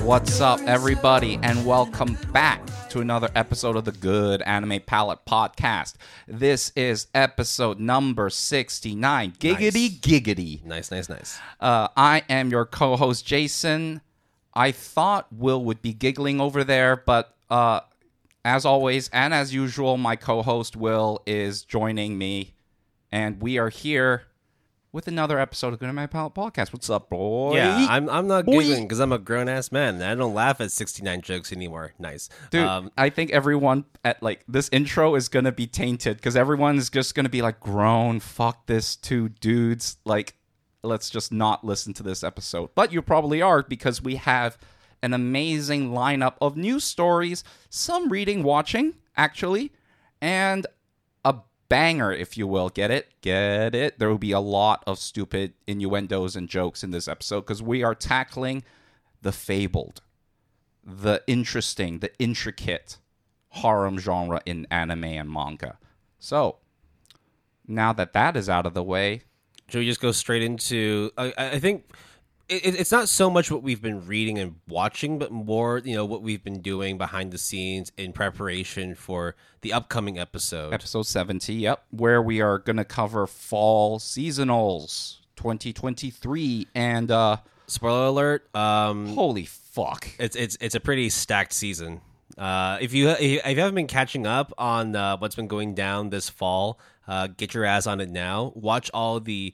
What's up, everybody, and welcome back to another episode of the Good Anime Palette Podcast. This is episode number 69. Giggity, giggity. Nice. I am your co-host, Jason. I thought Will would be giggling over there, but as always, and as usual, my co-host, Will, is joining me, and we are here with another episode of Good Anime Palette Podcast. What's up, boy? Yeah, I'm not giggling because I'm a grown-ass man. I don't laugh at 69 jokes anymore. Nice. Dude, I think everyone at this intro is going to be tainted because everyone is just going to be like, grown, fuck this, two dudes. Let's just not listen to this episode. But you probably are because we have an amazing lineup of news stories, some reading, watching, actually, and a banger, if you will. Get it? There will be a lot of stupid innuendos and jokes in this episode because we are tackling the fabled, the interesting, the intricate harem genre in anime and manga. So, now that is out of the way, should we just go straight into... I think it's not so much what we've been reading and watching, but more, what we've been doing behind the scenes in preparation for the upcoming episode. Episode 70, yep, where we are going to cover fall seasonals 2023, and spoiler alert, holy fuck. It's a pretty stacked season. If you haven't been catching up on what's been going down this fall, get your ass on it now. Watch all the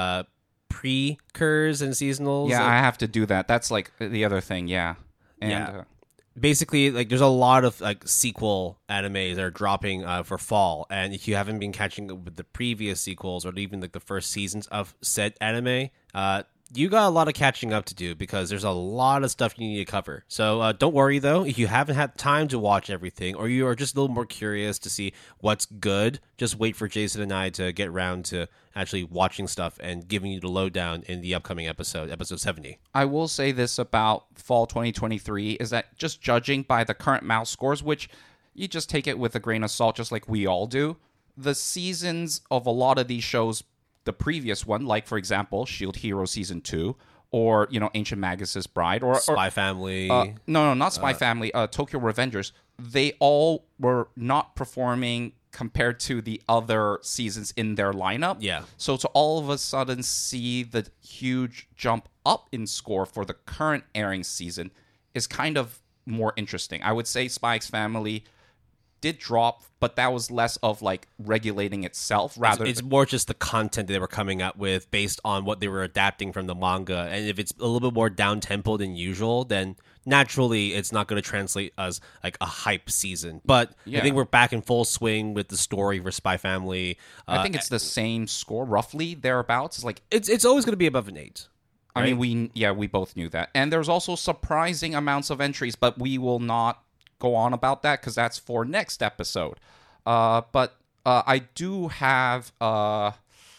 pre-curs and seasonals. Yeah, I have to do that. That's the other thing, yeah. And, yeah. Basically, there's a lot of sequel animes that are dropping for fall, and if you haven't been catching up with the previous sequels or even the first seasons of said anime, you got a lot of catching up to do because there's a lot of stuff you need to cover. So don't worry, though. If you haven't had time to watch everything or you are just a little more curious to see what's good, just wait for Jason and I to get around to actually watching stuff and giving you the lowdown in the upcoming episode 70. I will say this about fall 2023 is that just judging by the current mouse scores, which you just take it with a grain of salt just like we all do, the seasons of a lot of these shows, the previous one, like, for example, Shield Hero Season 2, or, Ancient Magus' Bride, or Spy Family. No, not Spy Family, Tokyo Revengers, they all were not performing compared to the other seasons in their lineup. Yeah. So to all of a sudden see the huge jump up in score for the current airing season is kind of more interesting. I would say Spy X Family did drop, but that was less of regulating itself rather. It's more just the content they were coming up with based on what they were adapting from the manga, and if it's a little bit more down tempo than usual, then naturally it's not going to translate as a hype season. But yeah. I think we're back in full swing with the story for Spy Family. I think it's the same score, roughly thereabouts. It's always going to be above an 8. Right? I mean, we both knew that, and there's also surprising amounts of entries, but we will not go on about that because that's for next episode. But I do have let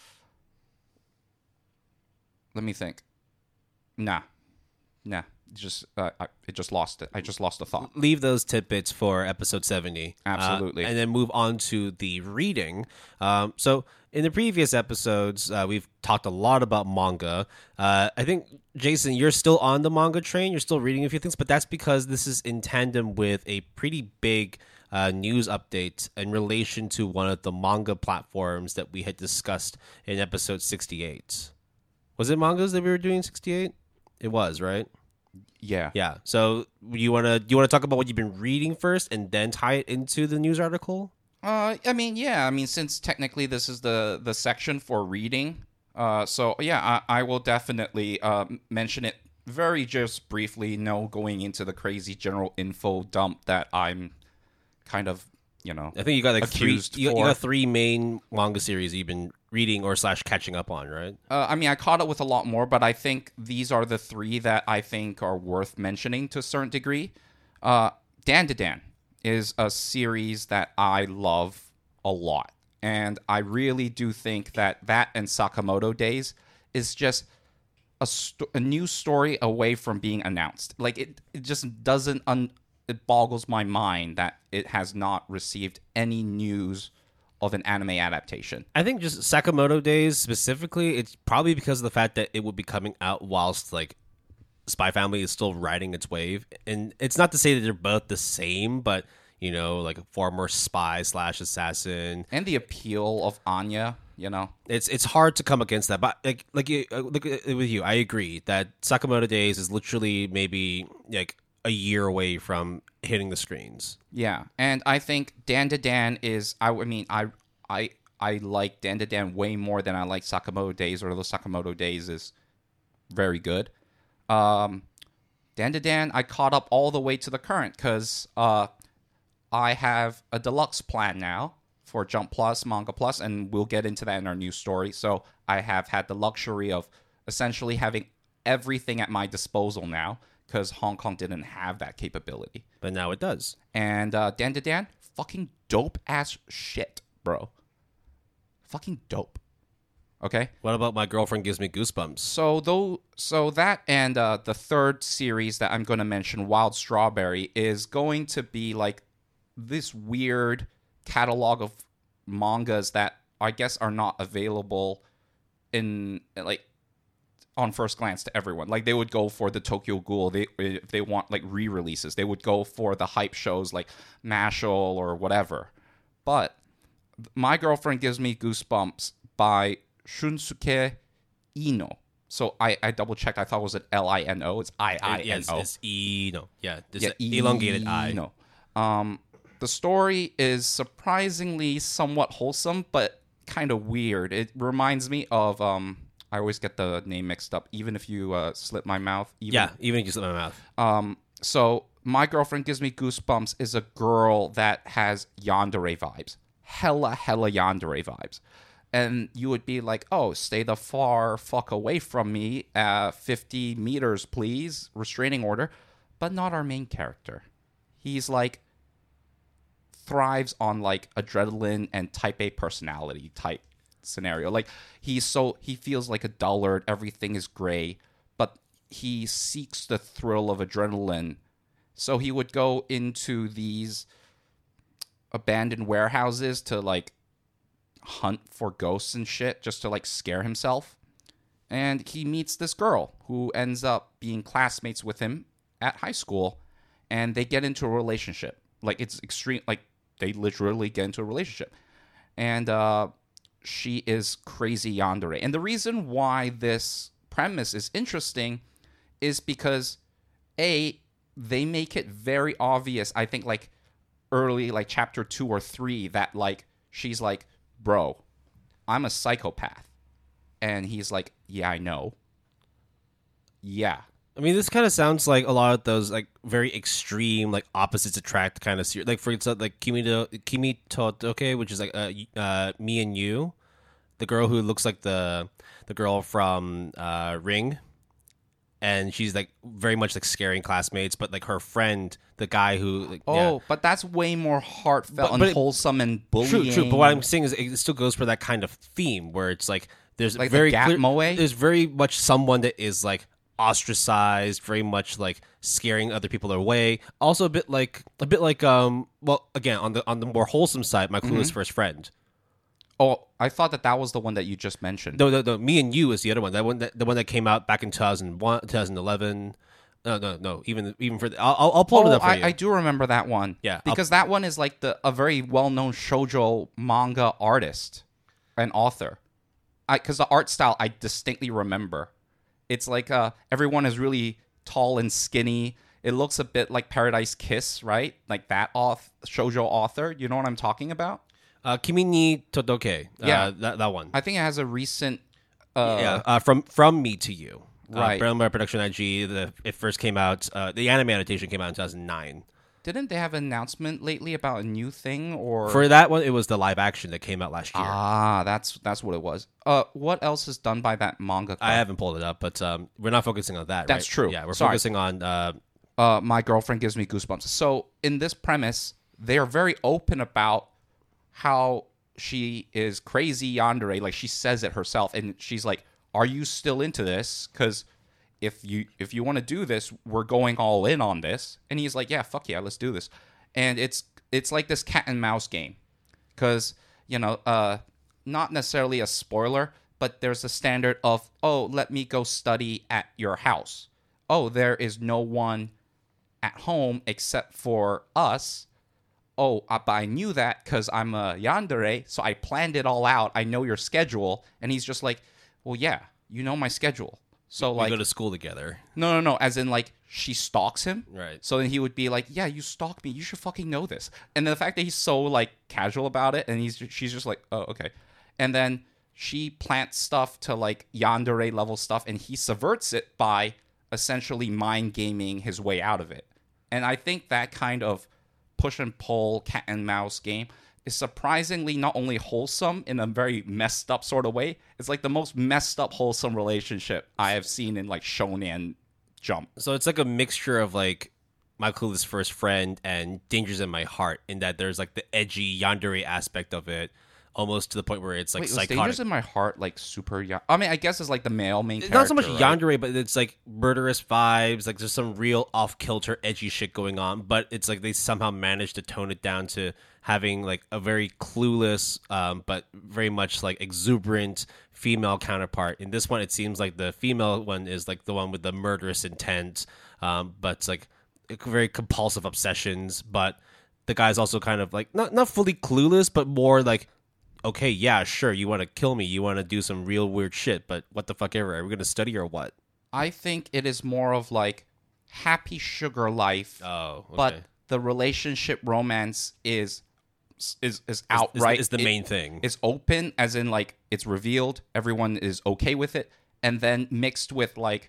me think. Nah. It just lost it. I just lost the thought. Leave those tidbits for episode 70. Absolutely. And then move on to the reading. So in the previous episodes, we've talked a lot about manga. I think, Jason, you're still on the manga train. You're still reading a few things, but that's because this is in tandem with a pretty big news update in relation to one of the manga platforms that we had discussed in episode 68. Was it mangas that we were doing in 68? It was, right? Yeah. So do you want to talk about what you've been reading first and then tie it into the news article? I mean, since technically this is the section for reading, so yeah, I will definitely mention it very just briefly. No going into the crazy general info dump that I'm kind of, I think you got accused you got 3 main manga series you've been reading or / catching up on, right? I mean, I caught up with a lot more, but I think these are the 3 that I think are worth mentioning to a certain degree. Dan is a series that I love a lot, and I really do think that and Sakamoto Days is just a new story away from being announced. It just doesn't... it boggles my mind that it has not received any news of an anime adaptation. I think just Sakamoto Days specifically, it's probably because of the fact that it would be coming out whilst Spy Family is still riding its wave, and it's not to say that they're both the same, but like a former spy slash assassin, And the appeal of Anya, it's hard to come against that. But look with you, I agree that Sakamoto Days is literally maybe like a year away from hitting the screens. Yeah, and I think Dan to Dan is. I mean, I like Dan to Dan way more than I like Sakamoto Days, or the Sakamoto Days is very good. Dan to Dan, I caught up all the way to the current because I have a deluxe plan now for Jump Plus, Manga Plus, and we'll get into that in our news story. So I have had the luxury of essentially having everything at my disposal now because Hong Kong didn't have that capability. But now it does. And Dan to Dan, fucking dope ass shit, bro. Fucking dope. Okay? What about My Girlfriend Gives Me Goosebumps? So that and the third series that I'm going to mention, Wild Strawberry, is going to be like this weird catalog of mangas that I guess are not available in like on first glance to everyone. Like they would go for the Tokyo Ghoul. If they want like re-releases, they would go for the hype shows like Mashal or whatever. But My Girlfriend Gives Me Goosebumps by Shunsuke Ino. So I double checked. I thought it was an Lino. It's Iino. Yes, it's Ino. Yeah, this Yeah, elongated I. Ino. The story is surprisingly somewhat wholesome, but kind of weird. It reminds me of I always get the name mixed up. Even if you slip my mouth. Even if you slip my mouth. So My Girlfriend Gives Me Goosebumps is a girl that has yandere vibes. Hella yandere vibes. And you would be like, oh, stay the far fuck away from me. 50 meters, please. Restraining order. But not our main character. He's like, thrives on like adrenaline and type A personality type scenario. Like he feels like a dullard. Everything is gray. But he seeks the thrill of adrenaline. So he would go into these abandoned warehouses to like hunt for ghosts and shit just to like scare himself. And he meets this girl who ends up being classmates with him at high school, and they get into a relationship. Like it's extreme, like they literally get into a relationship. And she is crazy yandere. And the reason why this premise is interesting is because they make it very obvious, I think like early, like chapter 2 or 3, that like she's like, bro, I'm a psychopath. And he's like, yeah, I know. Yeah. I mean, this kind of sounds like a lot of those like very extreme, like opposites attract kind of series. Like for example, like Kimi to Doke, which is like Me and You, the girl who looks like the girl from Ring, and she's like very much like scaring classmates, but like her friend, the guy who but that's way more heartfelt and wholesome and bullying. True. But what I'm saying is it still goes for that kind of theme where it's like there's like very the Gat Moe? There's very much someone that is like ostracized, very much like scaring other people away. Also a bit like well, again on the more wholesome side, My Clueless First Friend. Oh, I thought that was the one that you just mentioned. No, Me and You is the other one. The one that came out back in 2001, 2011. No. Even for I'll pull it up for you. I do remember that one. Yeah, because that one is like a very well-known shoujo manga artist and author. Because the art style I distinctly remember. It's like everyone is really tall and skinny. It looks a bit like Paradise Kiss, right? Like that shoujo author. You know what I'm talking about? Kimi ni Todoke. Yeah, that one. I think it has a recent. From Me to You. Right. Brown Bear Production IG. It first came out. The anime adaptation came out in 2009. Didn't they have an announcement lately about a new thing? Or for that one, it was the live action that came out last year. That's what it was. What else is done by that manga? I haven't pulled it up, but we're not focusing on that. That's right? true. Yeah, we're focusing on. My Girlfriend Gives Me Goosebumps. So in this premise, they are very open about how she is crazy yandere. Like she says it herself, and she's like, "Are you still into this? Because if you want to do this, we're going all in on this." And he's like, "Yeah, fuck yeah, let's do this." And it's like this cat and mouse game, because not necessarily a spoiler, but there's a standard of, oh, let me go study at your house. oh, there is no one at home except for us. Oh, but I knew that because I'm a yandere, so I planned it all out. I know your schedule. And he's just like, well, yeah, you know my schedule. So, We like, go to school together. no. As in, like, she stalks him. Right. So then he would be like, yeah, you stalked me. You should fucking know this. And the fact that he's so, like, casual about it, and she's just like, oh, okay. And then she plants stuff to, like, yandere level stuff, and he subverts it by essentially mind gaming his way out of it. And I think that kind of push and pull cat and mouse game is surprisingly not only wholesome in a very messed up sort of way, it's like the most messed up wholesome relationship I have seen in like shonen Jump. So it's like a mixture of like My Clueless First Friend and Dangers in My Heart, in that there's like the edgy yandere aspect of it, almost to the point where it's like Wait, was psychotic. Dangers in My Heart like super I mean, I guess it's like the male main It's character. not so much right? yandere, but it's like murderous vibes. Like there's some real off-kilter, edgy shit going on, but it's like they somehow managed to tone it down to having like a very clueless, but very much like exuberant female counterpart. In this one, it seems like the female one is like the one with the murderous intent, but it's like very compulsive obsessions. But the guy's also kind of like not fully clueless, but more like, okay, yeah, sure, you want to kill me, you want to do some real weird shit, but what the fuck ever? Are we going to study or what? I think it is more of like happy sugar life, Oh, okay. but the relationship romance is outright is the main thing. It's open, as in like it's revealed, everyone is okay with it, and then mixed with like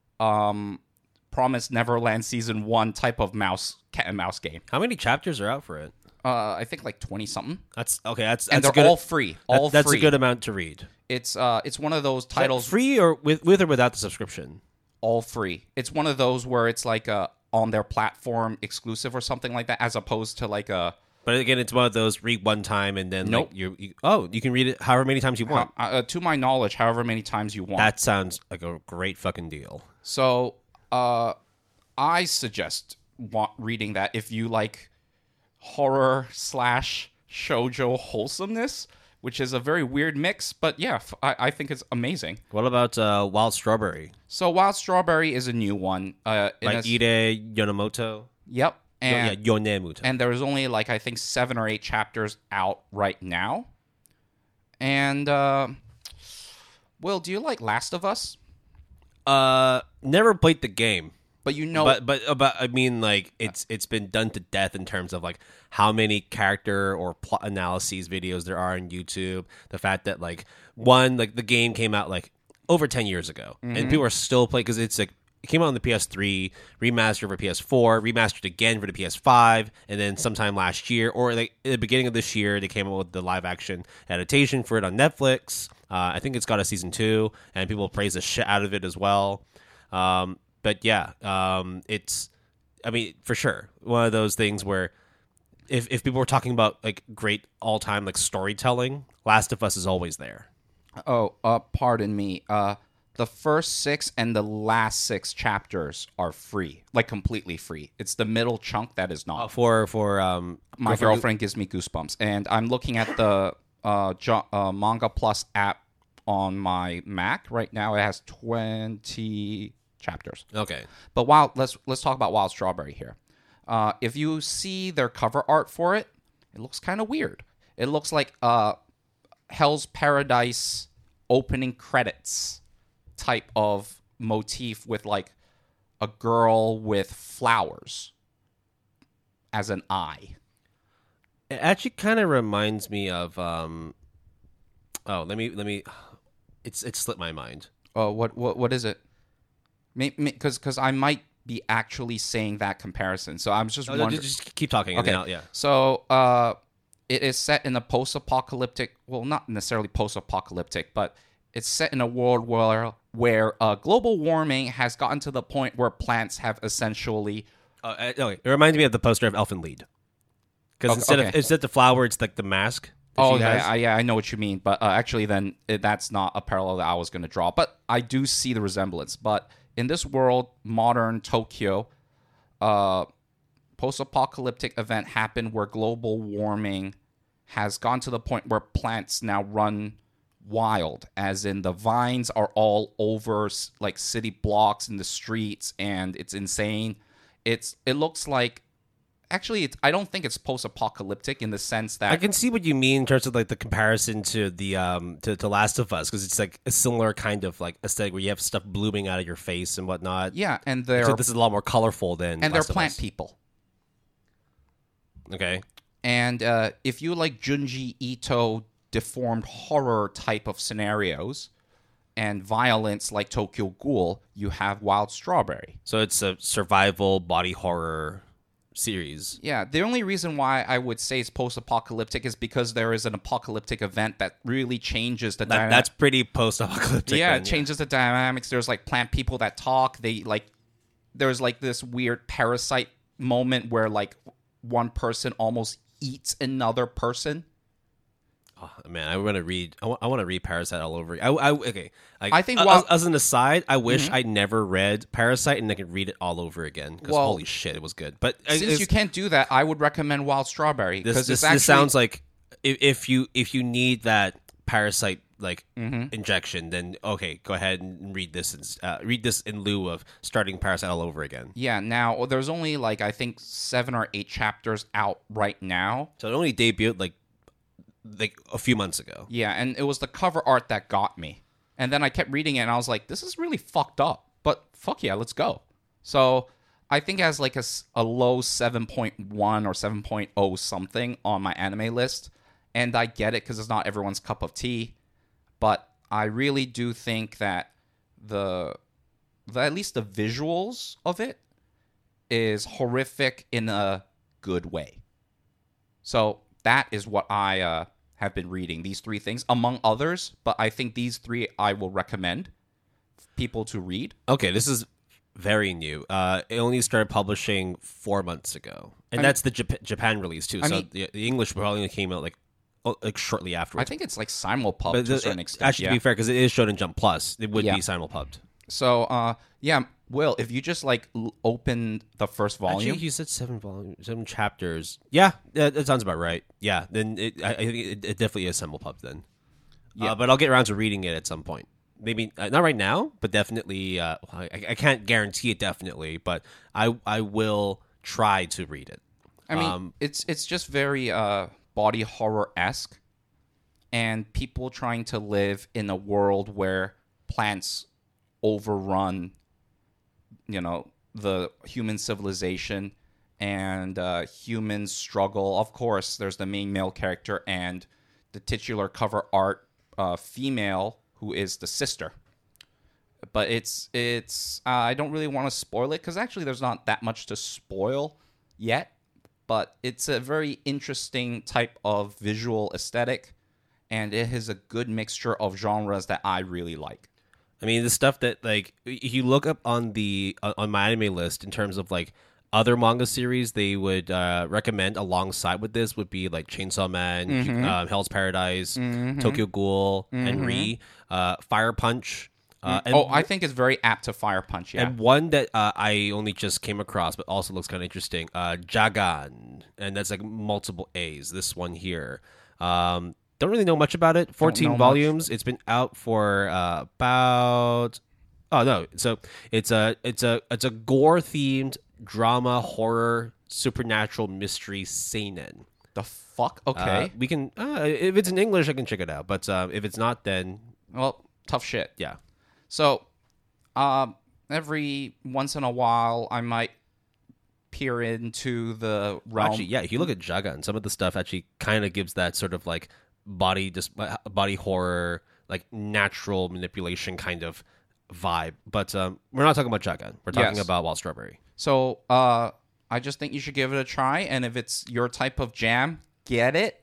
Promised Neverland season 1 type of cat and mouse game. How many chapters are out for it? I think like 20 something. That's okay. That's And a they're good, all free. All that's free. a good amount to read. It's one of those titles Free or with or without the subscription? all free. It's one of those where it's like a on their platform exclusive or something like that, as opposed to like a But again, it's one of those read one time and then Nope. like you can read it however many times you want. to my knowledge, however many times you want. That sounds like a great fucking deal. So, I suggest reading that if you like horror / shoujo wholesomeness, which is a very weird mix. But yeah, I think it's amazing. What about Wild Strawberry? So, Wild Strawberry is a new one. Like Ide Yonemoto? Yep. And, Yonemuto. and there's only like I think 7 or 8 chapters out right now. And Will, do you like Last of Us? Never played the game. But you know, But I mean, like it's been done to death in terms of like how many character or plot analyses videos there are on YouTube. The fact that like the game came out like over 10 years ago, and people are still playing because it's like it came out on the PS3, remastered for PS4, remastered again for the PS5, and then sometime last year or like at the beginning of this year they came out with the live action adaptation for it on Netflix. I think it's got a season 2, and people praise the shit out of it as well. But yeah, it's, I mean, for sure, one of those things where if people were talking about like great all time like storytelling, Last of Us is always there. pardon me. The first 6 and the last 6 chapters are free, like completely free. It's the middle chunk that is not. For My girlfriend gives me goosebumps, and I'm looking at the Manga Plus app on my Mac right now. It has 20 chapters. Okay. But let's talk about Wild Strawberry here. If you see their cover art for it, it looks kind of weird. It looks like Hell's Paradise opening credits type of motif with like a girl with flowers as an eye. It actually kind of reminds me of let me it slipped my mind. Oh, what is it? Because I might be actually saying that comparison. So I'm just wondering. Just keep talking. And Okay. then yeah. So it is set in a post-apocalyptic. Well, not necessarily post-apocalyptic, but it's set in a world where global warming has gotten to the point where plants have essentially. It reminds me of the poster of Elfen Lied. Because Okay. instead of the flower, it's like the mask. that Oh she has. yeah, I know what you mean. But actually, then that's not a parallel that I was going to draw. But I do see the resemblance. But in this world, modern Tokyo, post-apocalyptic event happened where global warming has gone to the point where plants now run wild, as in the vines are all over like city blocks in the streets, and it's insane. It looks like, actually, I don't think it's post-apocalyptic in the sense that I can see what you mean in terms of like the comparison to the to Last of Us, because it's like a similar kind of like aesthetic where you have stuff blooming out of your face and whatnot. yeah, and This is a lot more colorful than they're Last of plant Us. people. Okay. And if you like Junji Ito deformed horror type of scenarios and violence like Tokyo Ghoul, you have Wild Strawberry. So it's a survival body horror series. Yeah, the only reason why I would say it's post-apocalyptic is because there is an apocalyptic event that really changes the dynamic. That's pretty post-apocalyptic. Yeah, then, it changes the dynamics. There's like plant people that talk. There's like this weird parasite moment where like one person almost eats another person. Oh, man, I want to read. I want to read Parasite all over. Okay. I think as an aside, I wish I never read Parasite and I could read it all over again, because holy shit, it was good. But since you can't do that, I would recommend Wild Strawberry, because this sounds like if you need that Parasite like injection, then okay, go ahead and read this in lieu of starting Parasite all over again. Yeah, now there's only like I think 7 or 8 chapters out right now. So it only debuted like a few months ago. Yeah, and it was the cover art that got me. And then I kept reading it and I was like, this is really fucked up. But fuck yeah, let's go. So I think it has like a low 7.1 or 7.0 something on my anime list. And I get it because it's not everyone's cup of tea. But I really do think that at least the visuals of it is horrific in a good way. So that is what I have been reading, these 3 things, among others. But I think these 3 I will recommend people to read. Okay, this is very new. It only started publishing 4 months ago. And that's the Japan release, too. So the English probably only came out like shortly afterwards. I think it's like simulpub to a certain extent. Actually, to be fair, because it is Shonen Jump Plus, it would be simulpubbed. So, yeah, Will, if you just like open the first volume. Actually, you said 7 chapters. Yeah, that sounds about right. Yeah, then I think it definitely is simulpubbed then. Yeah. But I'll get around to reading it at some point. Maybe not right now, but definitely. I can't guarantee it definitely, but I will try to read it. I mean, it's just very body horror-esque, and people trying to live in a world where plants overrun, the human civilization, and humans struggle. Of course, there's the main male character and the titular cover art female who is the sister. But it's I don't really want to spoil it, because actually there's not that much to spoil yet. But it's a very interesting type of visual aesthetic, and it has a good mixture of genres that I really like. I mean, the stuff that like if you look up on my anime list in terms of like other manga series they would recommend alongside with this would be like Chainsaw Man, Hell's Paradise, Tokyo Ghoul, Henry, Fire Punch. I think it's very apt to Fire Punch, yeah. And one that I only just came across, but also looks kind of interesting, Jagan, and that's like multiple A's. This one here, don't really know much about it. 14 volumes. Much. It's been out for about. Oh no! So it's a gore themed drama horror supernatural mystery seinen. The fuck? Okay, we can if it's in English, I can check it out. But if it's not, then tough shit. Yeah. So, every once in a while, I might peer into the realm. Actually, yeah, if you look at Jagan, some of the stuff actually kind of gives that sort of like body horror, like natural manipulation kind of vibe. But we're not talking about Jagan. We're talking about Wild Strawberry. So, I just think you should give it a try, and if it's your type of jam, get it.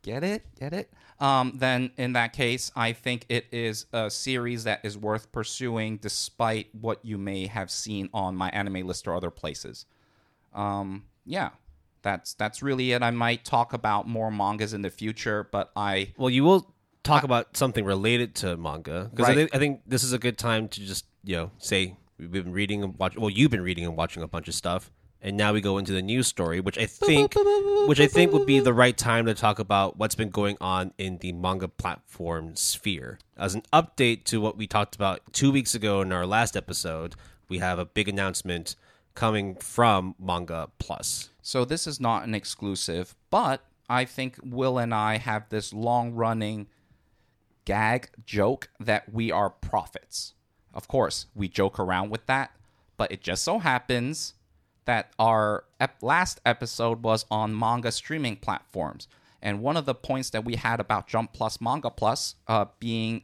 Then in that case, I think it is a series that is worth pursuing despite what you may have seen on my anime list or other places. Yeah, that's really it. I might talk about more mangas in the future, but you will talk about something related to manga, because I think this is a good time to just say we've been reading and watching. Well, you've been reading and watching a bunch of stuff, And now we go into the news story, which I think would be the right time to talk about what's been going on in the manga platform sphere. As an update to what we talked about 2 weeks ago in our last episode, we have a big announcement coming from Manga Plus. So this is not an exclusive, but I think Will and I have this long-running gag joke that we are prophets. Of course, we joke around with that, but it just so happens that our last episode was on manga streaming platforms. And one of the points that we had about Jump Plus, Manga Plus, being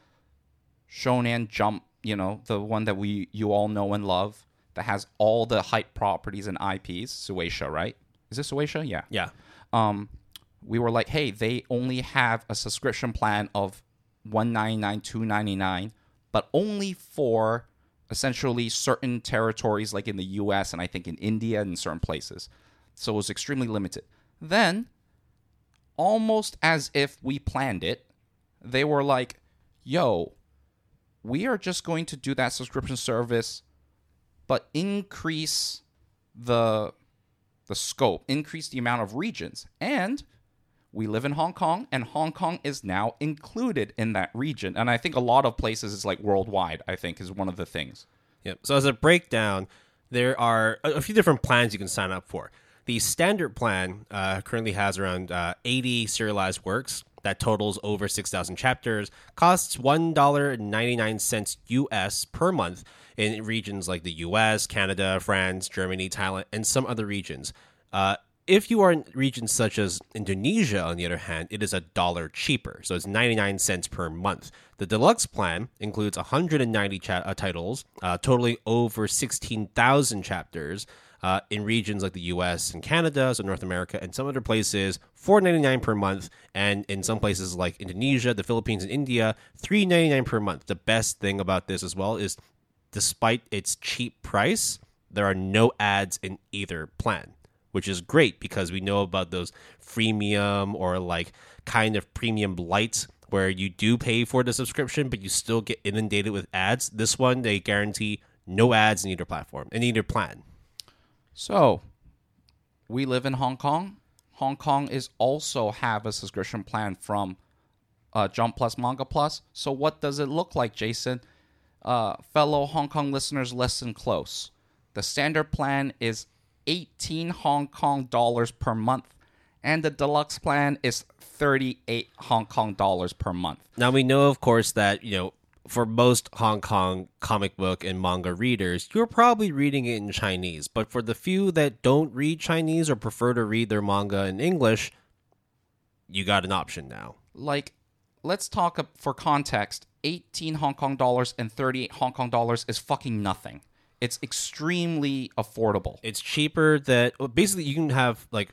Shonen Jump, the one that you all know and love, that has all the hype properties and IPs, Sueisha, right? Is it Sueisha? Yeah. Yeah. We were like, hey, they only have a subscription plan of $199, $299, but only for essentially certain territories like in the US and I think in India and certain places. So it was extremely limited. Then, almost as if we planned it, they were like, yo, we are just going to do that subscription service, but increase the scope, increase the amount of regions. And we live in Hong Kong, and Hong Kong is now included in that region. And I think a lot of places is like worldwide, I think, is one of the things. Yep. So as a breakdown, there are a few different plans you can sign up for. The standard plan currently has around 80 serialized works that totals over 6,000 chapters, costs $1.99 US per month in regions like the US, Canada, France, Germany, Thailand, and some other regions. If you are in regions such as Indonesia, on the other hand, it is $1 cheaper. So it's 99 cents per month. The deluxe plan includes 190 titles, totaling over 16,000 chapters in regions like the US and Canada, so North America, and some other places, $4.99 per month. And in some places like Indonesia, the Philippines, and India, $3.99 per month. The best thing about this as well is despite its cheap price, there are no ads in either plan, which is great because we know about those freemium or like kind of premium lights where you do pay for the subscription, but you still get inundated with ads. This one, they guarantee no ads in either platform, in either plan. So, we live in Hong Kong. Hong Kong is also have a subscription plan from Jump Plus, Manga Plus. So what does it look like, Jason? Fellow Hong Kong listeners, listen close. The standard plan is 18 Hong Kong dollars per month, and the deluxe plan is 38 Hong Kong dollars per month. Now, we know, of course, that, for most Hong Kong comic book and manga readers, you're probably reading it in Chinese. But for the few that don't read Chinese or prefer to read their manga in English, you got an option now. Like, let's talk for context. 18 Hong Kong dollars and 38 Hong Kong dollars is fucking nothing. It's extremely affordable. It's cheaper basically you can have like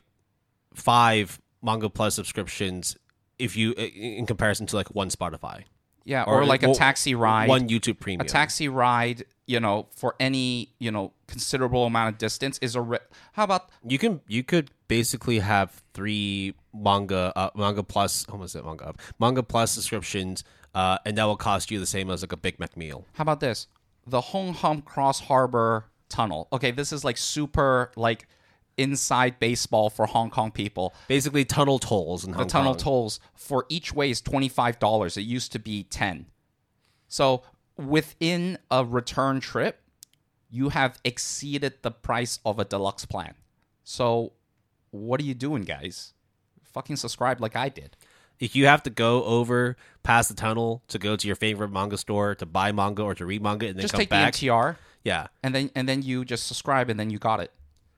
5 Manga Plus subscriptions if you in comparison to like one Spotify. Yeah, or like a taxi ride. One YouTube Premium. A taxi ride, for any, considerable amount of distance is how about you could basically have 3 Manga Plus Manga Plus subscriptions, and that will cost you the same as like a Big Mac meal. How about this? The Hong Kong Cross Harbor Tunnel. Okay, this is like super like inside baseball for Hong Kong people. Basically, tunnel tolls in Hong Kong. The tunnel tolls for each way is $25. It used to be $10. So within a return trip, you have exceeded the price of a deluxe plan. So what are you doing, guys? Fucking subscribe like I did. If you have to go over past the tunnel to go to your favorite manga store to buy manga or to read manga and then just come back, take the MTR. Yeah, and then you just subscribe and then you got it.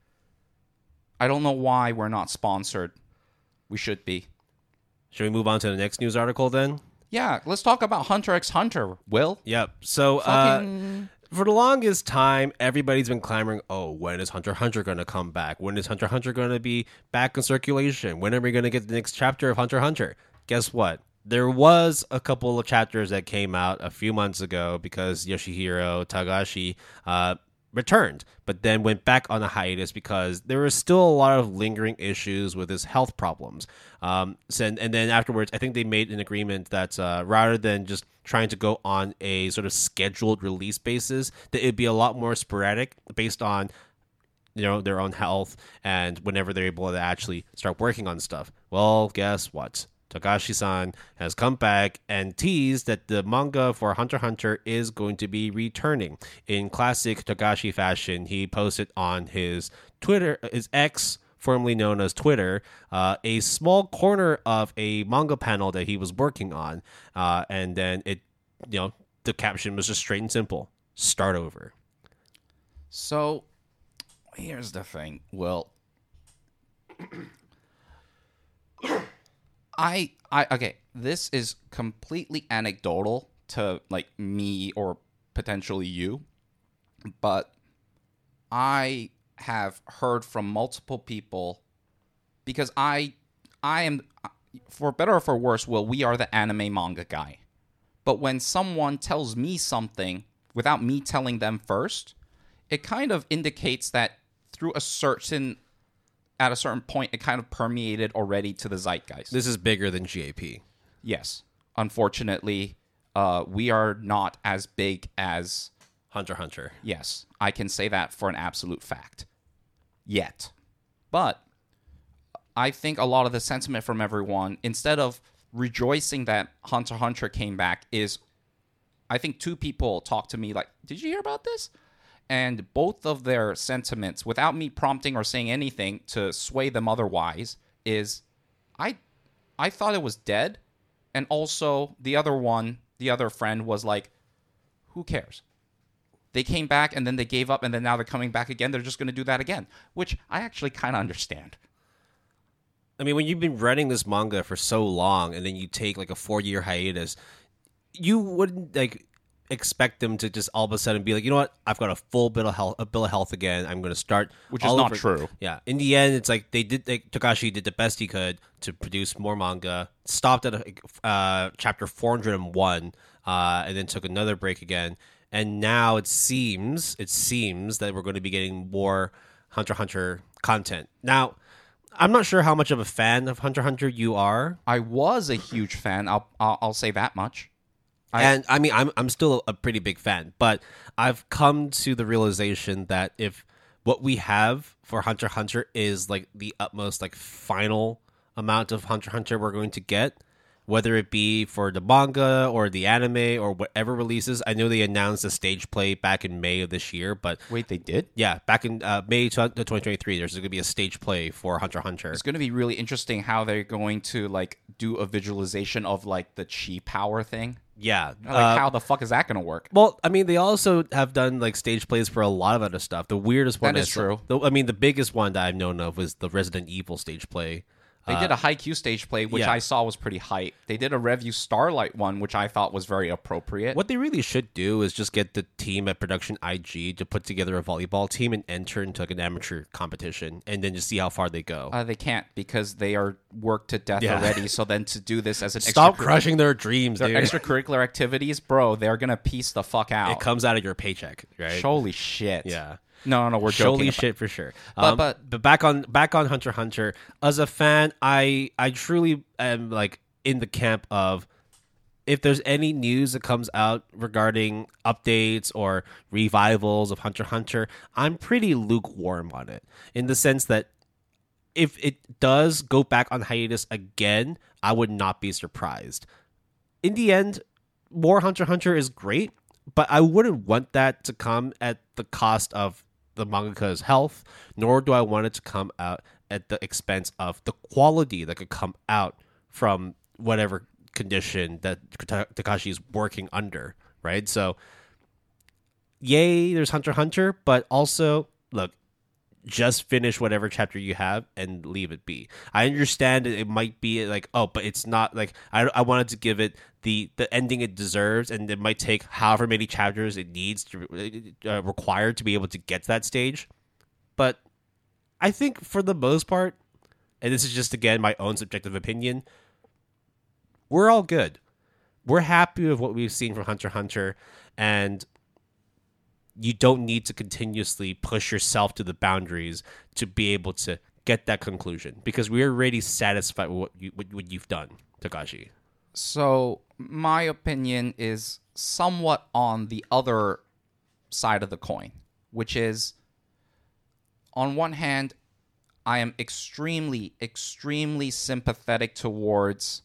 I don't know why we're not sponsored. We should be. Should we move on to the next news article then? Yeah, let's talk about Hunter x Hunter, Will. Yep. So for the longest time, everybody's been clamoring, when is Hunter x Hunter going to come back? When is Hunter x Hunter going to be back in circulation? When are we going to get the next chapter of Hunter x Hunter? Guess what? There was a couple of chapters that came out a few months ago because Yoshihiro Tagashi returned, but then went back on a hiatus because there was still a lot of lingering issues with his health problems. And then afterwards, I think they made an agreement that rather than just trying to go on a sort of scheduled release basis, that it'd be a lot more sporadic based on their own health, and whenever they're able to actually start working on stuff. Well, guess what? Togashi-san has come back and teased that the manga for Hunter x Hunter is going to be returning. In classic Togashi fashion, he posted on his Twitter, his X, formerly known as Twitter, a small corner of a manga panel that he was working on, and then the caption was just straight and simple: "Start over." So, here's the thing. Well, okay, this is completely anecdotal to like me or potentially you, but I have heard from multiple people because I am, for better or for worse, well, we are the anime manga guy. But when someone tells me something without me telling them first, it kind of indicates that through at a certain point, it kind of permeated already to the zeitgeist. This is bigger than GAP. Yes. Unfortunately, we are not as big as Hunter x Hunter. Yes. I can say that for an absolute fact. Yet. But I think a lot of the sentiment from everyone, instead of rejoicing that Hunter x Hunter came back, is I think two people talked to me like, did you hear about this? And both of their sentiments, without me prompting or saying anything to sway them otherwise, is I thought it was dead. And also the other friend was like, who cares? They came back and then they gave up and then now they're coming back again. They're just going to do that again, which I actually kind of understand. I mean, when you've been running this manga for so long and then you take like a 4-year hiatus, you wouldn't like expect them to just all of a sudden be like, you know what, I've got a full bill of health again. I'm going to start, which is not true. Yeah, in the end, it's like Togashi did the best he could to produce more manga. Stopped at chapter 401, and then took another break again. And now it seems that we're going to be getting more Hunter x Hunter content. Now, I'm not sure how much of a fan of Hunter x Hunter you are. I was a huge fan. I'll say that much. And I mean, I'm still a pretty big fan, but I've come to the realization that if what we have for Hunter x Hunter is like the utmost like final amount of Hunter x Hunter we're going to get, whether it be for the manga or the anime or whatever releases. I know they announced a stage play back in May of this year, but wait, they did? Yeah, back in May 2023, there's going to be a stage play for Hunter x Hunter. It's going to be really interesting how they're going to like do a visualization of like the chi power thing. Yeah. Like, how the fuck is that going to work? Well, I mean, they also have done like stage plays for a lot of other stuff. The weirdest one is true. The biggest one that I've known of was the Resident Evil stage play. They did a Haikyuu stage play, which I saw was pretty hype. They did a Revue Starlight one, which I thought was very appropriate. What they really should do is just get the team at Production IG to put together a volleyball team and enter into like an amateur competition, and then just see how far they go. They can't because they are worked to death already. So then to do this as an stop crushing their dreams, their dude. Extracurricular activities, bro, they're gonna piece the fuck out. It comes out of your paycheck, right? Holy shit. Yeah. No, we're joking. Holy shit for sure. But back on Hunter x Hunter. As a fan, I truly am like in the camp of if there's any news that comes out regarding updates or revivals of Hunter x Hunter, I'm pretty lukewarm on it in the sense that if it does go back on hiatus again, I would not be surprised. In the end, more Hunter x Hunter is great, but I wouldn't want that to come at the cost of the mangaka's health, nor do I want it to come out at the expense of the quality that could come out from whatever condition that Takashi is working under, right? So, yay, there's Hunter x Hunter, but also, look, just finish whatever chapter you have and leave it be. I understand it might be like, oh, but it's not like I wanted to give it the ending it deserves, and it might take however many chapters it needs to required to be able to get to that stage. But I think for the most part, and this is just again my own subjective opinion, we're all good. We're happy with what we've seen from Hunter x Hunter, and you don't need to continuously push yourself to the boundaries to be able to get that conclusion, because we're already satisfied with what you've done, Takashi. So my opinion is somewhat on the other side of the coin, which is on one hand, I am extremely, extremely sympathetic towards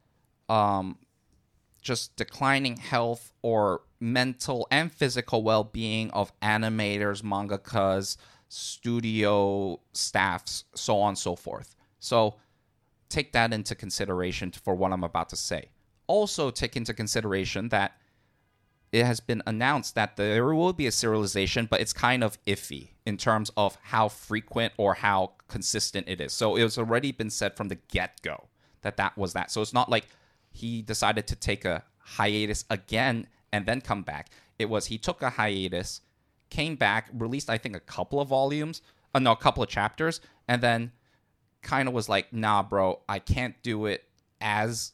just declining health or mental and physical well-being of animators, mangakas, studio staffs, so on and so forth. So take that into consideration for what I'm about to say. Also take into consideration that it has been announced that there will be a serialization, but it's kind of iffy in terms of how frequent or how consistent it is. So it was already been said from the get-go that was that. So it's not like he decided to take a hiatus again and then come back. It was he took a hiatus, came back, released I think a couple of chapters, and then kind of was like, nah, bro, I can't do it as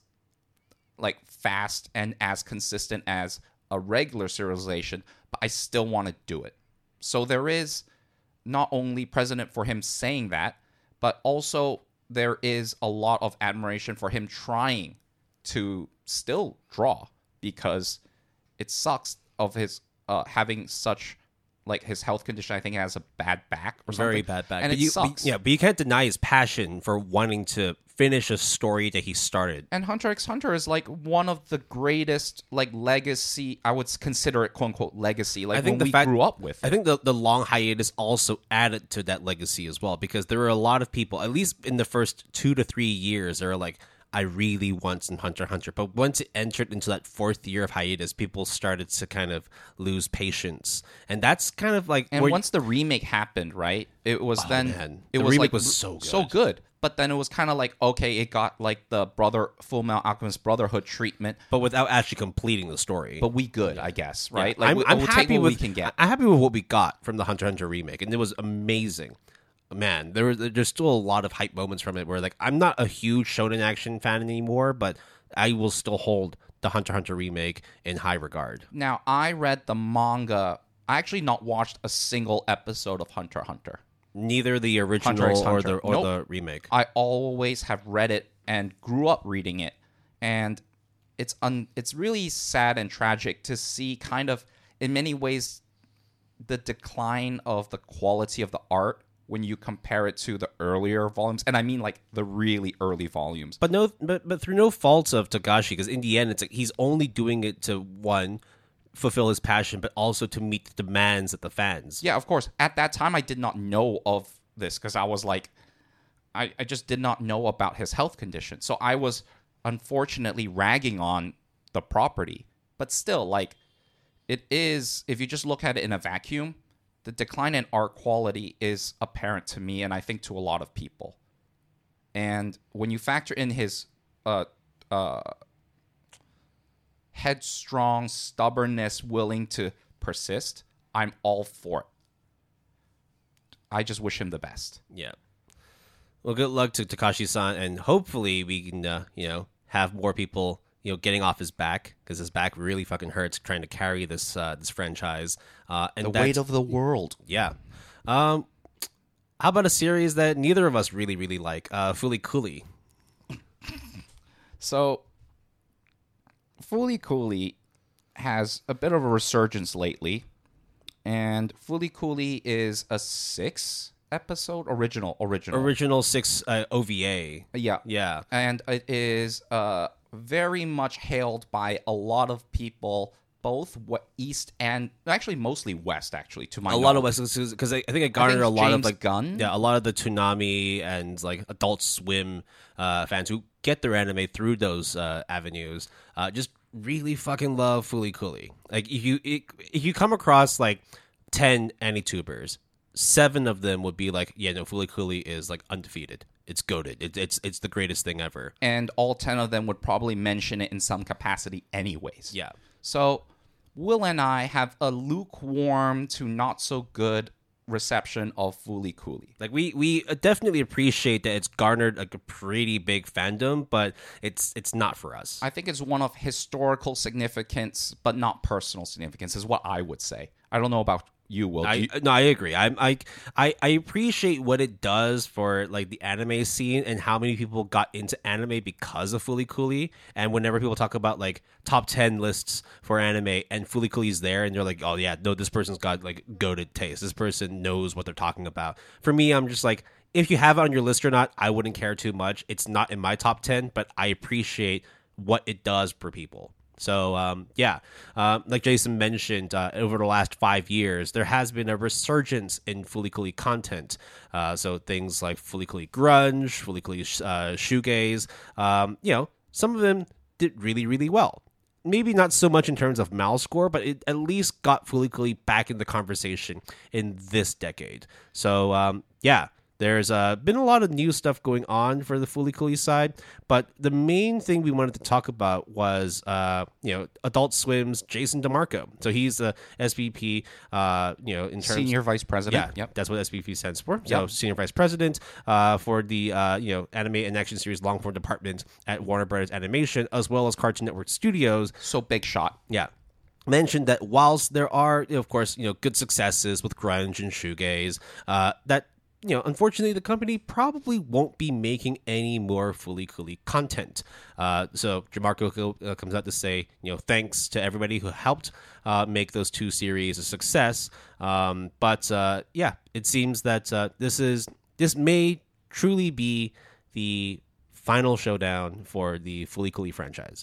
like fast and as consistent as a regular serialization, but I still want to do it. So there is not only precedent for him saying that, but also there is a lot of admiration for him trying to still draw, because it sucks of his having such like his health condition. I think he has a bad back or something. Very bad back. And but it sucks. But you can't deny his passion for wanting to finish a story that he started. And Hunter x Hunter is like one of the greatest like legacy. I would consider it quote unquote legacy. Like I think we grew up with. I think the long hiatus also added to that legacy as well, because there were a lot of people, at least in the first 2 to 3 years, that are like, I really want some Hunter x Hunter. But once it entered into that 4th year of hiatus, people started to kind of lose patience. And that's kind of like... And once the remake happened, right? It was the was remake like was so good. So good. But then it was kind of like, okay, it got like the Full Metal Alchemist Brotherhood treatment. But without actually completing the story. But we good, I guess, right? Yeah. Like, I'm we'll happy take what with, we can get. I'm happy with what we got from the Hunter x Hunter remake. And it was amazing. Man, there's still a lot of hype moments from it where, like, I'm not a huge shonen action fan anymore, but I will still hold the Hunter x Hunter remake in high regard. Now, I read the manga. I actually not watched a single episode of Hunter x Hunter. Neither the original or the remake. I always have read it and grew up reading it, and it's really sad and tragic to see kind of in many ways the decline of the quality of the art when you compare it to the earlier volumes, and I mean like the really early volumes. But through no faults of Togashi, because in the end, it's like he's only doing it to fulfill his passion, but also to meet the demands of the fans. Yeah, of course. At that time, I did not know of this because I was like, I just did not know about his health condition. So I was unfortunately ragging on the property, but still, like, it is. If you just look at it in a vacuum, the decline in art quality is apparent to me, and I think to a lot of people. And when you factor in his headstrong stubbornness, willing to persist, I'm all for it. I just wish him the best. Yeah. Well, good luck to Takashi-san, and hopefully we can, have more people, getting off his back, because his back really fucking hurts trying to carry this this franchise. And the weight of the world. Yeah. How about a series that neither of us really, really like, Fooly Cooly? So, Fooly Cooly has a bit of a resurgence lately, and Fooly Cooly is a 6-episode original 6 OVA. Yeah, and it is very much hailed by a lot of people, both East and actually mostly West. Actually, to my knowledge. Lot of West, because I think it garnered a lot James of like Gunn. Yeah, a lot of the Toonami and like Adult Swim fans who get their anime through those avenues. Just really fucking love Fooly Cooly. Like if you come across like 10 AniTubers, 7 of them would be like, yeah, no, Fooly Cooly is like undefeated. It's goated. It's the greatest thing ever. And all 10 of them would probably mention it in some capacity anyways. Yeah. So Will and I have a lukewarm to not so good reception of Fooly Cooly. Like we definitely appreciate that it's garnered like a pretty big fandom, but it's not for us. I think it's one of historical significance, but not personal significance, is what I would say. I don't know about you, Will? No, I agree. I appreciate what it does for like the anime scene and how many people got into anime because of Fooly Cooly. And whenever people talk about like top 10 lists for anime and Fooly Cooly's there, and they're like, oh yeah, no, this person's got like goated taste. This person knows what they're talking about. For me, I'm just like, if you have it on your list or not, I wouldn't care too much. It's not in my top 10, but I appreciate what it does for people. So, like Jason mentioned, over the last 5 years, there has been a resurgence in Fooly Cooly content. So things like Fooly Cooly Grunge, Fooly Cooly Shoegaze, some of them did really, really well. Maybe not so much in terms of MAL score, but it at least got Fooly Cooly back in the conversation in this decade. So, there's been a lot of new stuff going on for the Fooly Cooly side, but the main thing we wanted to talk about was, Adult Swim's Jason DeMarco. So he's the SVP, in terms Senior Vice President. Yeah, yep. That's what SVP stands for. So Senior Vice President for the Anime and Action Series Long Form Department at Warner Brothers Animation, as well as Cartoon Network Studios. So big shot. Yeah. Mentioned that whilst there are, of course, good successes with grunge and shoegaze, that unfortunately, the company probably won't be making any more Fooly Cooly content. So DeMarco comes out to say, thanks to everybody who helped make those two series a success. It seems that this may truly be the final showdown for the Fooly Cooly franchise.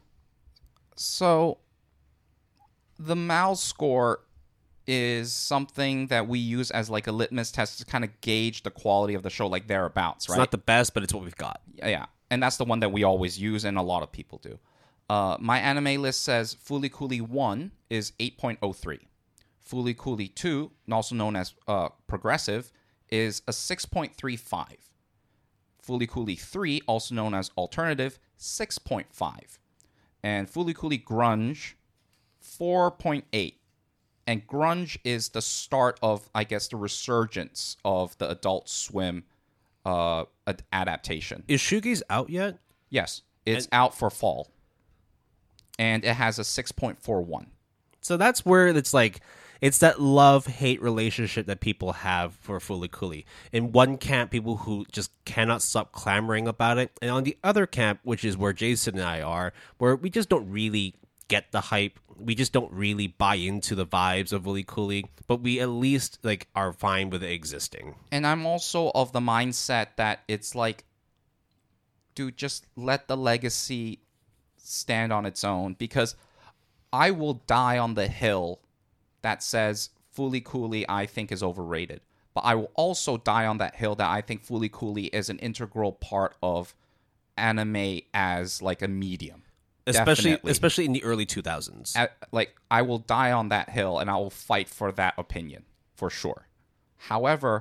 So, the MAL score is something that we use as like a litmus test to kind of gauge the quality of the show, like thereabouts, right? It's not the best, but it's what we've got. Yeah, and that's the one that we always use, and a lot of people do. My anime list says Fooly Cooly 1 is 8.03. Fooly Cooly 2, also known as Progressive, is a 6.35. Fooly Cooly 3, also known as Alternative, 6.5. And Fooly Cooly Grunge, 4.8. And grunge is the start of, I guess, the resurgence of the Adult Swim adaptation. Is Shoegaze out yet? Yes, it's out for fall. And it has a 6.41. So that's where it's like, it's that love-hate relationship that people have for Fooly Cooly. In one camp, people who just cannot stop clamoring about it. And on the other camp, which is where Jason and I are, where we just don't really get the hype. We just don't really buy into the vibes of Fooly Cooly, but we at least like are fine with it existing. And I'm also of the mindset that it's like, dude, just let the legacy stand on its own, because I will die on the hill that says Fooly Cooly I think is overrated. But I will also die on that hill that I think Fooly Cooly is an integral part of anime as like a medium. Especially in the early 2000s. I will die on that hill and I will fight for that opinion for sure. However,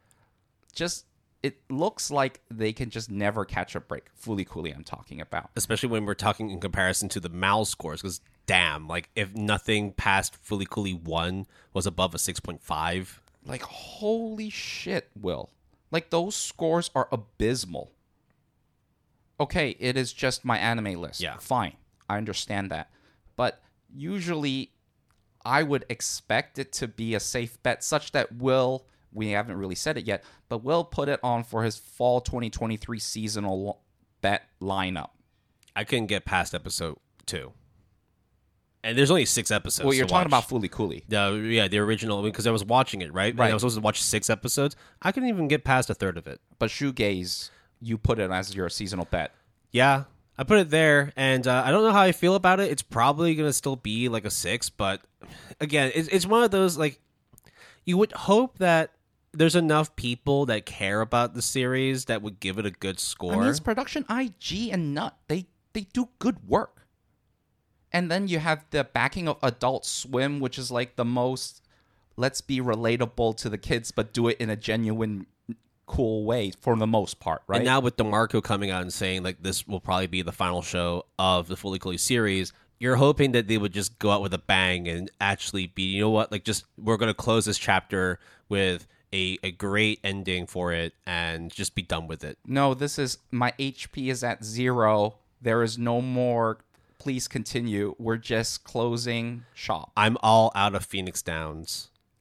it looks like they can just never catch a break. Fooly Cooly I'm talking about. Especially when we're talking in comparison to the MAL scores, because damn, like if nothing past Fooly Cooly 1 was above a 6.5. Like holy shit, Will. Like those scores are abysmal. Okay, it is just my anime list. Yeah. Fine. I understand that. But usually I would expect it to be a safe bet such that we haven't really said it yet, but Will put it on for his fall 2023 seasonal bet lineup. I couldn't get past episode 2. And there's only 6 episodes. Well, you're talking about Fooly Cooly. The original, because I was watching it, right? Right. And I was supposed to watch 6 episodes. I couldn't even get past a third of it. But Shoegaze, you put it as your seasonal bet. Yeah, I put it there, and I don't know how I feel about it. It's probably going to still be like a 6, but again, it's one of those, like, you would hope that there's enough people that care about the series that would give it a good score. I mean, it's production IG and Nut. They do good work. And then you have the backing of Adult Swim, which is like the most, let's be relatable to the kids, but do it in a genuine cool way for the most part, right? And now with DeMarco coming out and saying like this will probably be the final show of the Fooly Cooly series, you're hoping that they would just go out with a bang and actually be, you know what, like just we're going to close this chapter with a great ending for it and just be done with it. No, this is my HP is at 0. There is no more. Please continue. We're just closing shop. I'm all out of Phoenix Downs.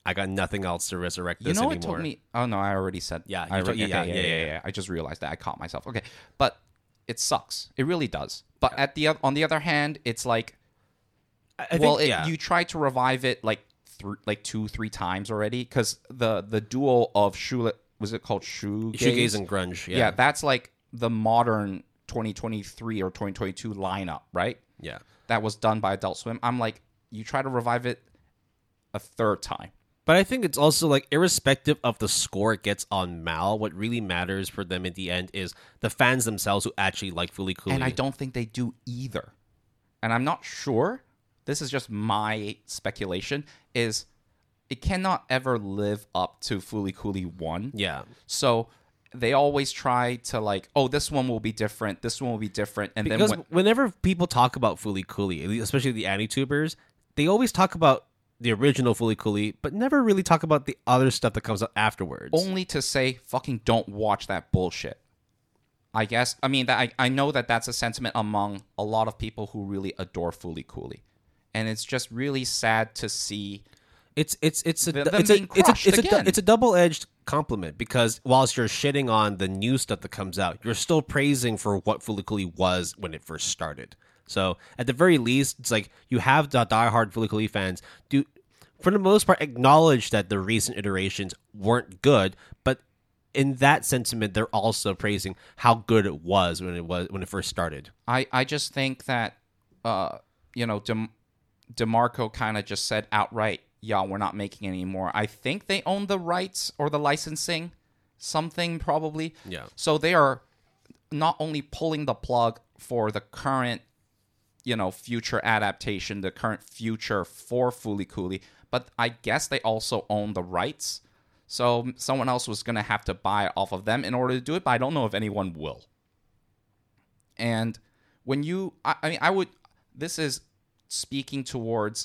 I got nothing else to resurrect You this know anymore. what took me? Oh no, I already said. Yeah, I you told- already, yeah. I just realized that I caught myself. Okay, but it sucks. It really does. But on the other hand, it's like, I think, you tried to revive it like 2-3 times already, because the duo of was it called shoegaze and grunge. Yeah, that's like the modern 2023 or 2022 lineup, right? Yeah. That was done by Adult Swim. I'm like, you try to revive it a third time. But I think it's also like, irrespective of the score it gets on Mal, what really matters for them in the end is the fans themselves who actually like Fooly Cooly. And I don't think they do either. And I'm not sure. This is just my speculation. Is it cannot ever live up to Fooly Cooly 1. Yeah. So they always try to like, oh, this one will be different. This one will be different. And Because then whenever people talk about Fooly Cooly, especially the Anitubers, they always talk about the original Fooly Cooly, but never really talk about the other stuff that comes out afterwards. only to say, fucking don't watch that bullshit. I guess. I mean, I know that that's a sentiment among a lot of people who really adore Fooly Cooly. And it's just really sad to see. It's Them being crushed again. it's a double-edged compliment, because whilst you're shitting on the new stuff that comes out, you're still praising for what Fooly Cooly was when it first started. So at the very least, it's like you have the diehard Fooly Cooly fans do, for the most part, acknowledge that the recent iterations weren't good, but in that sentiment, they're also praising how good it was when it first started. I just think that DeMarco kind of just said outright, yeah, we're not making it anymore. I think they own the rights or the licensing, something probably. Yeah. So they are not only pulling the plug for the current, future adaptation, the current future for Fooly Cooly, but I guess they also own the rights. So someone else was going to have to buy it off of them in order to do it, but I don't know if anyone will. And when this is speaking towards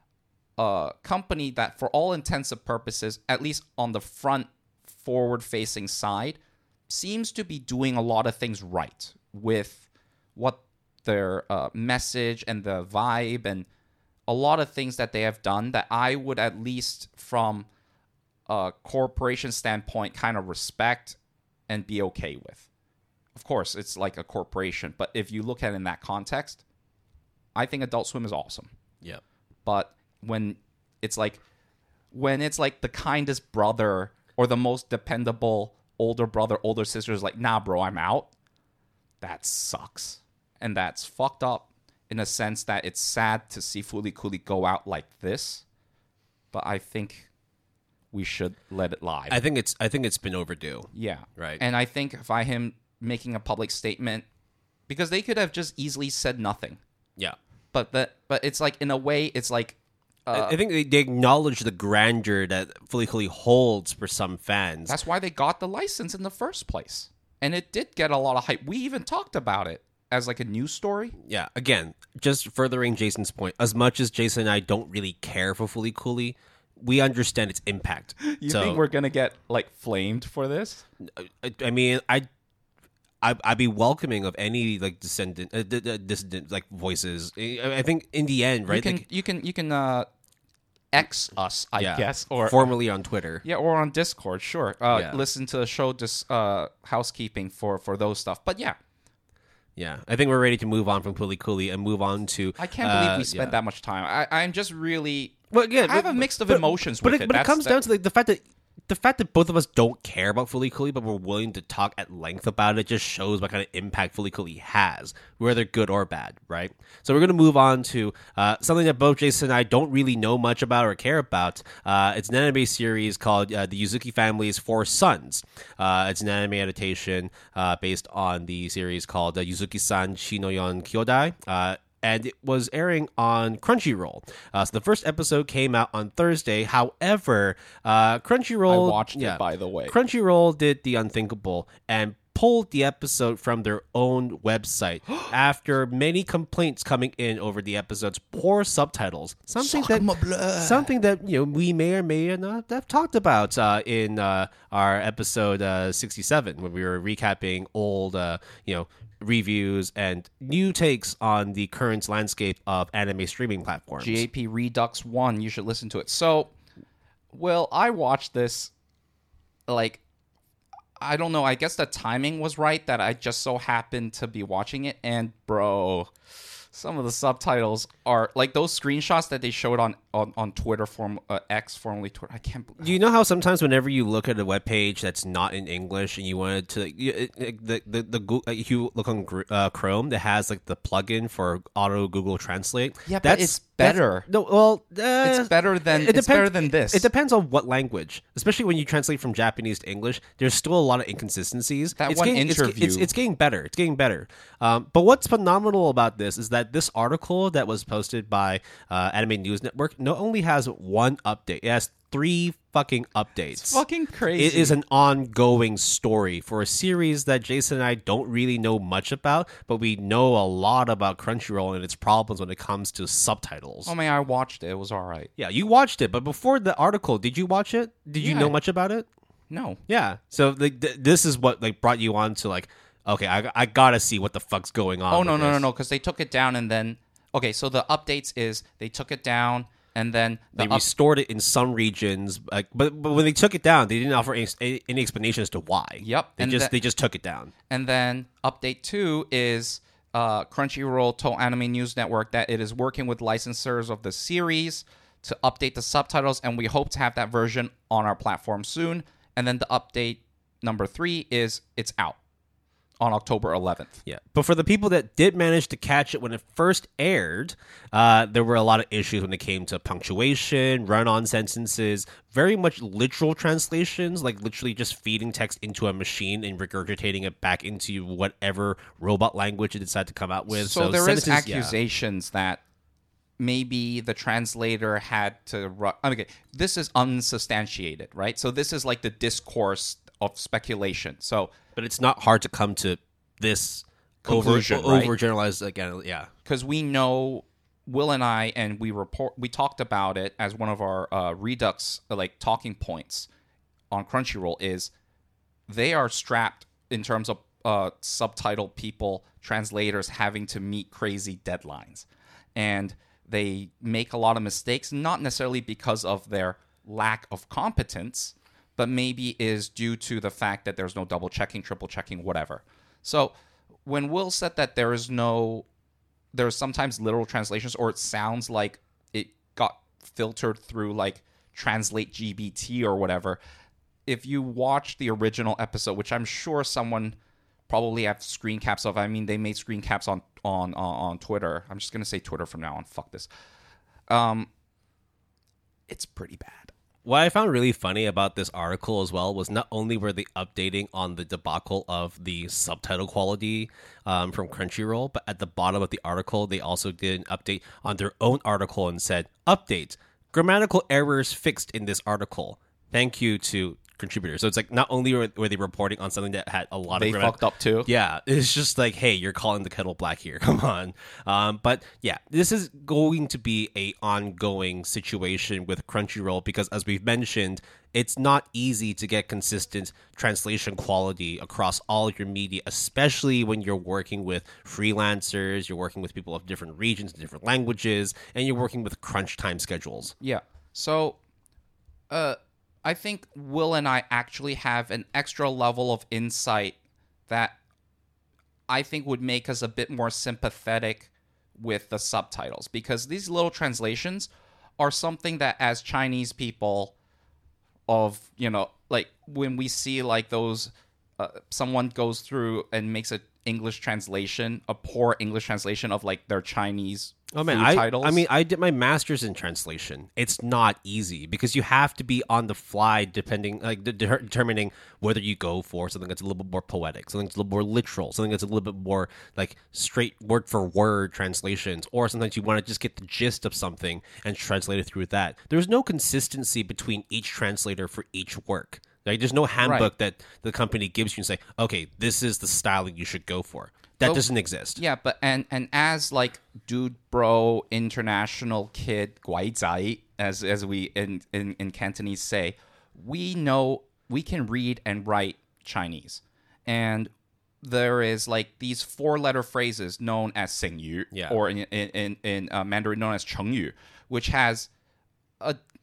a company that, for all intents and purposes, at least on the front forward-facing side, seems to be doing a lot of things right with what their message and the vibe and a lot of things that they have done that I would, at least from a corporation standpoint, kind of respect and be okay with. Of course, it's like a corporation, but if you look at it in that context, I think Adult Swim is awesome. Yeah. But when it's like the kindest brother or the most dependable older brother, older sister is like, nah, bro, I'm out. That sucks. And that's fucked up in a sense that it's sad to see Fooly Cooly go out like this. But I think we should let it lie. I think it's been overdue. Yeah. Right. And I think by him making a public statement, because they could have just easily said nothing. Yeah. But it's like, in a way, it's like, I think they acknowledge the grandeur that Fooly Cooly holds for some fans. that's why they got the license in the first place. And it did get a lot of hype. We even talked about it as like a news story. Yeah, again, just furthering Jason's point, as much as Jason and I don't really care for Fooly Cooly, we understand its impact. You think we're going to get like flamed for this? I mean, I'd be welcoming of any like dissident like voices. I think in the end, right? You can X us, I guess, or formerly on Twitter. Yeah, or on Discord, sure. Yeah. Listen to the show, housekeeping for those stuff. But yeah, Yeah, I think we're ready to move on from Fooly Cooly and move on to. I can't believe we spent that much time. I'm just really. Well, again, I have a mix of emotions with it. But it comes down to the fact that both of us don't care about Fooly Cooly, but we're willing to talk at length about it, just shows what kind of impact Fooly Cooly has, whether good or bad, right? So we're going to move on to something that both Jason and I don't really know much about or care about. It's an anime series called The Yuzuki Family's Four Sons. It's an anime adaptation based on the series called Yuzuki-san Shinoyon Kyodai. And it was airing on Crunchyroll. So the first episode came out on Thursday. However, Crunchyroll... I watched it, by the way. Crunchyroll did the unthinkable and pulled the episode from their own website after many complaints coming in over the episode's poor subtitles. Something that we may or may not have talked about in our episode 67 when we were recapping old reviews and new takes on the current landscape of anime streaming platforms. GAP Redux 1, you should listen to it. So Well, I watched this, like, I don't know. I guess the timing was right that I just so happened to be watching it. And, bro, some of the subtitles are like those screenshots that they showed on Twitter, X, formerly Twitter. I can't believe. Do you know how sometimes whenever you look at a web page that's not in English and you wanted to if you look on Chrome that has like the plugin for auto Google Translate? Yeah, but it's better. No, well, It's better than it's better than this. It depends on what language, especially when you translate from Japanese to English. There's still a lot of inconsistencies. That it's one getting, interview, it's getting better. It's getting better. But what's phenomenal about this is that this article that was posted by Anime News Network not only has one update, it has 3 fucking updates. It's fucking crazy. It is an ongoing story for a series that Jason and I don't really know much about, but we know a lot about Crunchyroll and its problems when it comes to subtitles. Oh man, I watched it. It was all right. Yeah, you watched it, but before the article, did you watch it? Did you know much about it? No. Yeah. So like, this is what like brought you on to like, okay, I gotta see what the fuck's going on. Oh no, because they took it down and then okay. So the updates is they took it down and then they restored it in some regions, like, but when they took it down, they didn't offer any explanation as to why. Yep, they just took it down. And then update 2 is Crunchyroll told Anime News Network that it is working with licensors of the series to update the subtitles, and we hope to have that version on our platform soon. And then the update number 3 is it's out on October 11th. Yeah, but for the people that did manage to catch it when it first aired, there were a lot of issues when it came to punctuation, run-on sentences, very much literal translations, like literally just feeding text into a machine and regurgitating it back into whatever robot language it decided to come out with. So there is accusations that maybe the translator had to run. Okay, this is unsubstantiated, right? So this is like the discourse of speculation. So, but it's not hard to come to this conclusion, right? Overgeneralized again. Yeah, because we know Will and I, and we talked about it as one of our Redux like talking points on Crunchyroll is they are strapped in terms of subtitle people, translators having to meet crazy deadlines, and they make a lot of mistakes, not necessarily because of their lack of competence, but maybe is due to the fact that there's no double checking, triple checking, whatever. So when Will said that there's sometimes literal translations, or it sounds like it got filtered through like Translate GBT or whatever, if you watch the original episode, which I'm sure someone probably have screen caps of, I mean, they made screen caps on Twitter. I'm just going to say Twitter from now on. Fuck this. It's pretty bad. What I found really funny about this article as well was not only were they updating on the debacle of the subtitle quality from Crunchyroll, but at the bottom of the article, they also did an update on their own article and said, update, grammatical errors fixed in this article. Thank you to contributors. So it's like not only were they reporting on something that had a lot of fucked up too. Yeah, it's just like, hey, you're calling the kettle black here. Come on. But yeah, this is going to be a ongoing situation with Crunchyroll because, as we've mentioned, it's not easy to get consistent translation quality across all your media, especially when you're working with freelancers, you're working with people of different regions, different languages, and you're working with crunch time schedules. Yeah. So, I think Will and I actually have an extra level of insight that I think would make us a bit more sympathetic with the subtitles, because these little translations are something that as Chinese people of, like when we see like those, someone goes through and makes a English translation, a poor English translation of like their Chinese titles. I did my master's in translation. It's not easy because you have to be on the fly, determining whether you go for something that's a little bit more poetic, something that's a little more literal, something that's a little bit more like straight word for word translations, or sometimes you want to just get the gist of something and translate it through that. There's no consistency between each translator for each work. Like, there's no handbook that the company gives you and say, okay, this is the styling you should go for. That doesn't exist. Yeah, but and as like dude bro international kid guai zai, as we in Cantonese say, we know we can read and write Chinese. And there is like these 4-letter phrases known as 醒语, or in Mandarin known as 成语, which has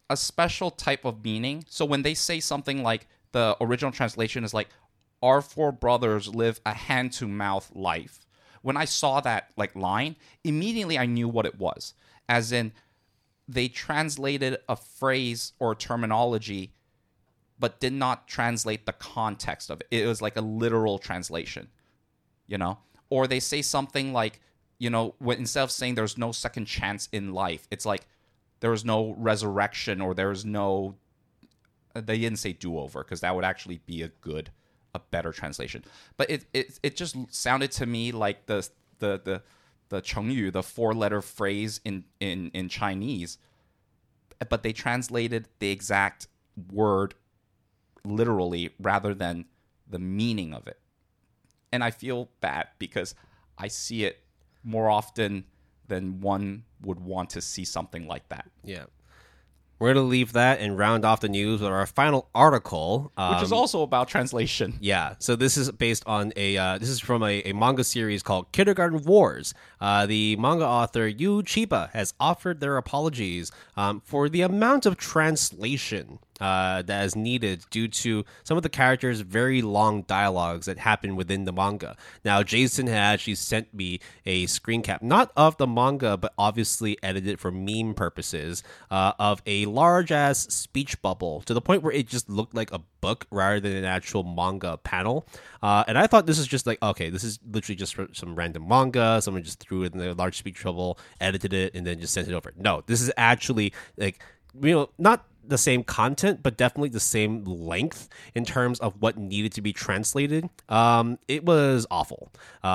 a special type of meaning. So when they say something like the original translation is like, our four brothers live a hand-to-mouth life. When I saw that like line, immediately I knew what it was. As in, they translated a phrase or terminology, but did not translate the context of it. It was like a literal translation, you know? Or they say something like, you know, when, instead of saying there's no second chance in life, it's like there is no resurrection, or there is no... They didn't say do-over, because that would actually be a better translation. But it just sounded to me like the Chengyu, the four-letter phrase in Chinese, but they translated the exact word literally rather than the meaning of it. And I feel bad because I see it more often than one would want to see something like that. Yeah. We're going to leave that and round off the news with our final article. Which is also about translation. Yeah. So this is based on this is from a manga series called Kindergarten Wars. The manga author Yu Chiba has offered their apologies for the amount of translation that is needed due to some of the characters' very long dialogues that happen within the manga. Now, Jason had actually sent me a screen cap, not of the manga, but obviously edited for meme purposes, of a large-ass speech bubble, to the point where it just looked like a book rather than an actual manga panel. And I thought this is just like, okay, this is literally just some random manga. Someone just threw it in a large speech bubble, edited it, and then just sent it over. No, this is actually, like, you know, not the same content, but definitely the same length in terms of what needed to be translated. It was awful.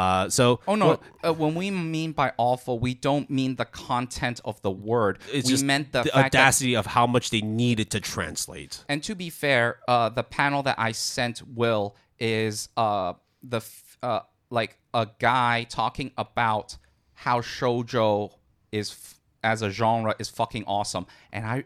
When we mean by awful, we don't mean the content of the word. We just meant the fact audacity of how much they needed to translate. And to be fair, the panel that I sent Will is like a guy talking about how shoujo as a genre is fucking awesome, and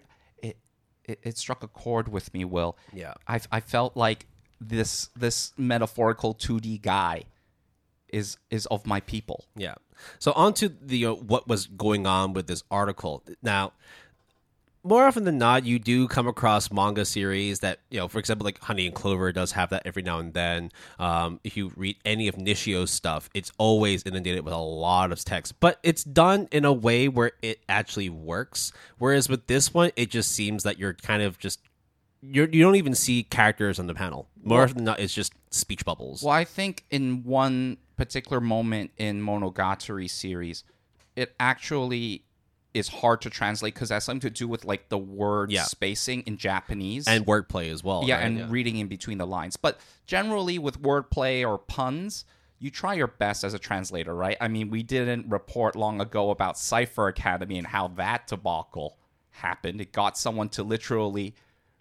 it struck a chord with me, Will. Yeah. I felt like this metaphorical 2D guy is of my people. Yeah. So on to the what was going on with this article. Now, more often than not, you do come across manga series that, you know, for example, like Honey and Clover does have that every now and then. If you read any of Nishio's stuff, it's always inundated with a lot of text, but it's done in a way where it actually works. Whereas with this one, it just seems that you're kind of just, you don't even see characters on the panel. More often than not, it's just speech bubbles. Well, I think in one particular moment in Monogatari series, it actually is hard to translate because it has something to do with like the word spacing in Japanese and wordplay as well. Yeah, right? and reading in between the lines. But generally with wordplay or puns, you try your best as a translator, right? I mean, we didn't report long ago about Cypher Academy and how that debacle happened. It got someone to literally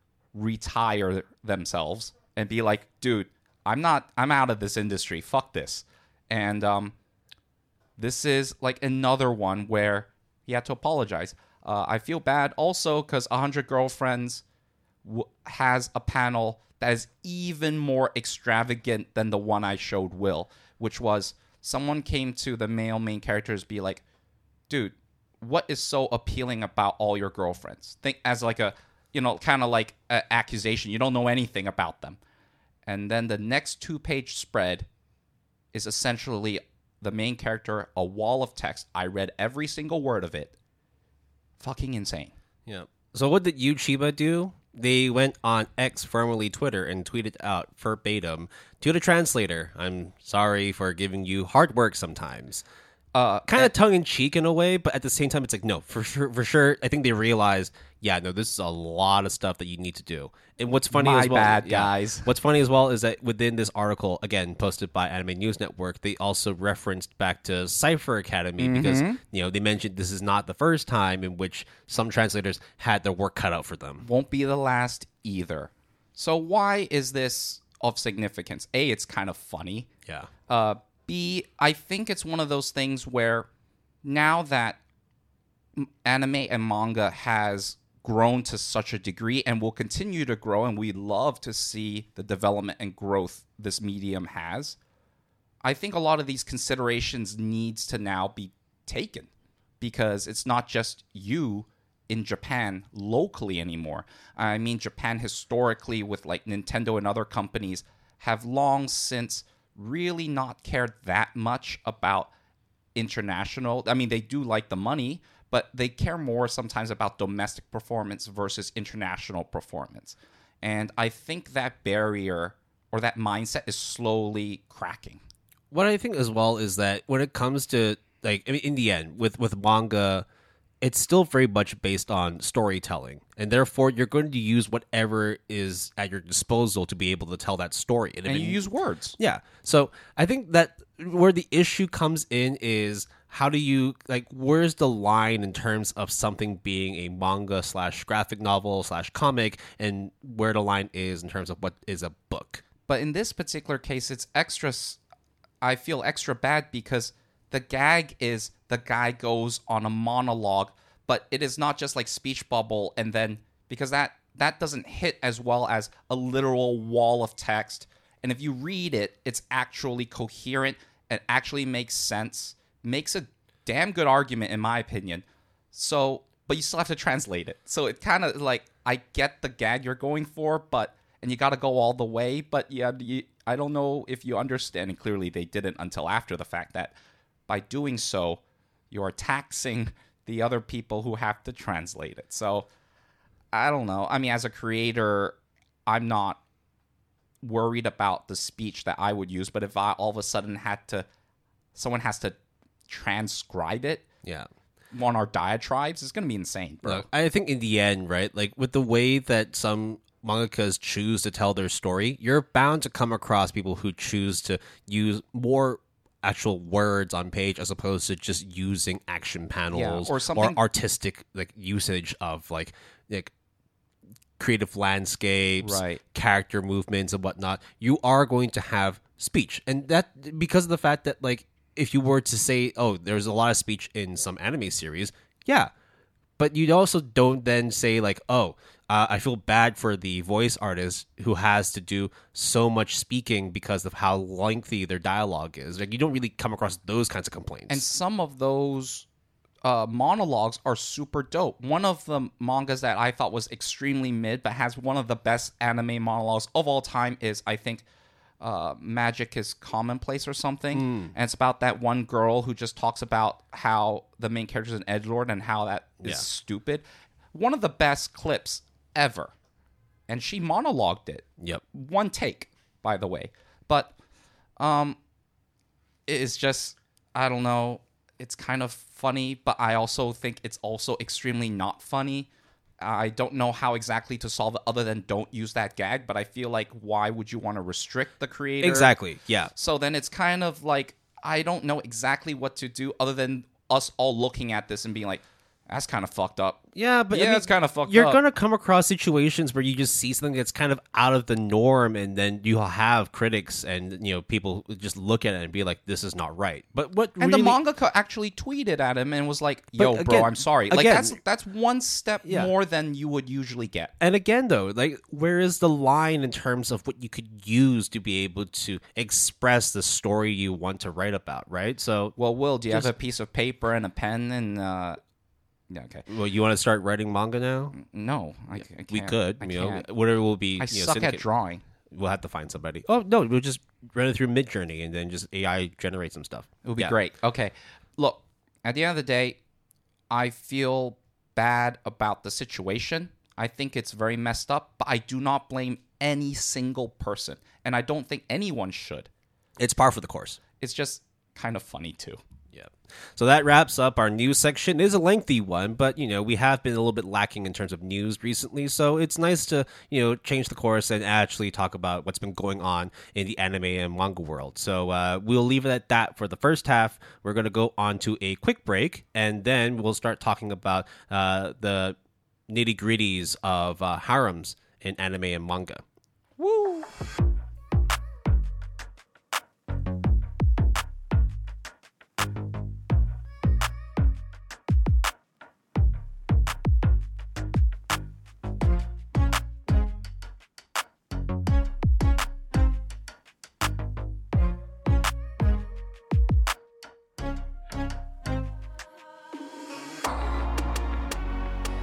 retire themselves and be like, dude, I'm out of this industry. Fuck this. And this is like another one where he had to apologize. I feel bad also because 100 Girlfriends has a panel that is even more extravagant than the one I showed Will, which was someone came to the male main characters be like, dude, what is so appealing about all your girlfriends? Think as like a, you know, kind of like an accusation. You don't know anything about them. And then the next 2-page spread is essentially the main character, a wall of text. I read every single word of it. Fucking insane. Yeah. So what did Yu Chiba do? They went on X, formerly Twitter, and tweeted out verbatim, to the translator, I'm sorry for giving you hard work sometimes. Kind of tongue-in-cheek in a way, but at the same time, it's like, no, for sure. I think they realized, yeah, no, this is a lot of stuff that you need to do. And what's funny as well, guys. What's funny as well is that within this article, again, posted by Anime News Network, they also referenced back to Cypher Academy because, you know, they mentioned this is not the first time in which some translators had their work cut out for them. Won't be the last either. So why is this of significance? A, it's kind of funny. Yeah. B, I think it's one of those things where now that anime and manga has grown to such a degree and will continue to grow, and we love to see the development and growth this medium has, I think a lot of these considerations needs to now be taken because it's not just you in Japan locally anymore. I mean, Japan historically, with like Nintendo and other companies, have long since really not cared that much about international. I mean, they do like the money, but they care more sometimes about domestic performance versus international performance. And I think that barrier or that mindset is slowly cracking. What I think as well is that when it comes to, like, I mean, in the end, with manga, it's still very much based on storytelling, and therefore you're going to use whatever is at your disposal to be able to tell that story. And you use words. Yeah. So I think that where the issue comes in is, how do you, like, where's the line in terms of something being a manga / graphic novel / comic, and where the line is in terms of what is a book? But in this particular case, it's extra. I feel extra bad because the gag is the guy goes on a monologue, but it is not just like speech bubble, and then because that doesn't hit as well as a literal wall of text. And if you read it, it's actually coherent and actually makes sense. Makes a damn good argument, in my opinion. So, but you still have to translate it. So it kind of like, I get the gag you're going for, and you got to go all the way. But yeah, I don't know if you understand, and clearly they didn't until after the fact, that by doing so, you're taxing the other people who have to translate it. So I don't know. I mean, as a creator, I'm not worried about the speech that I would use. But if I all of a sudden someone has to transcribe it, Yeah. on our diatribes, it's going to be insane, bro. Look, I think in the end, right, like with the way that some mangakas choose to tell their story, you're bound to come across people who choose to use more actual words on page as opposed to just using action panels or something, artistic like usage of like creative landscapes, right, character movements and whatnot. You are going to have speech, and that because of the fact that, like, if you were to say, oh, there's a lot of speech in some anime series, yeah, but you also don't then say like, oh, I feel bad for the voice artist who has to do so much speaking because of how lengthy their dialogue is. Like, you don't really come across those kinds of complaints. and some of those monologues are super dope. One of the mangas that I thought was extremely mid but has one of the best anime monologues of all time is, I think, Magic is Commonplace or something. And it's about that one girl who just talks about how the main character is an edgelord and how that is stupid. One of the best clips ever. And she monologued it. Yep. One take, by the way. But it is just, I don't know, it's kind of funny, but I also think it's also extremely not funny. I don't know how exactly to solve it other than don't use that gag, but I feel like, why would you want to restrict the creator? Exactly, yeah. So then it's kind of like, I don't know exactly what to do other than us all looking at this and being like, that's kind of fucked up. Yeah, but yeah, I mean, it's kind of fucked up. You're going to come across situations where you just see something that's kind of out of the norm, and then you'll have critics and, you know, people just look at it and be like, this is not right. But what and really... the mangaka actually tweeted at him and was like, yo, But bro, again- I'm sorry. Like, again- that's one step more than you would usually get. And again, though, like, where is the line in terms of what you could use to be able to express the story you want to write about, right? So, Well, Will, do you have a piece of paper and a pen and... Yeah, okay. well, you want to start writing manga now? No, I can't. We could. I You know, can't. whatever will be. I suck at syndicate. drawing. We'll have to find somebody. Oh no, we'll just run it through Midjourney and then just AI generate some stuff. It would be great. Okay. Look, at the end of the day, I feel bad about the situation. I think it's very messed up, but I do not blame any single person. And I don't think anyone should. It's par for the course. It's just kind of funny, too. Yeah. So that wraps up our news section. It is a lengthy one, but, you know, we have been a little bit lacking in terms of news recently. So it's nice to, you know, change the course and actually talk about what's been going on in the anime and manga world. So we'll leave it at that for the first half. We're going to go on to a quick break, and then we'll start talking about the nitty-gritties of harems in anime and manga. Woo!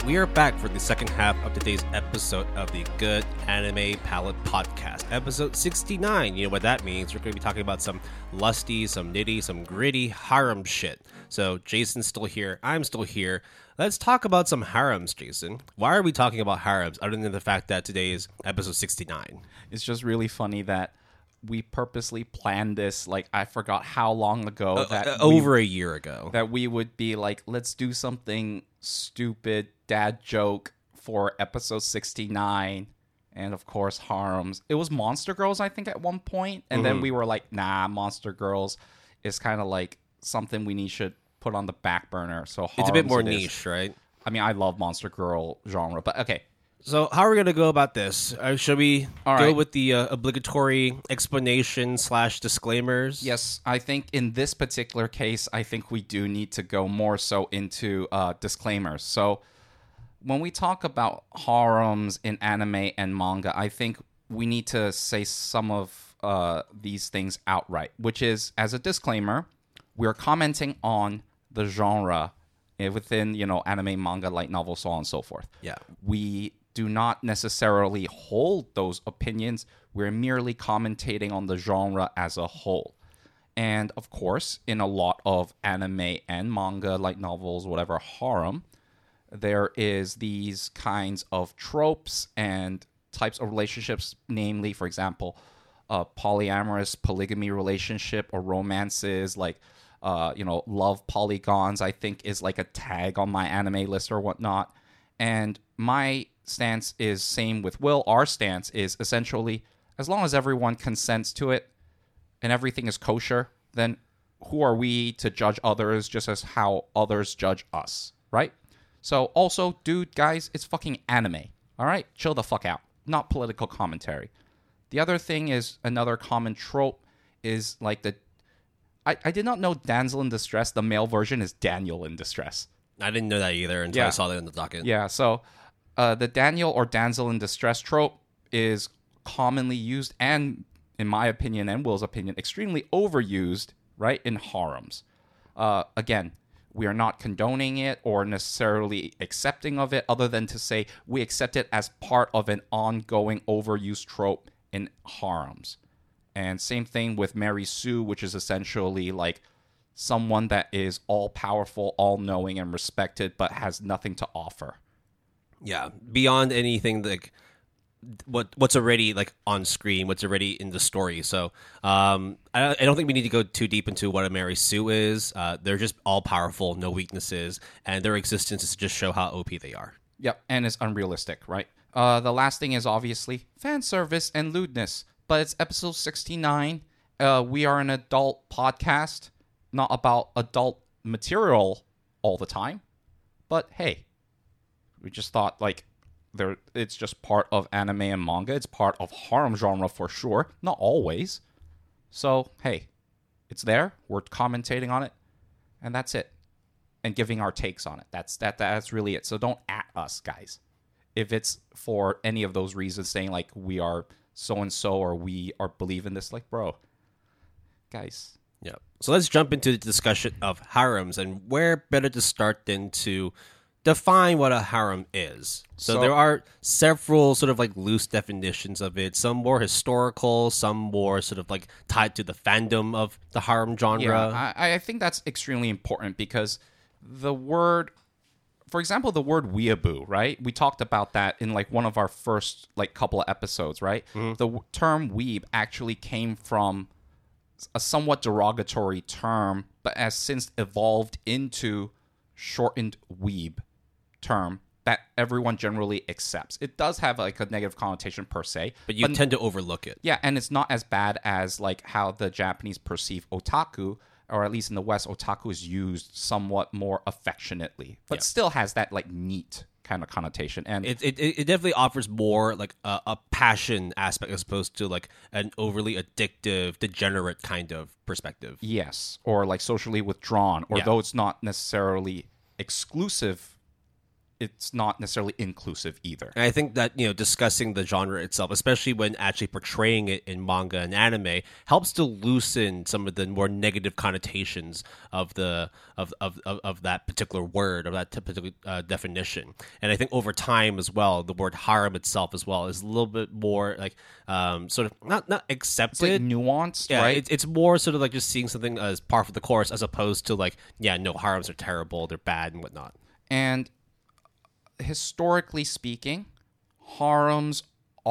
we are back for the second half of today's episode of the Good Anime Palette Podcast, episode 69. You know what that means. We're going to be talking about some lusty, some nitty, some gritty harem shit. So Jason's still here. I'm still here. Let's talk about some harems, Jason. Why are we talking about harems other than the fact that today is episode 69? It's just really funny that we purposely planned this, like, I forgot how long ago over a year ago. That we would be like, let's do something stupid dad joke for episode 69. And of course, harems. It was Monster Girls, I think, at one point. And then we were like, nah, Monster Girls is kind of like something should put on the back burner. So it's a bit more niche, right? I mean, I love Monster Girl genre, but okay. So how are we going to go about this? Should we go with the obligatory explanation / disclaimers? Yes, I think in this particular case, I think we do need to go more so into disclaimers. So when we talk about harems in anime and manga, I think we need to say some of these things outright, which is, as a disclaimer, we're commenting on the genre within, anime, manga, light novel, so on and so forth. Yeah. We do not necessarily hold those opinions. We're merely commentating on the genre as a whole. And of course, in a lot of anime and manga, light novels, whatever, harem, there is these kinds of tropes and types of relationships, namely, for example, polyamorous polygamy relationship or romances like love polygons, I think, is like a tag on my anime list or whatnot. And my stance is same with Will. Our stance is essentially, as long as everyone consents to it and everything is kosher, then who are we to judge others just as how others judge us, right? So also, dude, guys, it's fucking anime, all right? Chill the fuck out. Not political commentary. The other thing is, another common trope is like I did not know damsel in distress, the male version is Daniel in distress. I didn't know that either until I saw that in the docket. Yeah, so the Daniel or damsel in distress trope is commonly used and, in my opinion and Will's opinion, extremely overused, right, in harems. Again, we are not condoning it or necessarily accepting of it, other than to say we accept it as part of an ongoing overused trope in harems. And same thing with Mary Sue, which is essentially like someone that is all-powerful, all-knowing, and respected, but has nothing to offer. Yeah, beyond anything like what's already like on screen, what's already in the story. So I don't think we need to go too deep into what a Mary Sue is. They're just all-powerful, no weaknesses, and their existence is to just show how OP they are. Yep, and it's unrealistic, right? The last thing is obviously fan service and lewdness, but it's episode 69. We are an adult podcast, not about adult material all the time. But hey, we just thought like it's just part of anime and manga. It's part of harem genre for sure. Not always. So hey, it's there. We're commentating on it, and that's it. And giving our takes on it. That's really it. So don't at us, guys. If it's for any of those reasons, saying like we are so and so or we are believe in this, like, bro, guys. Yeah. So let's jump into the discussion of harems, and where better to start than to define what a harem is. So there are several sort of like loose definitions of it, some more historical, some more sort of like tied to the fandom of the harem genre. Yeah, I think that's extremely important because the word, for example, the word weeaboo, right? We talked about that in like one of our first like couple of episodes, right? Mm-hmm. The term weeb actually came from a somewhat derogatory term, but has since evolved into shortened weeb term that everyone generally accepts. It does have like a negative connotation per se, but you tend to overlook it. Yeah, and it's not as bad as like how the Japanese perceive otaku, or at least in the West, otaku is used somewhat more affectionately, but still has that like neat kind of connotation. And it definitely offers more like a passion aspect as opposed to like an overly addictive, degenerate kind of perspective. Yes, or like socially withdrawn, or though it's not necessarily exclusive it's not necessarily inclusive either. And I think that, discussing the genre itself, especially when actually portraying it in manga and anime, helps to loosen some of the more negative connotations of the of that particular word, of that particular definition. And I think over time as well, the word harem itself as well is a little bit more like sort of not accepted, It's like nuanced, yeah, right? it's more sort of like just seeing something as par for the course, as opposed to like, yeah, no, harems are terrible, they're bad and whatnot. And historically speaking, harems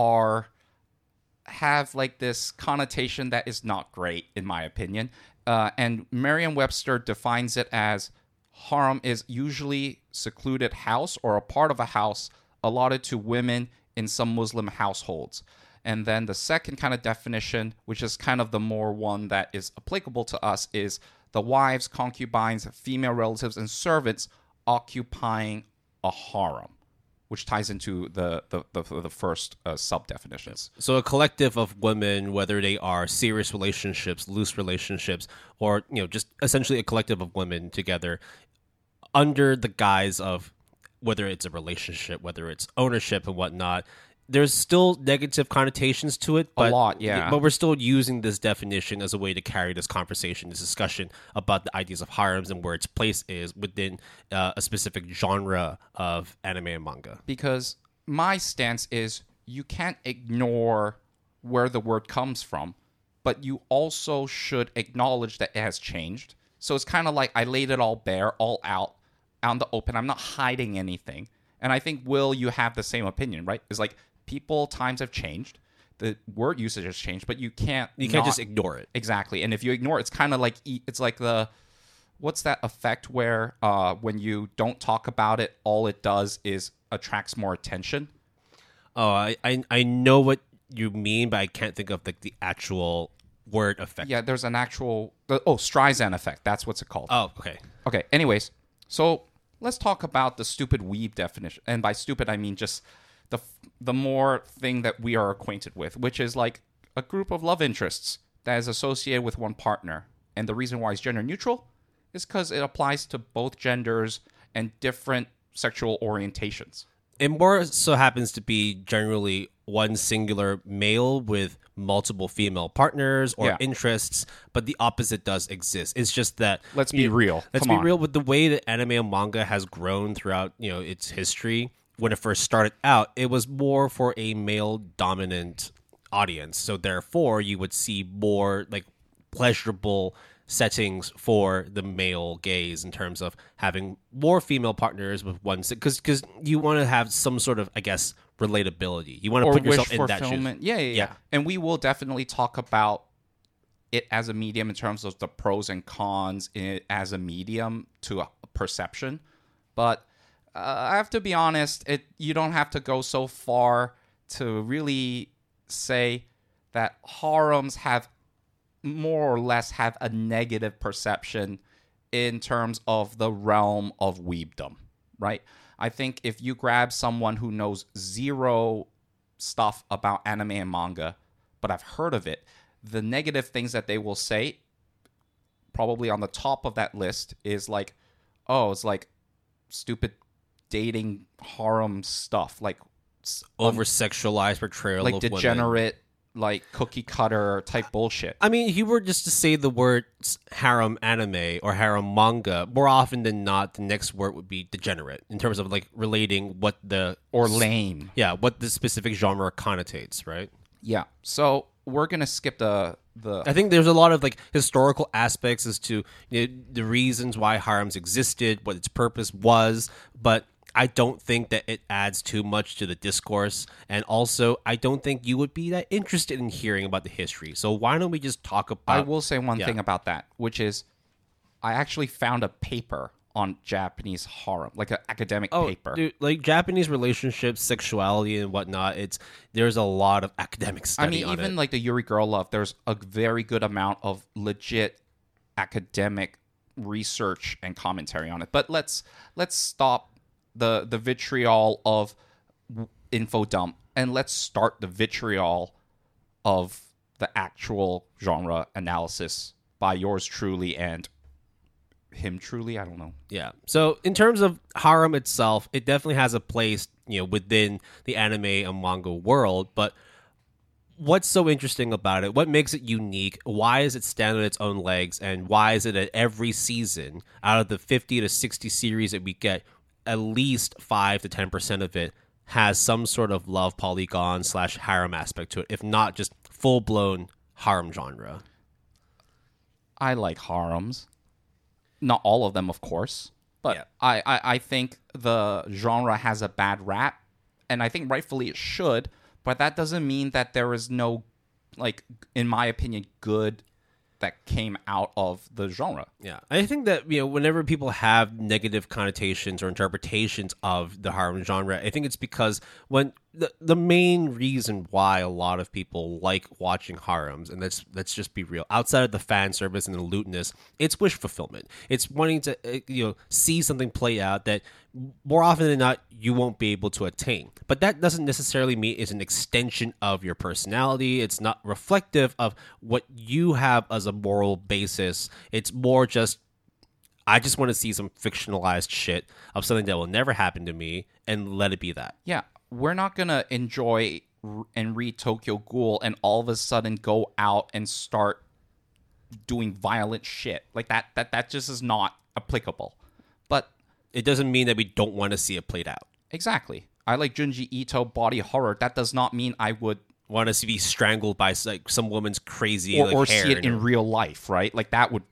have like this connotation that is not great, in my opinion. And Merriam-Webster defines it as harem is usually secluded house or a part of a house allotted to women in some Muslim households. And then the second kind of definition, which is kind of the more one that is applicable to us, is the wives, concubines, female relatives, and servants occupying a harem, which ties into the first sub-definitions. So a collective of women, whether they are serious relationships, loose relationships, or just essentially a collective of women together under the guise of whether it's a relationship, whether it's ownership and whatnot. There's still negative connotations to it, but A lot, yeah. But we're still using this definition as a way to carry this conversation, this discussion about the ideas of harems and where its place is within a specific genre of anime and manga. Because my stance is you can't ignore where the word comes from, but you also should acknowledge that it has changed. So it's kind of like I laid it all bare, all out the open. I'm not hiding anything. And I think, Will, you have the same opinion, right? It's like times have changed. The word usage has changed, but you can't just ignore it. Exactly. And if you ignore it, it's kind of like, it's like what's that effect where when you don't talk about it, all it does is attracts more attention? Oh, I know what you mean, but I can't think of like the actual word effect. Yeah, there's an actual... Streisand effect. That's what's it called. Oh, okay. Okay, anyways. So let's talk about the stupid weeb definition. And by stupid, I mean just the more thing that we are acquainted with, which is like a group of love interests that is associated with one partner. And the reason why it's gender neutral is because it applies to both genders and different sexual orientations. It more so happens to be generally one singular male with multiple female partners or interests, but the opposite does exist. It's just that Let's be real. Let's be real with the way that anime and manga has grown throughout, its history. When it first started out, it was more for a male dominant audience. So therefore, you would see more like pleasurable settings for the male gaze in terms of having more female partners with one, because you want to have some sort of, I guess, relatability. You want to put yourself in that shoes. Yeah. And we will definitely talk about it as a medium in terms of the pros and cons as a medium to a perception. But I have to be honest, you don't have to go so far to really say that harems have more or less have a negative perception in terms of the realm of weebdom, right? I think if you grab someone who knows zero stuff about anime and manga, but I've heard of it, the negative things that they will say, probably on the top of that list, is like, oh, it's like stupid dating harem stuff, like over-sexualized portrayal like of degenerate women. Like cookie cutter type bullshit. I mean, if you were just to say the word harem anime or harem manga, more often than not, the next word would be degenerate in terms of like relating what or lame. Yeah, what the specific genre connotates, right? Yeah. So we're gonna skip the. I think there's a lot of like historical aspects as to the reasons why harems existed, what its purpose was, but I don't think that it adds too much to the discourse. And also, I don't think you would be that interested in hearing about the history. So why don't we just talk about... I will say one thing about that, which is I actually found a paper on Japanese harem, like an academic paper. Dude, like Japanese relationships, sexuality, and whatnot, there's a lot of academic study on it. Even like the Yuri Girl Love, there's a very good amount of legit academic research and commentary on it. But let's stop the vitriol of info dump, and let's start the vitriol of the actual genre analysis by yours truly and him truly. I don't know. Yeah. So in terms of harem itself, it definitely has a place, within the anime and manga world. But what's so interesting about it? What makes it unique? Why does it stand on its own legs? And why is it that every season, out of the 50 to 60 series that we get, at least 5 to 10% of it has some sort of love polygon / harem aspect to it, if not just full blown harem genre? I like harems. Not all of them, of course. But Yeah. I think the genre has a bad rap, and I think rightfully it should, but that doesn't mean that there is no, like, in my opinion, good that came out of the genre. Yeah, I think that whenever people have negative connotations or interpretations of the harem genre, I think it's because when the main reason why a lot of people like watching harems, and let's just be real, outside of the fan service and the lewdness, it's wish fulfillment. It's wanting to see something play out that more often than not you won't be able to attain. But that doesn't necessarily mean it's an extension of your personality. It's not reflective of what you have as a moral basis. It's more just, I just want to see some fictionalized shit of something that will never happen to me, and let it be that. Yeah, we're not going to enjoy and read Tokyo Ghoul and all of a sudden go out and start doing violent shit. Like that just is not applicable. But it doesn't mean that we don't want to see it played out. Exactly. I like Junji Ito body horror. That does not mean I would want to be strangled by like some woman's crazy or hair see it in real life, right? Like that would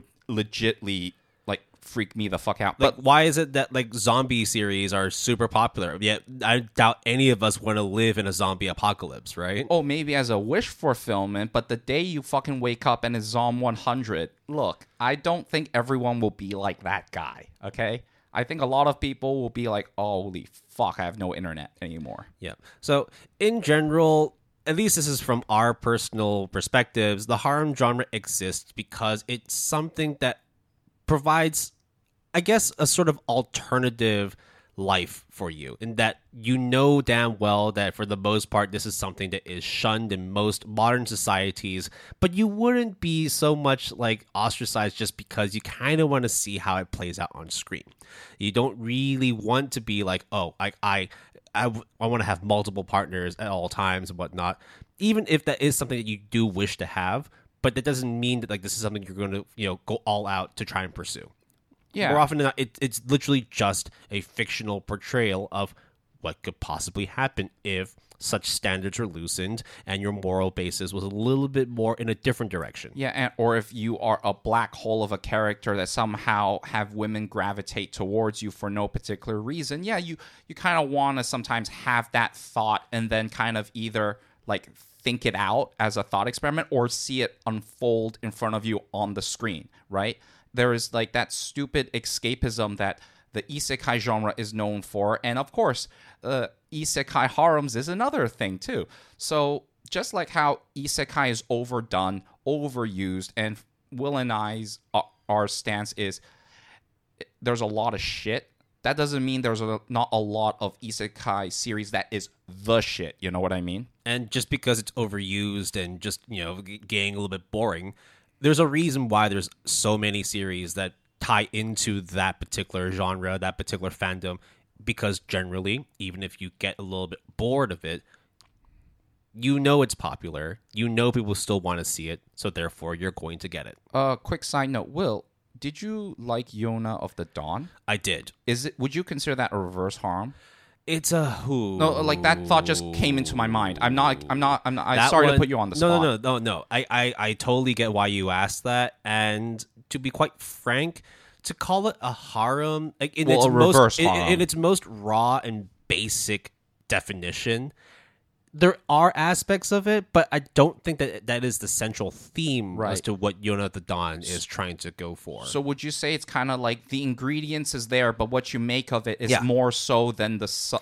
legitly like freak me the fuck out. Like, But why is it that like zombie series are super popular? Yet I doubt any of us want to live in a zombie apocalypse, right? oh, maybe as a wish fulfillment, but the day you fucking wake up and it's Zom 100, look, I don't think everyone will be like that guy, okay? I think a lot of people will be like, oh, holy fuck, I have no internet anymore. Yeah. So in general, at least this is from our personal perspectives, the harem genre exists because it's something that provides, I guess, a sort of alternative life for you, in that damn well that for the most part this is something that is shunned in most modern societies, but you wouldn't be so much like ostracized just because you kind of want to see how it plays out on screen. You don't really want to be like, oh, I want to have multiple partners at all times and whatnot, even if that is something that you do wish to have, but that doesn't mean that like this is something you're going to go all out to try and pursue. Yeah. More often than not, it's literally just a fictional portrayal of what could possibly happen if such standards are loosened and your moral basis was a little bit more in a different direction. Yeah, or if you are a black hole of a character that somehow have women gravitate towards you for no particular reason, yeah, you kind of want to sometimes have that thought and then kind of either like think it out as a thought experiment or see it unfold in front of you on the screen, right? There is like that stupid escapism that the isekai genre is known for. And of course, isekai harems is another thing too. So just like how isekai is overdone, overused, and Will and I's our stance is there's a lot of shit. That doesn't mean there's not a lot of isekai series that is the shit. You know what I mean? And just because it's overused and just, getting a little bit boring, there's a reason why there's so many series that tie into that particular genre, that particular fandom, because generally, even if you get a little bit bored of it, it's popular, people still want to see it, so therefore you're going to get it. Quick side note, Will, did you like Yona of the Dawn? I did. Would you consider that a reverse harem? It's a who? No, like that thought just came into my mind. I'm sorry to put you on the spot. No. I totally get why you asked that, and to be quite frank, to call it a harem, like in its most raw and basic definition, there are aspects of it, but I don't think that is the central theme as to what Yona of the Dawn is trying to go for. So would you say it's kind of like the ingredients is there, but what you make of it is more so than the sum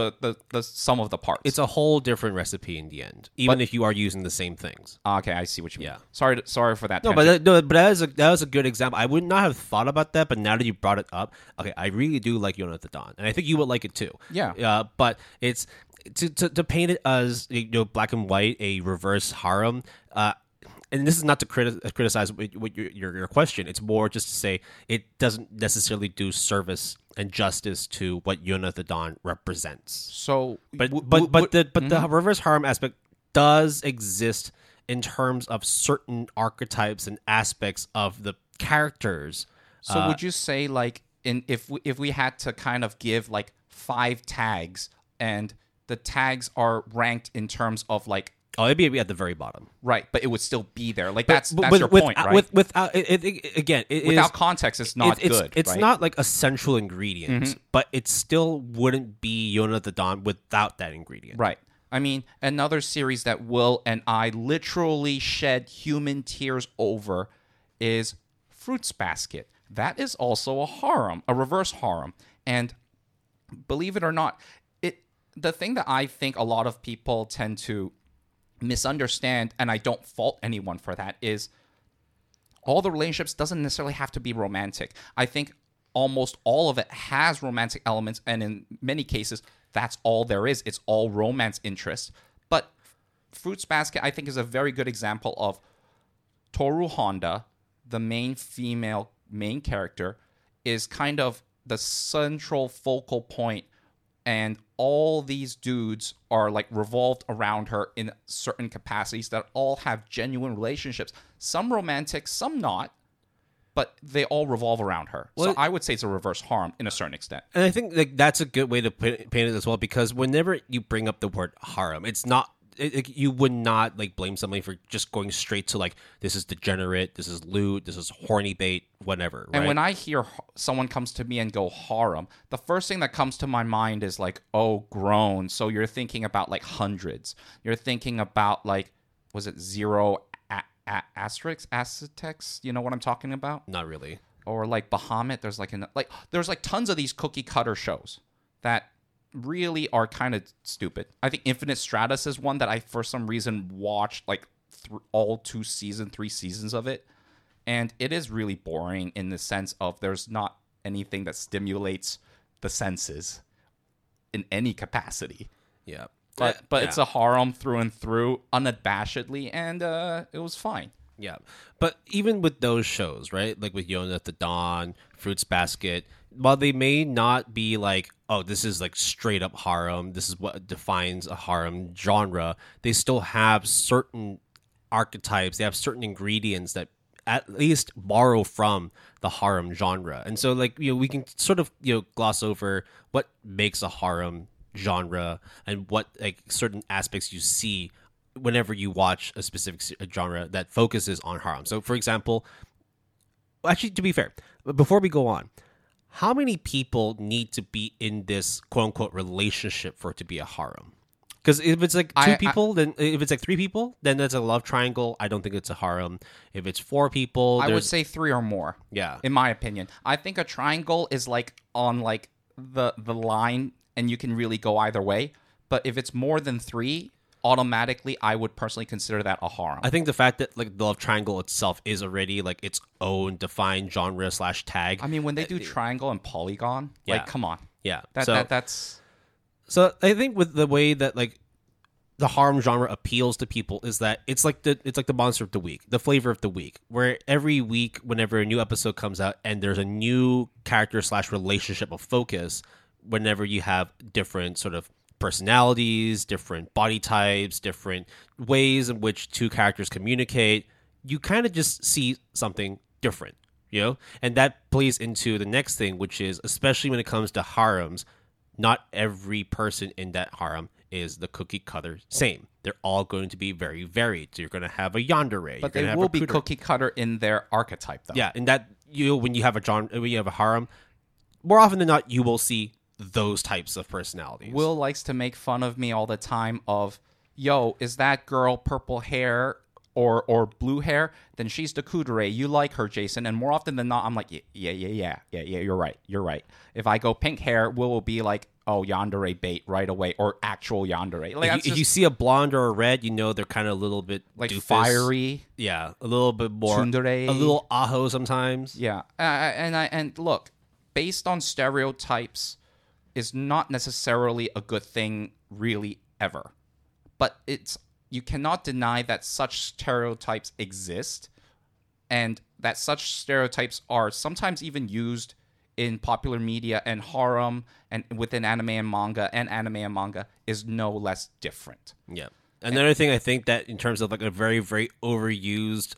of the parts? It's a whole different recipe in the end, even if you are using the same things. Okay, I see what you mean. Yeah. Sorry for that. No, but that was a good example. I would not have thought about that, but now that you brought it up, okay, I really do like Yona of the Dawn, and I think you would like it too. Yeah. But it's to paint it as black and white, a reverse harem. and this is not to criticize what your question. It's more just to say it doesn't necessarily do service and justice to what Yona the Dawn represents. So, But the reverse harem aspect does exist in terms of certain archetypes and aspects of the characters. So would you say like if we had to kind of give like 5 tags and the tags are ranked in terms of like it'd be at the very bottom, right? But it would still be there. Like that's your point, right? Without context, it's not good. It's right? not like a central ingredient, but it still wouldn't be Yona the Dawn without that ingredient, right? I mean, another series that Will and I literally shed human tears over is Fruits Basket. That is also a harem, a reverse harem, and believe it or not, the thing that I think a lot of people tend to misunderstand, and I don't fault anyone for that, is all the relationships doesn't necessarily have to be romantic. I think almost all of it has romantic elements, and in many cases, that's all there is. It's all romance interest. But Fruits Basket, I think, is a very good example of Toru Honda, the main character, is kind of the central focal point, and all these dudes are like revolved around her in certain capacities that all have genuine relationships. Some romantic, some not, but they all revolve around her. So I would say it's a reverse harem in a certain extent. And I think like that's a good way to paint it as well, because whenever you bring up the word harem, it's not you would not like blame somebody for just going straight to like, this is degenerate, this is lewd, this is horny bait, whatever. Right? And when I hear someone comes to me and go harem, the first thing that comes to my mind is like, oh, grown. So you're thinking about like hundreds. You're thinking about like, was it Zero Asterix, Aztecs? You know what I'm talking about? Not really. Or like Bahamut. There's like tons of these cookie cutter shows that really are kind of stupid. I think Infinite Stratus is one that I for some reason watched like all 3 seasons of it, and it is really boring in the sense of there's not anything that stimulates the senses in any capacity. Yeah. But it's a harem through and through, unabashedly, and it was fine. Yeah. But even with those shows, right? Like with Yona the Dawn, Fruits Basket, while they may not be like, oh, this is like straight up harem, this is what defines a harem genre, they still have certain archetypes, they have certain ingredients that at least borrow from the harem genre. And so like, we can sort of, gloss over what makes a harem genre and what like certain aspects you see whenever you watch a specific genre that focuses on harem. So for example, actually, to be fair, before we go on, how many people need to be in this quote-unquote relationship for it to be a harem? Because if it's like 2 people, then if it's like 3 people, then that's a love triangle. I don't think it's a harem. If it's 4 people, I would say 3 or more. Yeah, in my opinion, I think a triangle is like on like the line, and you can really go either way. But if it's more than 3, automatically, I would personally consider that a harem. I think the fact that like the love triangle itself is already like its own defined genre / tag. I mean, when they do triangle and polygon, like, come on, yeah, that's. So I think with the way that like the harem genre appeals to people is that it's like the monster of the week, the flavor of the week, where every week, whenever a new episode comes out and there's a new character / relationship of focus, whenever you have different sort of personalities, different body types, different ways in which 2 characters communicate, you kind of just see something different, And that plays into the next thing, which is, especially when it comes to harems, not every person in that harem is the cookie cutter same. They're all going to be very varied. So you're going to have a yandere, but they will be cookie cutter in their archetype, though. Yeah, and that when you have a harem, more often than not, you will see those types of personalities. Will likes to make fun of me all the time of, yo, is that girl purple hair or blue hair? Then she's the kudere. You like her, Jason. And more often than not, I'm like, yeah, you're right. If I go pink hair, will be like, oh, yandere bait right away, or actual yandere. Like, if you see a blonde or a red, they're kind of a little bit like doofus. Fiery. Yeah, a little bit more tsundere. A little aho sometimes. Yeah, and look, based on stereotypes, is not necessarily a good thing really ever. But it's you cannot deny that such stereotypes exist, and that such stereotypes are sometimes even used in popular media, and harem and within anime and manga is no less different. Yeah. Another thing I think that in terms of like a very, very overused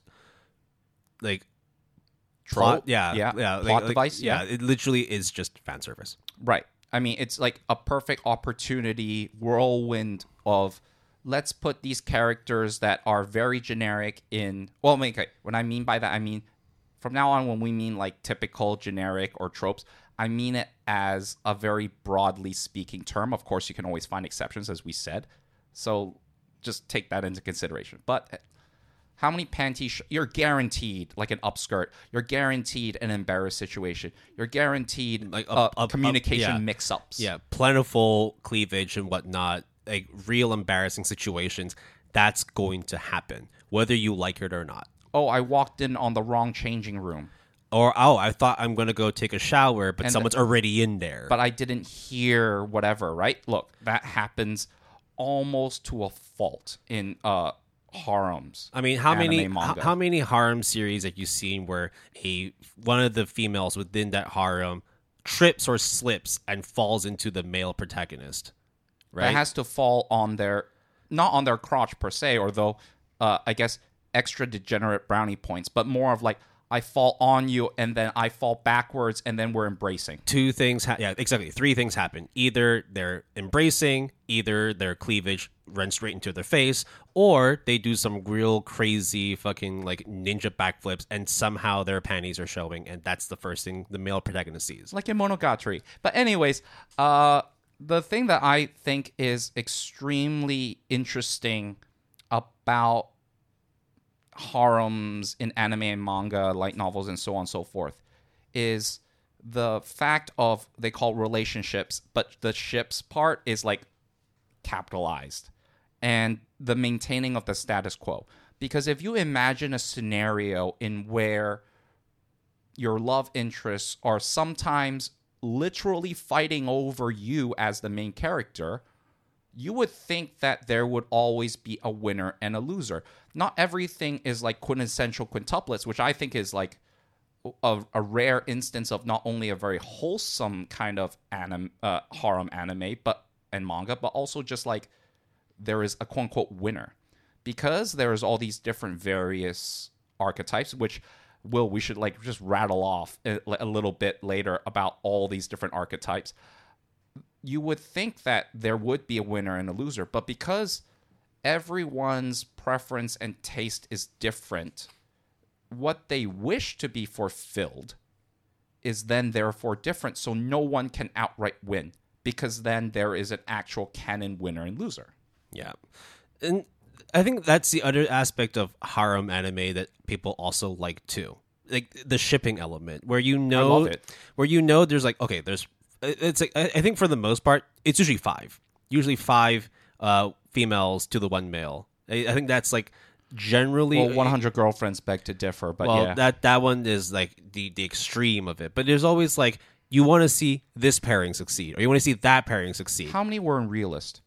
like plot, plot device, it literally is just fan service. Right. I mean, it's like a perfect opportunity whirlwind of let's put these characters that are very generic in. Well, okay, what I mean by that, I mean from now on, when we mean like typical, generic, or tropes, I mean it as a very broadly speaking term. Of course, you can always find exceptions, as we said. So just take that into consideration. But how many panty you're guaranteed like an upskirt. You're guaranteed an embarrassed situation. You're guaranteed like communication mix-ups. Yeah, plentiful cleavage and whatnot, like real embarrassing situations. That's going to happen, whether you like it or not. Oh, I walked in on the wrong changing room. Or, I thought I'm going to go take a shower, but someone's already in there. But I didn't hear whatever, right? Look, that happens almost to a fault in harems. I mean, how many harem series have you seen where one of the females within that harem trips or slips and falls into the male protagonist? Right? That has to fall on not on their crotch per se, although I guess extra degenerate brownie points, but more of like, I fall on you and then I fall backwards and then we're embracing. Two things, exactly. Three things happen. Either they're embracing, either their cleavage runs straight into their face, or they do some real crazy fucking like ninja backflips and somehow their panties are showing, and that's the first thing the male protagonist sees. Like in Monogatari. But anyways, the thing that I think is extremely interesting about harems in anime and manga, light novels, and so on and so forth, is the fact of they call relationships, but the ships part is like capitalized, and the maintaining of the status quo. Because if you imagine a scenario in where your love interests are sometimes literally fighting over you as the main character, you would think that there would always be a winner and a loser. Not everything is like quintessential quintuplets, which I think is like a rare instance of not only a very wholesome kind of harem anime and manga, but also just like there is a quote-unquote winner. Because there is all these different various archetypes, which we should like just rattle off a little bit later about all these different archetypes. You would think that there would be a winner and a loser, but because everyone's preference and taste is different, what they wish to be fulfilled is then therefore different, so no one can outright win, because then there is an actual canon winner and loser. Yeah. And I think that's the other aspect of harem anime that people also like too. Like the shipping element, where I love it. Where there's like, okay, it's like, I think for the most part it's usually five females to the one male. I think that's like generally 100 girlfriends beg to differ, but that one is like the extreme of it. But there's always like, you want to see this pairing succeed, or you want to see that pairing succeed. How many were in Realist?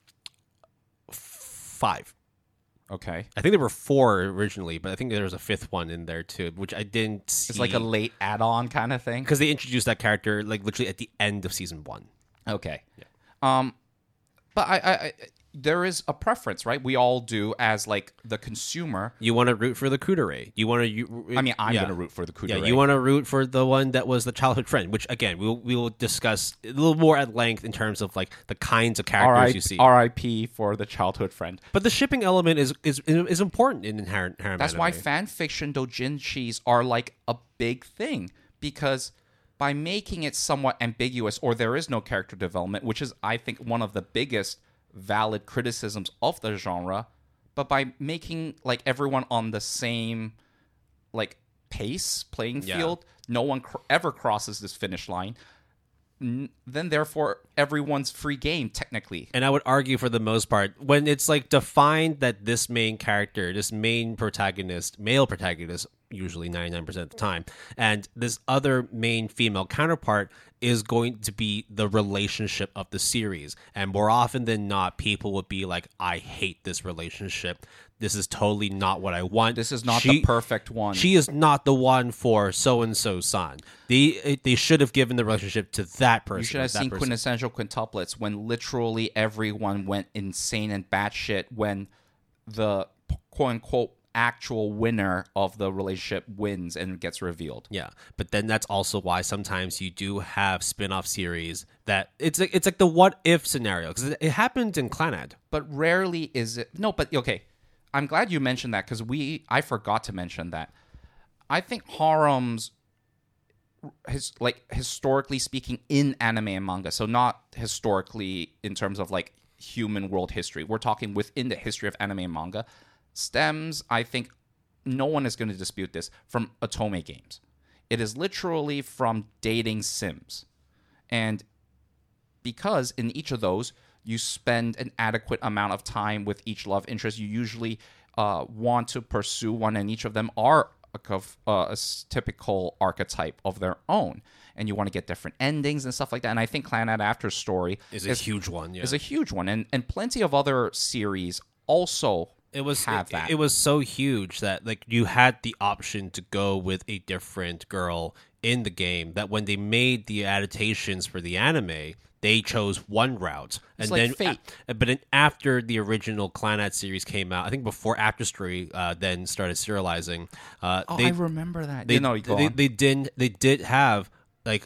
5. Okay. I think there were 4 originally, but I think there was a 5th one in there too, which I didn't see. It's like a late add-on kind of thing? Because they introduced that character like literally at the end of season 1. Okay. Yeah. But I there is a preference, right? We all do as like the consumer. You want to root for the kudere. You want to. I'm going to root for the kudere. Yeah, you want to root for the one that was the childhood friend, which again we will discuss a little more at length in terms of like the kinds of characters you see. R.I.P. for the childhood friend. But the shipping element is important in harem That's anime. why fan fiction doujinshis are like a big thing, because by making it somewhat ambiguous, or there is no character development, which is I think one of the biggest valid criticisms of the genre, but by making like everyone on the same like playing field, no one ever crosses this finish line, then therefore everyone's free game technically. And I would argue for the most part, when it's like defined that this main character, this main protagonist, male protagonist usually 99% of the time, and this other main female counterpart is going to be the relationship of the series. And more often than not, people would be like, I hate this relationship. This is totally not what I want. This is not the perfect one. She is not the one for so-and-so son. They should have given the relationship to that person. You should have seen quintessential quintuplets when literally everyone went insane and batshit when the quote-unquote actual winner of the relationship wins and gets revealed. Yeah, but then that's also why sometimes you do have spin-off series that it's like the what if scenario, because it happened in Clannad. But rarely is it. No, but okay. I'm glad you mentioned that because I forgot to mention that. I think harems, historically speaking, in anime and manga, so not historically in terms of like human world history. We're talking within the history of anime and manga. Stems, I think, no one is going to dispute this, from Otome games. It is literally from dating sims, and because in each of those, you spend an adequate amount of time with each love interest. You usually want to pursue one, and each of them are a typical archetype of their own. And you want to get different endings and stuff like that. And I think Clannad After Story is a huge one. Yeah, is a huge one, and plenty of other series also have that. It was so huge that like you had the option to go with a different girl in the game. That when they made the adaptations for the anime, they chose one route, and it's like then Fate. But then after the original Clannad series came out, I think before After Story then started serializing. I remember that. They did have like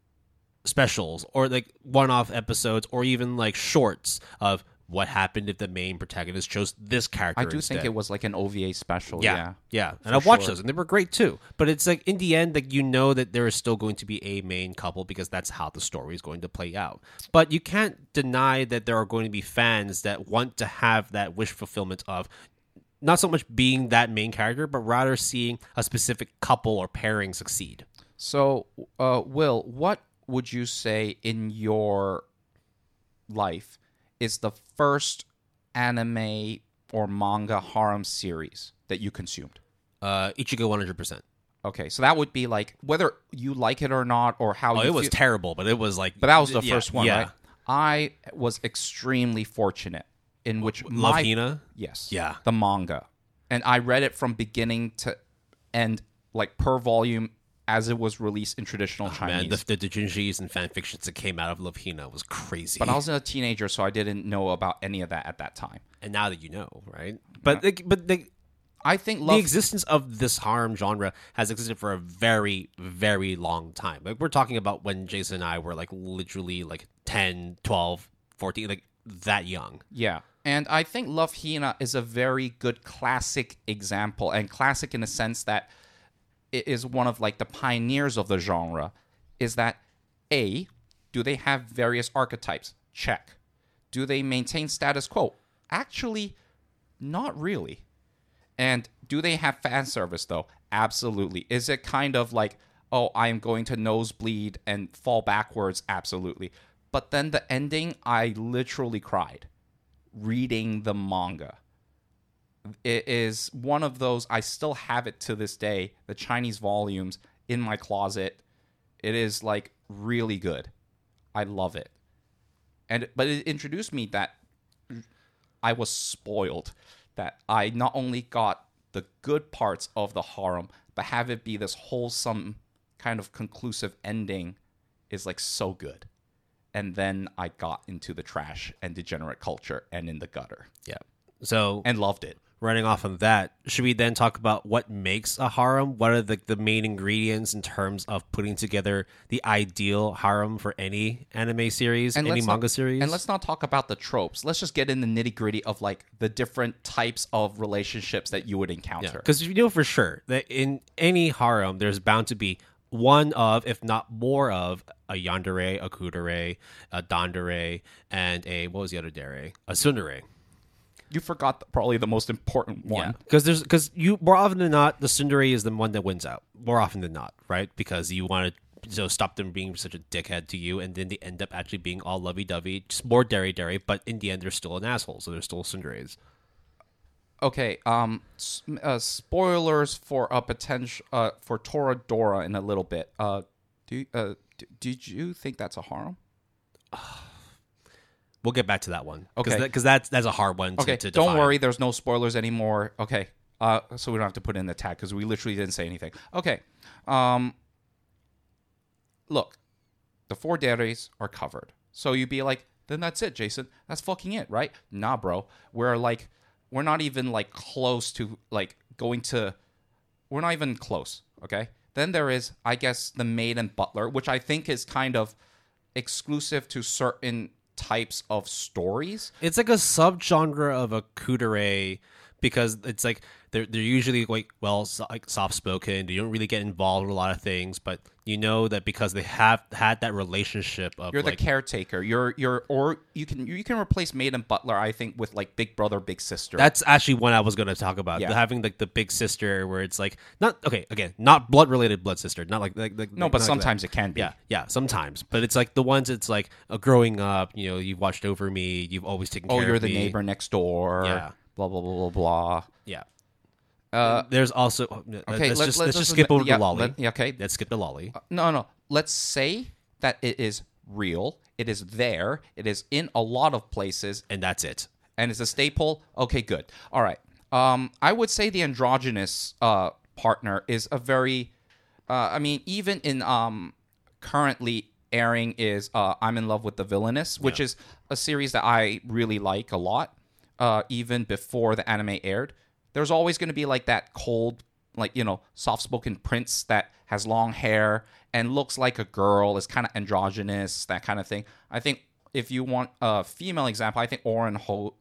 specials or like one-off episodes or even like shorts of what happened if the main protagonist chose this character. I do instead. think it was like an OVA special. Yeah. And I've watched those, and they were great too. But it's like in the end, like you know that there is still going to be a main couple because that's how the story is going to play out. But you can't deny that there are going to be fans that want to have that wish fulfillment of not so much being that main character, but rather seeing a specific couple or pairing succeed. So, Will, what would you say in your life is the first anime or manga harem series that you consumed? Ichigo 100%. Okay, so that would be like whether you like it or not, or how it was terrible, but it was like. But that was the first one, yeah. right? I was extremely fortunate in which Love Hina? Yes. Yeah. The manga, and I read it from beginning to end, like per volume, as it was released in traditional Chinese. Man, the doujinshis and fan fictions that came out of Love Hina was crazy. But I was a teenager, so I didn't know about any of that at that time. And now that you know, right? But I think the existence of this harem genre has existed for a very, very long time. Like we're talking about when Jason and I were like literally like 10, 12, 14, like that young. Yeah. And I think Love Hina is a very good classic example, and classic in the sense that it is one of like the pioneers of the genre, is that A, do they have various archetypes? Check. Do they maintain status quo? Actually, not really. And do they have fan service though? Absolutely. Is it kind of like, oh, I'm going to nosebleed and fall backwards? Absolutely. But then the ending, I literally cried reading the manga. It is one of those, I still have it to this day, the Chinese volumes in my closet. It is like really good. I love it. But it introduced me that I was spoiled, that I not only got the good parts of the harem, but have it be this wholesome kind of conclusive ending is like so good. And then I got into the trash and degenerate culture and in the gutter. Yeah. So and loved it. Running off of that, should we then talk about what makes a harem? What are the main ingredients in terms of putting together the ideal harem for any anime series, any manga series? And let's not talk about the tropes. Let's just get in the nitty-gritty of like the different types of relationships that you would encounter. Because you know for sure that in any harem, there's bound to be one of, if not more of, a yandere, a kudere, a dandere, and a, what was the other dere? A tsundere. You forgot probably the most important one. Because you more often than not, the tsundere is the one that wins out. More often than not, right? Because you want to stop them being such a dickhead to you, and then they end up actually being all lovey-dovey, just more dere, but in the end, they're still an asshole, so they're still tsunderes. Okay, spoilers for a potential for Toradora in a little bit. Did you think that's a harem? We'll get back to that one. Okay. Because that's a hard one Okay, to don't define. worry. There's no spoilers anymore. Okay, so we don't have to put in the tag because we literally didn't say anything. Okay, look, the 4 dairies are covered. So you'd be like, then that's it, Jason. That's fucking it, right? Nah, bro. We're not even like close to like going to. We're not even close. Okay. Then there is, I guess, the maid and butler, which I think is kind of exclusive to certain types of stories. It's like a subgenre of a kudere because it's like they're usually like like soft spoken. They don't really get involved with a lot of things, but you know that because they have had that relationship of You're the like, caretaker. Or you can replace maid and butler, I think, with like big brother, big sister. that's actually one I was going to talk about. Yeah. Having like the big sister where it's like not blood related blood sister, not like no, but sometimes it can be. Yeah, sometimes. But it's like the ones it's like growing up, you've watched over me, you've always taken care of me. Oh, you're the neighbor next door. Yeah. Blah blah blah blah blah. Yeah. Uh, There's also okay, let's just skip over the lolly. Okay. Let's skip the lolly. No. Let's say that it is real. It is there. It is in a lot of places, And that's it. and it's a staple. Okay, good. All right. I would say the androgynous partner is a very. I mean, even in currently airing is I'm in Love with the Villainess, which is a series that I really like a lot. Even before the anime aired, there's always going to be like that cold, like, soft-spoken prince that has long hair and looks like a girl, is kind of androgynous, that kind of thing. I think if you want a female example, I think Orin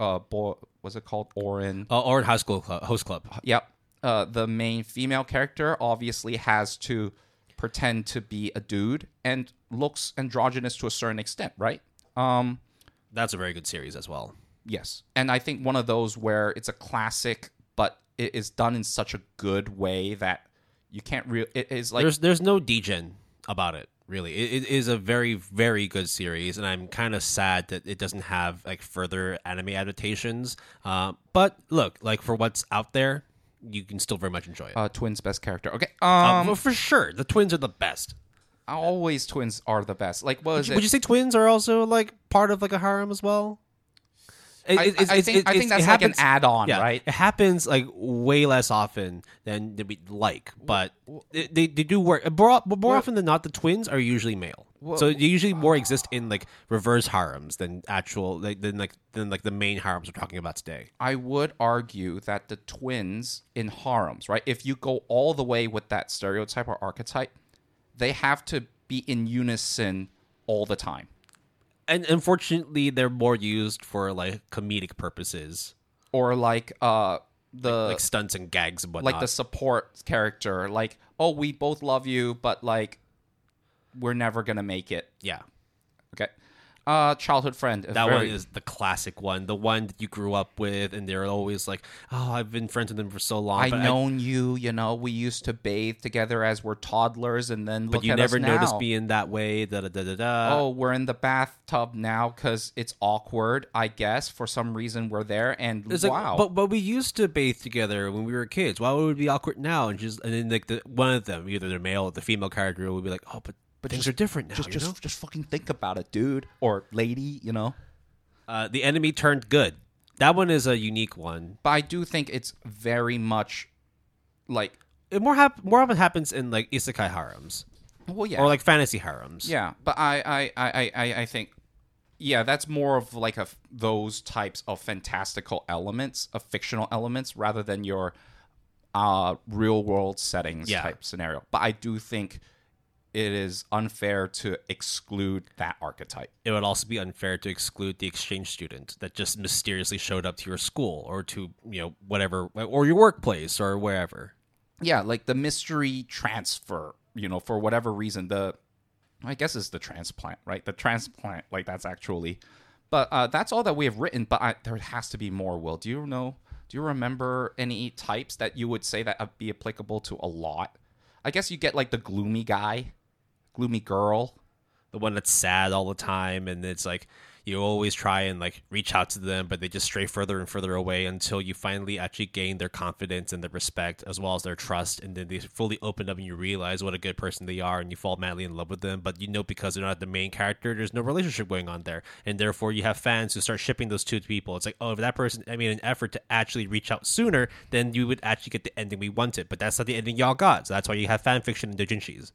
was it called Orin? Or in High School Host Club. Yep. The main female character obviously has to pretend to be a dude and looks androgynous to a certain extent, right? That's a very good series as well. Yes. And I think one of those where it's a classic, but it is done in such a good way that you can't it is like There's no degen about it, really. It is a very, very good series, and I'm kind of sad that it doesn't have like further anime adaptations. But look, like for what's out there, you can still very much enjoy it. Twins best character. Okay. Well, for sure, the twins are the best. Always twins are the best. Like what is it? Would you say twins are also like part of like a harem as well? I think that's like an add-on, right? It happens like way less often than we like, but they do work. More often than not, the twins are usually male, so they usually more exist in like reverse harems than actual than the main harems we're talking about today. I would argue that the twins in harems, right? If you go all the way with that stereotype or archetype, they have to be in unison all the time. And unfortunately, they're more used for like comedic purposes, or like like stunts and gags and whatnot. like the support character, like, oh, we both love you, but like we're never gonna make it. Yeah. Okay. Childhood friend. That one is the classic one, the one that you grew up with, and they're always like, "Oh, I've been friends with them for so long." I've known you. We used to bathe together as we're toddlers, and then but look you at never us now. noticed me in that way. Da da da da da. Oh, we're in the bathtub now because it's awkward. I guess for some reason we're there, and It's wow. like, but we used to bathe together when we were kids. Why would it be awkward now? And then like one of them, either the male or the female character, would be like, "Oh, but things are different now." Just fucking think about it, dude or lady. The enemy turned good. That one is a unique one. But I do think it's very much like, It more often happens in like isekai harems well, yeah, or like fantasy harems. yeah. But I think, yeah, that's more of like those types of fantastical elements, of fictional elements, rather than your real world settings type scenario. But I do think it is unfair to exclude that archetype. It would also be unfair to exclude the exchange student that just mysteriously showed up to your school or to whatever, or your workplace or wherever. Yeah, like the mystery transfer, for whatever reason, I guess it's the transplant, right? The transplant, like that's actually, but that's all that we have written, but there has to be more, Will. Do you remember any types that you would say that would be applicable to a lot? I guess you get like the gloomy guy, gloomy girl. The one that's sad all the time, and it's like you always try and like reach out to them, but they just stray further and further away until you finally actually gain their confidence and their respect as well as their trust, and then they fully open up and you realize what a good person they are and you fall madly in love with them. But because they're not the main character, there's no relationship going on there, and therefore you have fans who start shipping those two people. It's like, oh, if that person made an effort to actually reach out sooner, then you would actually get the ending we wanted, but that's not the ending y'all got, so that's why you have fan fiction and doujinshis.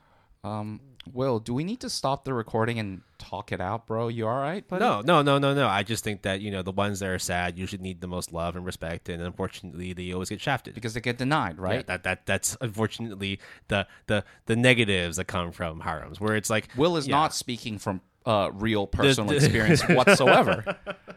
Will, do we need to stop the recording and talk it out, bro? You all right, buddy? No. I just think that, the ones that are sad usually need the most love and respect, and unfortunately, they always get shafted Because they get denied, right? Yeah, that's unfortunately the negatives that come from harems, where it's like Will is not speaking from real personal experience whatsoever.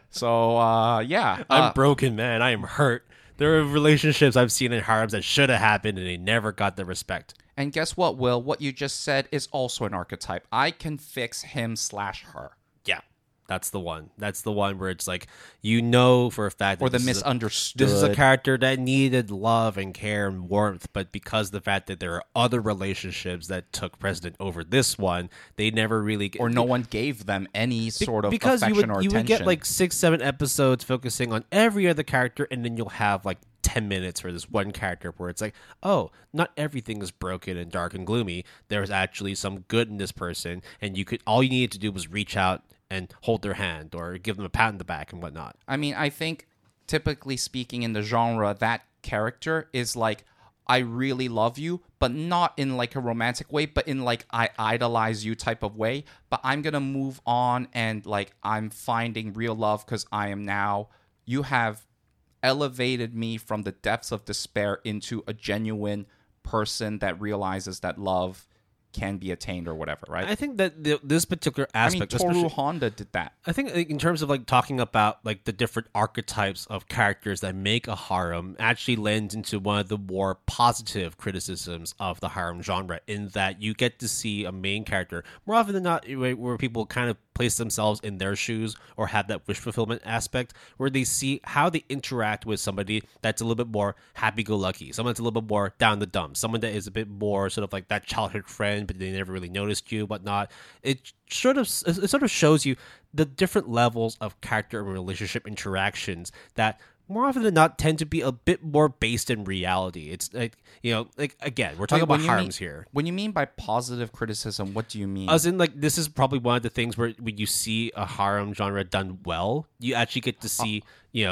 So, yeah. I'm broken, man. I am hurt. There are relationships I've seen in harems that should have happened, and they never got the respect. And guess what, Will? What you just said is also an archetype. I can fix him/her. Yeah, that's the one. That's the one where it's like, for a fact that Or the misunderstood. This is a character that needed love and care and warmth, but because of the fact that there are other relationships that took precedent over this one, they never really... Or no one gave them any sort of because affection or attention. You would get like 6-7 episodes focusing on every other character, and then you'll have like 10 minutes for this one character where it's like, oh, not everything is broken and dark and gloomy. There's actually some good in this person, and all you needed to do was reach out and hold their hand or give them a pat on the back and whatnot. I mean, I think typically speaking in the genre, that character is like, I really love you, but not in like a romantic way, but in like I idolize you type of way. But I'm going to move on and like I'm finding real love because you have elevated me from the depths of despair into a genuine person that realizes that love can be attained or whatever, right? I think that this particular aspect... Toru Honda did that. I think in terms of like talking about like the different archetypes of characters that make a harem actually lends into one of the more positive criticisms of the harem genre, in that you get to see a main character more often than not where people kind of place themselves in their shoes or have that wish fulfillment aspect, where they see how they interact with somebody that's a little bit more happy-go-lucky, someone that's a little bit more down the dumps, someone that is a bit more sort of like that childhood friend, but they never really noticed you, whatnot. It sort of shows you the different levels of character and relationship interactions that more often than not tend to be a bit more based in reality. It's like, again, we're talking about harems here. When you mean by positive criticism, what do you mean? As in, like, this is probably one of the things where when you see a harem genre done well, you actually get to see,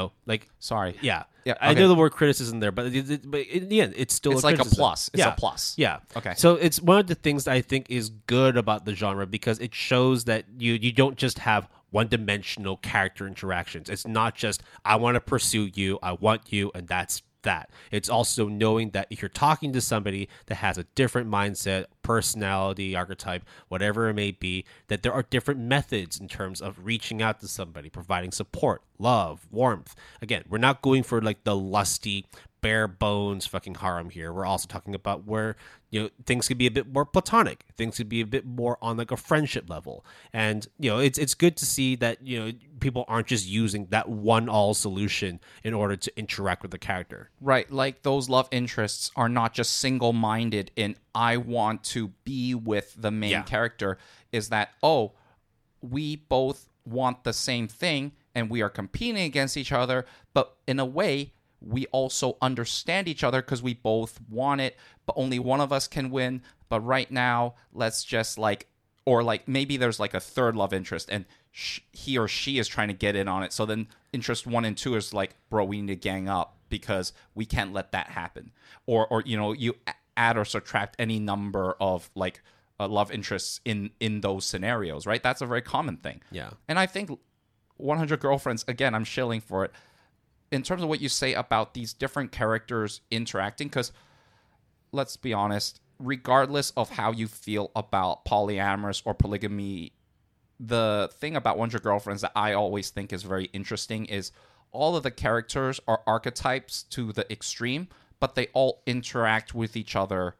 Sorry. Yeah. Yeah, I know the word criticism there, but in the end, it's still it's like a plus. It's a plus. Yeah. Okay. So it's one of the things that I think is good about the genre, because it shows that you don't just have one-dimensional character interactions. It's not just, I want to pursue you, I want you, and that's that. It's also knowing that if you're talking to somebody that has a different mindset, personality, archetype, whatever it may be, that there are different methods in terms of reaching out to somebody, providing support, love, warmth. Again, we're not going for like the lusty, bare bones fucking harem here. We're also talking about where things could be a bit more platonic, things could be a bit more on like a friendship level, and it's good to see that people aren't just using that one-all solution in order to interact with the character. Right, like those love interests are not just single-minded in I want to be with the main character. Is that, oh, we both want the same thing and we are competing against each other, but in a way we also understand each other because we both want it, but only one of us can win. But right now, let's just maybe there's like a third love interest and he or she is trying to get in on it. So then interest 1 and 2 is like, bro, we need to gang up because we can't let that happen. Or you add or subtract any number of like love interests in those scenarios, right? That's a very common thing. Yeah. And I think 100 Girlfriends, again, I'm shilling for it. In terms of what you say about these different characters interacting, because let's be honest, regardless of how you feel about polyamorous or polygamy, the thing about 100 Girlfriends that I always think is very interesting is all of the characters are archetypes to the extreme, but they all interact with each other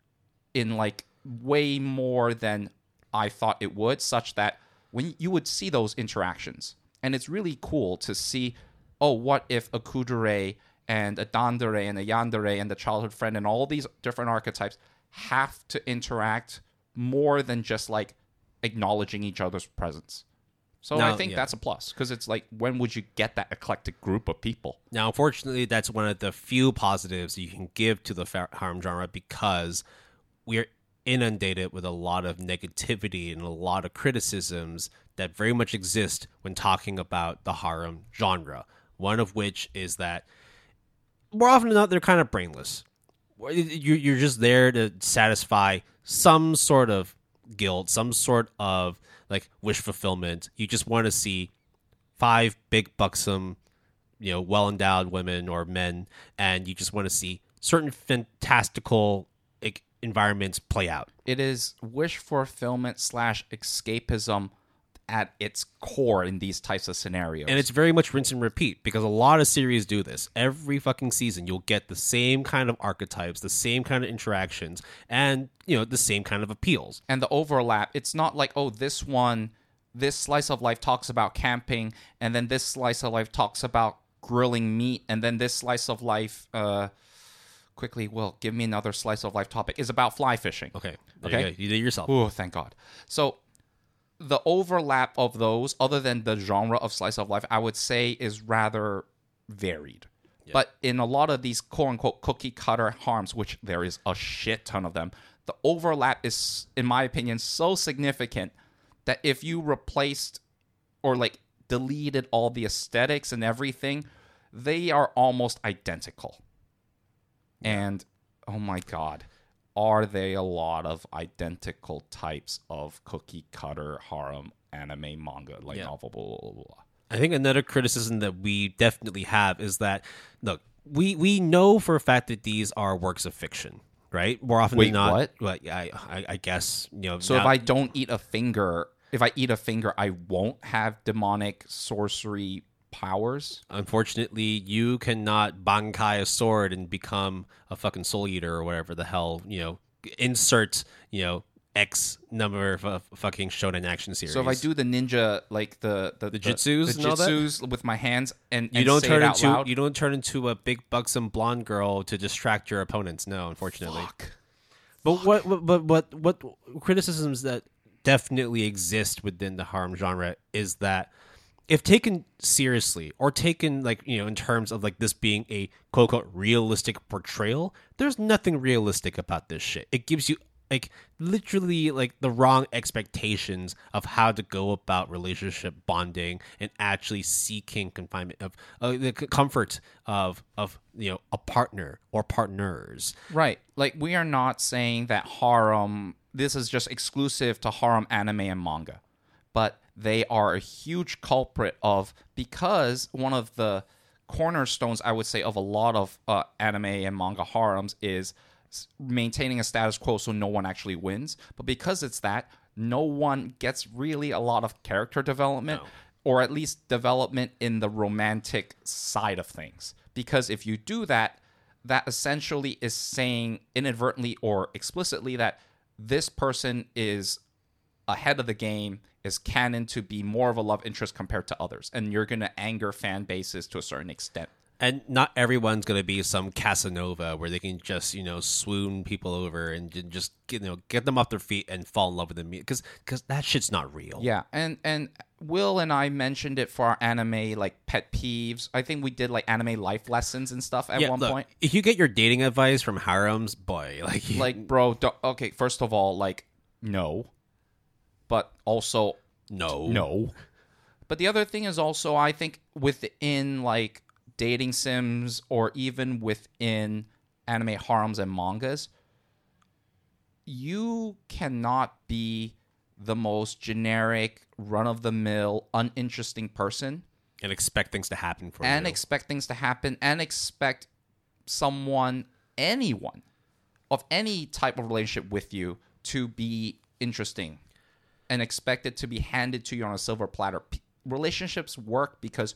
in like way more than I thought it would, such that when you would see those interactions, and it's really cool to see, oh, what if a kudere and a dandere and a yandere and the childhood friend and all these different archetypes have to interact more than just like acknowledging each other's presence. So I think that's a plus, because it's like, when would you get that eclectic group of people? Now, unfortunately, that's one of the few positives you can give to the harem genre, because we're inundated with a lot of negativity and a lot of criticisms that very much exist when talking about the harem genre. One of which is that more often than not, they're kind of brainless. You're just there to satisfy some sort of guilt, some sort of like wish fulfillment. You just want to see 5 big buxom, well endowed women or men, and you just want to see certain fantastical environments play out. It is wish fulfillment / escapism at its core in these types of scenarios. And it's very much rinse and repeat, because a lot of series do this. Every fucking season, you'll get the same kind of archetypes, the same kind of interactions, and, the same kind of appeals. And the overlap, it's not like, oh, this slice of life talks about camping, and then this slice of life talks about grilling meat, and then this slice of life, quickly, Will, give me another slice of life topic, is about fly fishing. Okay. You did it yourself. Oh, thank God. So the overlap of those, other than the genre of slice of life, I would say is rather varied. Yeah. But in a lot of these quote-unquote cookie-cutter harems, which there is a shit ton of them, the overlap is, in my opinion, so significant that if you replaced or deleted all the aesthetics and everything, they are almost identical. Yeah. And, oh my God, are they a lot of identical types of cookie-cutter harem anime, manga, novel, blah, blah, blah, blah. I think another criticism that we definitely have is that, look, we know for a fact that these are works of fiction, right? More often than not. What? Well, I guess, So now, if I don't eat a finger, I won't have demonic sorcery powers? Unfortunately, you cannot bankai a sword and become a fucking soul eater or whatever the hell, insert, X number of fucking shonen action series. So if I do the ninja, the jutsus with my hands, and you don't say turn it out into loud? You don't turn into a big buxom blonde girl to distract your opponents. No, unfortunately. Fuck. But what criticisms that definitely exist within the harem genre is that if taken seriously, or taken in terms of this being a quote unquote realistic portrayal, there's nothing realistic about this shit. It gives you literally the wrong expectations of how to go about relationship bonding and actually seeking confinement of the comfort of a partner or partners. Right. We are not saying that harem, this is just exclusive to harem anime and manga, but they are a huge culprit because one of the cornerstones, I would say, of a lot of anime and manga harems is maintaining a status quo so no one actually wins. But because it's that, no one gets really a lot of character development, or at least development in the romantic side of things. Because if you do that, that essentially is saying inadvertently or explicitly that this person is ahead of the game, is canon to be more of a love interest compared to others. And you're going to anger fan bases to a certain extent. And not everyone's going to be some Casanova where they can just, swoon people over and just, get them off their feet and fall in love with them. Because that shit's not real. Yeah. And Will and I mentioned it for our anime, pet peeves. I think we did, anime life lessons and stuff at one point. If you get your dating advice from harems, boy, bro, okay, first of all, no. But also... No. But the other thing is also, I think, within, dating sims, or even within anime harems and mangas, you cannot be the most generic, run-of-the-mill, uninteresting person and expect things to happen for you. And expect anyone of any type of relationship with you to be interesting, and expect it to be handed to you on a silver platter. Relationships work because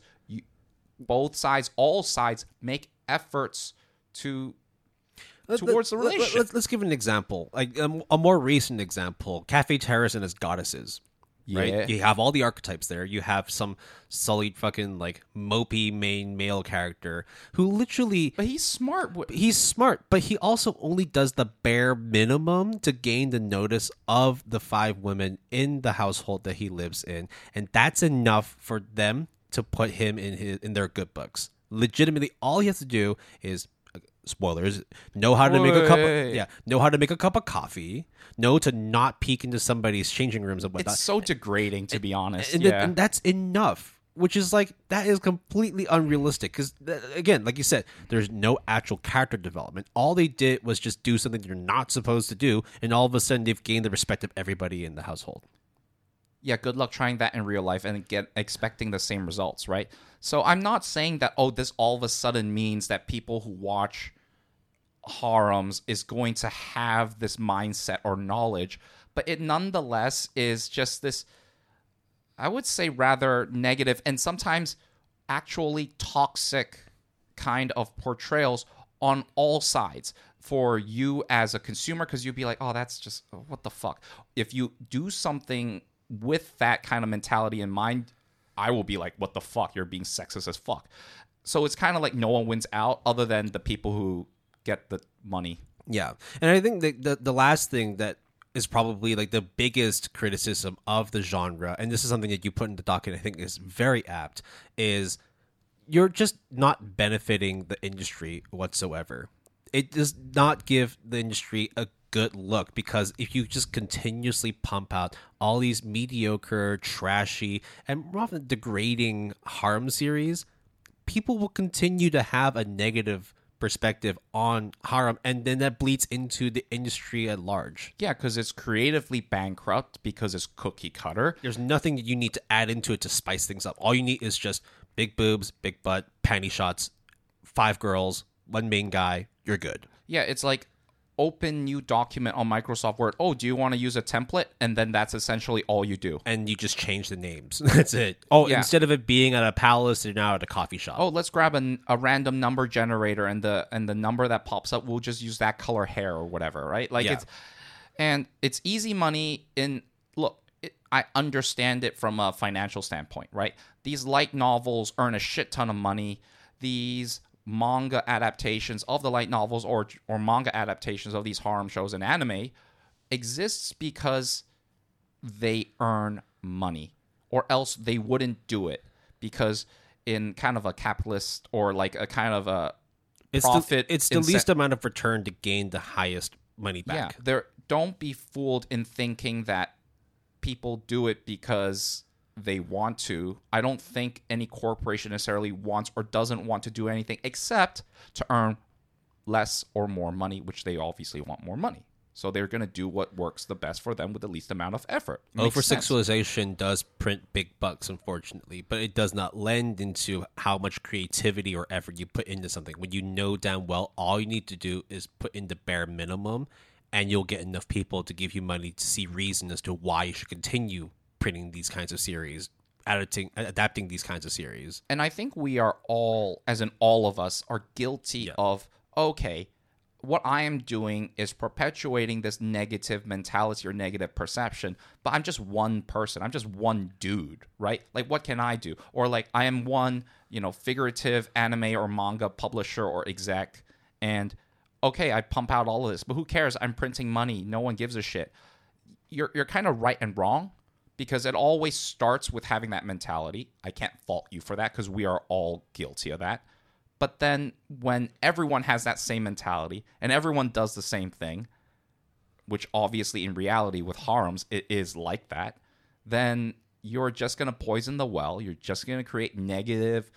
all sides make efforts towards the relationship. Let's give an example, a more recent example. Cafe Terrace and his goddesses. right? Yeah. You have all the archetypes there. You have some sullied fucking like mopey main male character who literally But he's smart. he's smart, but he also only does the bare minimum to gain the notice of the 5 women in the household that he lives in, and that's enough for them to put him in their good books. Legitimately, all he has to do is spoilers, know how to make a cup of coffee, know to not peek into somebody's changing rooms and whatnot. It's so degrading, to be honest. And that's enough, which is like, that is completely unrealistic because, again, like you said, there's no actual character development. All they did was just do something you're not supposed to do, and all of a sudden they've gained the respect of everybody in the household. Yeah, good luck trying that in real life and expecting the same results, right? So I'm not saying that, this all of a sudden means that people who watch harems is going to have this mindset or knowledge, but it nonetheless is just this, I would say, rather negative and sometimes actually toxic kind of portrayals on all sides for you as a consumer, because you'd be like, that's just, what the fuck? If you do something with that kind of mentality in mind, I will be like, what the fuck? You're being sexist as fuck. So it's kind of like no one wins out other than the people who get the money. Yeah. And I think the last thing that is probably like the biggest criticism of the genre, and this is something that you put in the docket, I think is very apt, is you're just not benefiting the industry whatsoever. It does not give the industry a good look, because if you just continuously pump out all these mediocre, trashy, and often degrading harem series, people will continue to have a negative perspective on harem, and then that bleeds into the industry at large. Yeah, because it's creatively bankrupt, because it's cookie cutter. There's nothing that you need to add into it to spice things up. All you need is just big boobs, big butt, panty shots, 5 girls, 1 main guy, you're good. Yeah, it's like open new document on Microsoft Word. Do you want to use a template? And then that's essentially all you do. And you just change the names. That's it. Yeah. Instead of it being at a palace, you're now at a coffee shop. Let's grab a random number generator, and the number that pops up, we'll just use that color hair or whatever, right? Like, Yeah. it's easy money. I understand it from a financial standpoint, right? These light novels earn a shit ton of money. These manga adaptations of the light novels or manga adaptations of these harem shows and anime exists because they earn money, or else they wouldn't do it, because in kind of a capitalist or like a kind of a profit, it's the least amount of return to gain the highest money back. Yeah, don't be fooled in thinking that people do it because they want to. I don't think any corporation necessarily wants or doesn't want to do anything except to earn less or more money, which they obviously want more money. So they're going to do what works the best for them with the least amount of effort. Oversexualization does print big bucks, unfortunately, but it does not lend into how much creativity or effort you put into something. When you know damn well all you need to do is put in the bare minimum, and you'll get enough people to give you money to see reason as to why you should continue printing these kinds of series, adapting these kinds of series. And I think we are all, as in all of us, are guilty of, what I am doing is perpetuating this negative mentality or negative perception, but I'm just one person. I'm just one dude, right? Like, what can I do? Or like, I am one, figurative anime or manga publisher or exec, and I pump out all of this, but who cares? I'm printing money. No one gives a shit. You're kind of right and wrong, because it always starts with having that mentality. I can't fault you for that, because we are all guilty of that. But then when everyone has that same mentality and everyone does the same thing, which obviously in reality with harems it is like that, then you're just going to poison the well. You're just going to create negative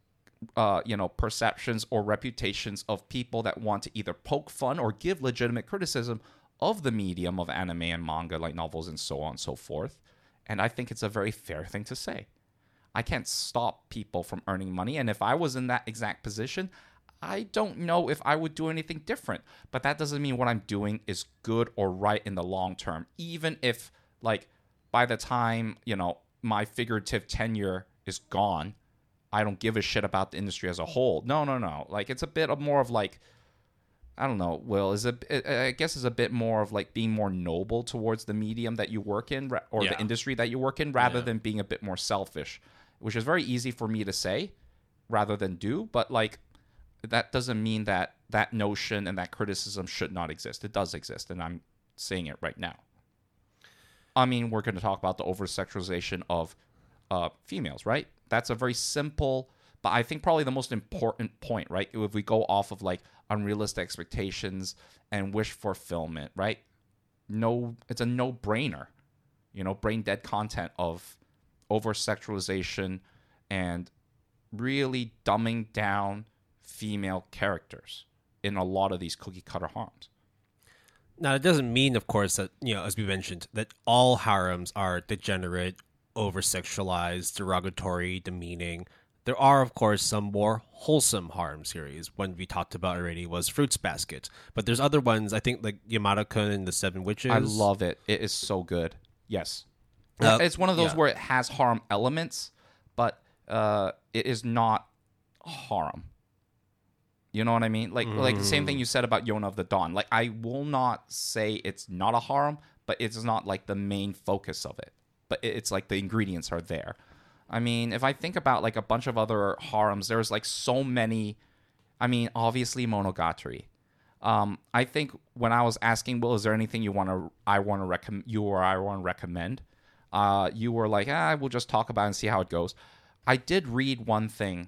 perceptions or reputations of people that want to either poke fun or give legitimate criticism of the medium of anime and manga, like novels and so on and so forth. And I think it's a very fair thing to say. I can't stop people from earning money. And if I was in that exact position, I don't know if I would do anything different. But that doesn't mean what I'm doing is good or right in the long term. Even if, like, by the time, my figurative tenure is gone, I don't give a shit about the industry as a whole. No. Like, it's a bit of more of like, I don't know, Will, I guess is a bit more of like being more noble towards the medium that you work in or the industry that you work in rather than being a bit more selfish, which is very easy for me to say rather than do. But like, that doesn't mean that that notion and that criticism should not exist. It does exist, and I'm saying it right now. I mean, we're going to talk about the over-sexualization of females, right? That's a very simple, but I think probably the most important point, right? If we go off of like unrealistic expectations and wish fulfillment, right? No, it's a no-brainer. Brain dead content of over-sexualization and really dumbing down female characters in a lot of these cookie-cutter harems. Now, it doesn't mean, of course, that, as we mentioned, that all harems are degenerate, over-sexualized, derogatory, demeaning. There are, of course, some more wholesome harem series. One we talked about already was Fruits Basket. But there's other ones, I think, like Yamada-kun and the Seven Witches. I love it. It is so good. Yes. It's one of those where it has harem elements, but it is not harem. You know what I mean? Like the same thing you said about Yona of the Dawn. Like, I will not say it's not a harem, but it's not like the main focus of it. But it's like the ingredients are there. I mean, if I think about like a bunch of other harems, there's like so many. I mean, obviously Monogatari. I think when I was asking, Will, is there anything I want to recommend? You were like, we'll just talk about it and see how it goes. I did read one thing,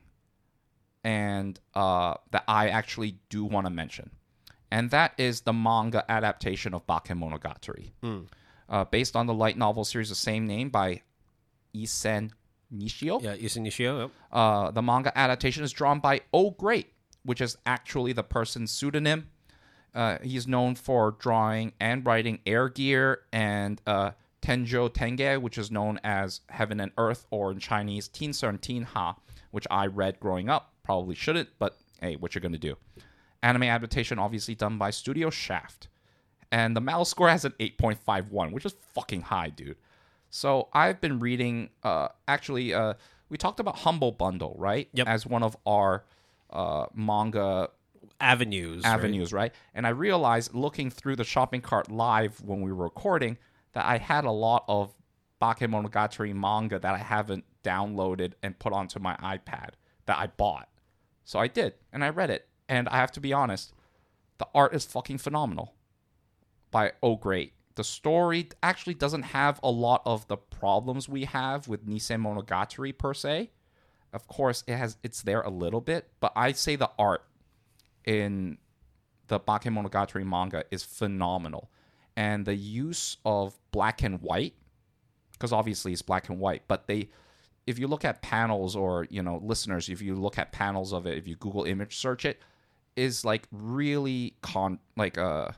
and that I actually do want to mention, and that is the manga adaptation of Bakemonogatari, based on the light novel series of the same name by Isen Nishio. Yeah, Isen Nishio. Yep. The manga adaptation is drawn by Oh Great, which is actually the person's pseudonym. He's known for drawing and writing Air Gear and Tenjo Tenge, which is known as Heaven and Earth, or in Chinese, Tin Sen Tin Ha, which I read growing up. Probably shouldn't, but hey, what you're going to do. Anime adaptation obviously done by Studio Shaft. And the Mal score has an 8.51, which is fucking high, dude. So I've been reading, we talked about Humble Bundle, right? Yep. As one of our manga avenues, right? And I realized looking through the shopping cart live when we were recording that I had a lot of Bakemonogatari manga that I haven't downloaded and put onto my iPad that I bought. So I did, and I read it. And I have to be honest, the art is fucking phenomenal by Oh Great. The story actually doesn't have a lot of the problems we have with Nisei Monogatari per se. Of course, it's there a little bit, but I'd say the art in the Bakemonogatari manga is phenomenal. And the use of black and white, because obviously it's black and white, but if you look at panels, or listeners, if you look at panels of it, if you Google image search it, is like really what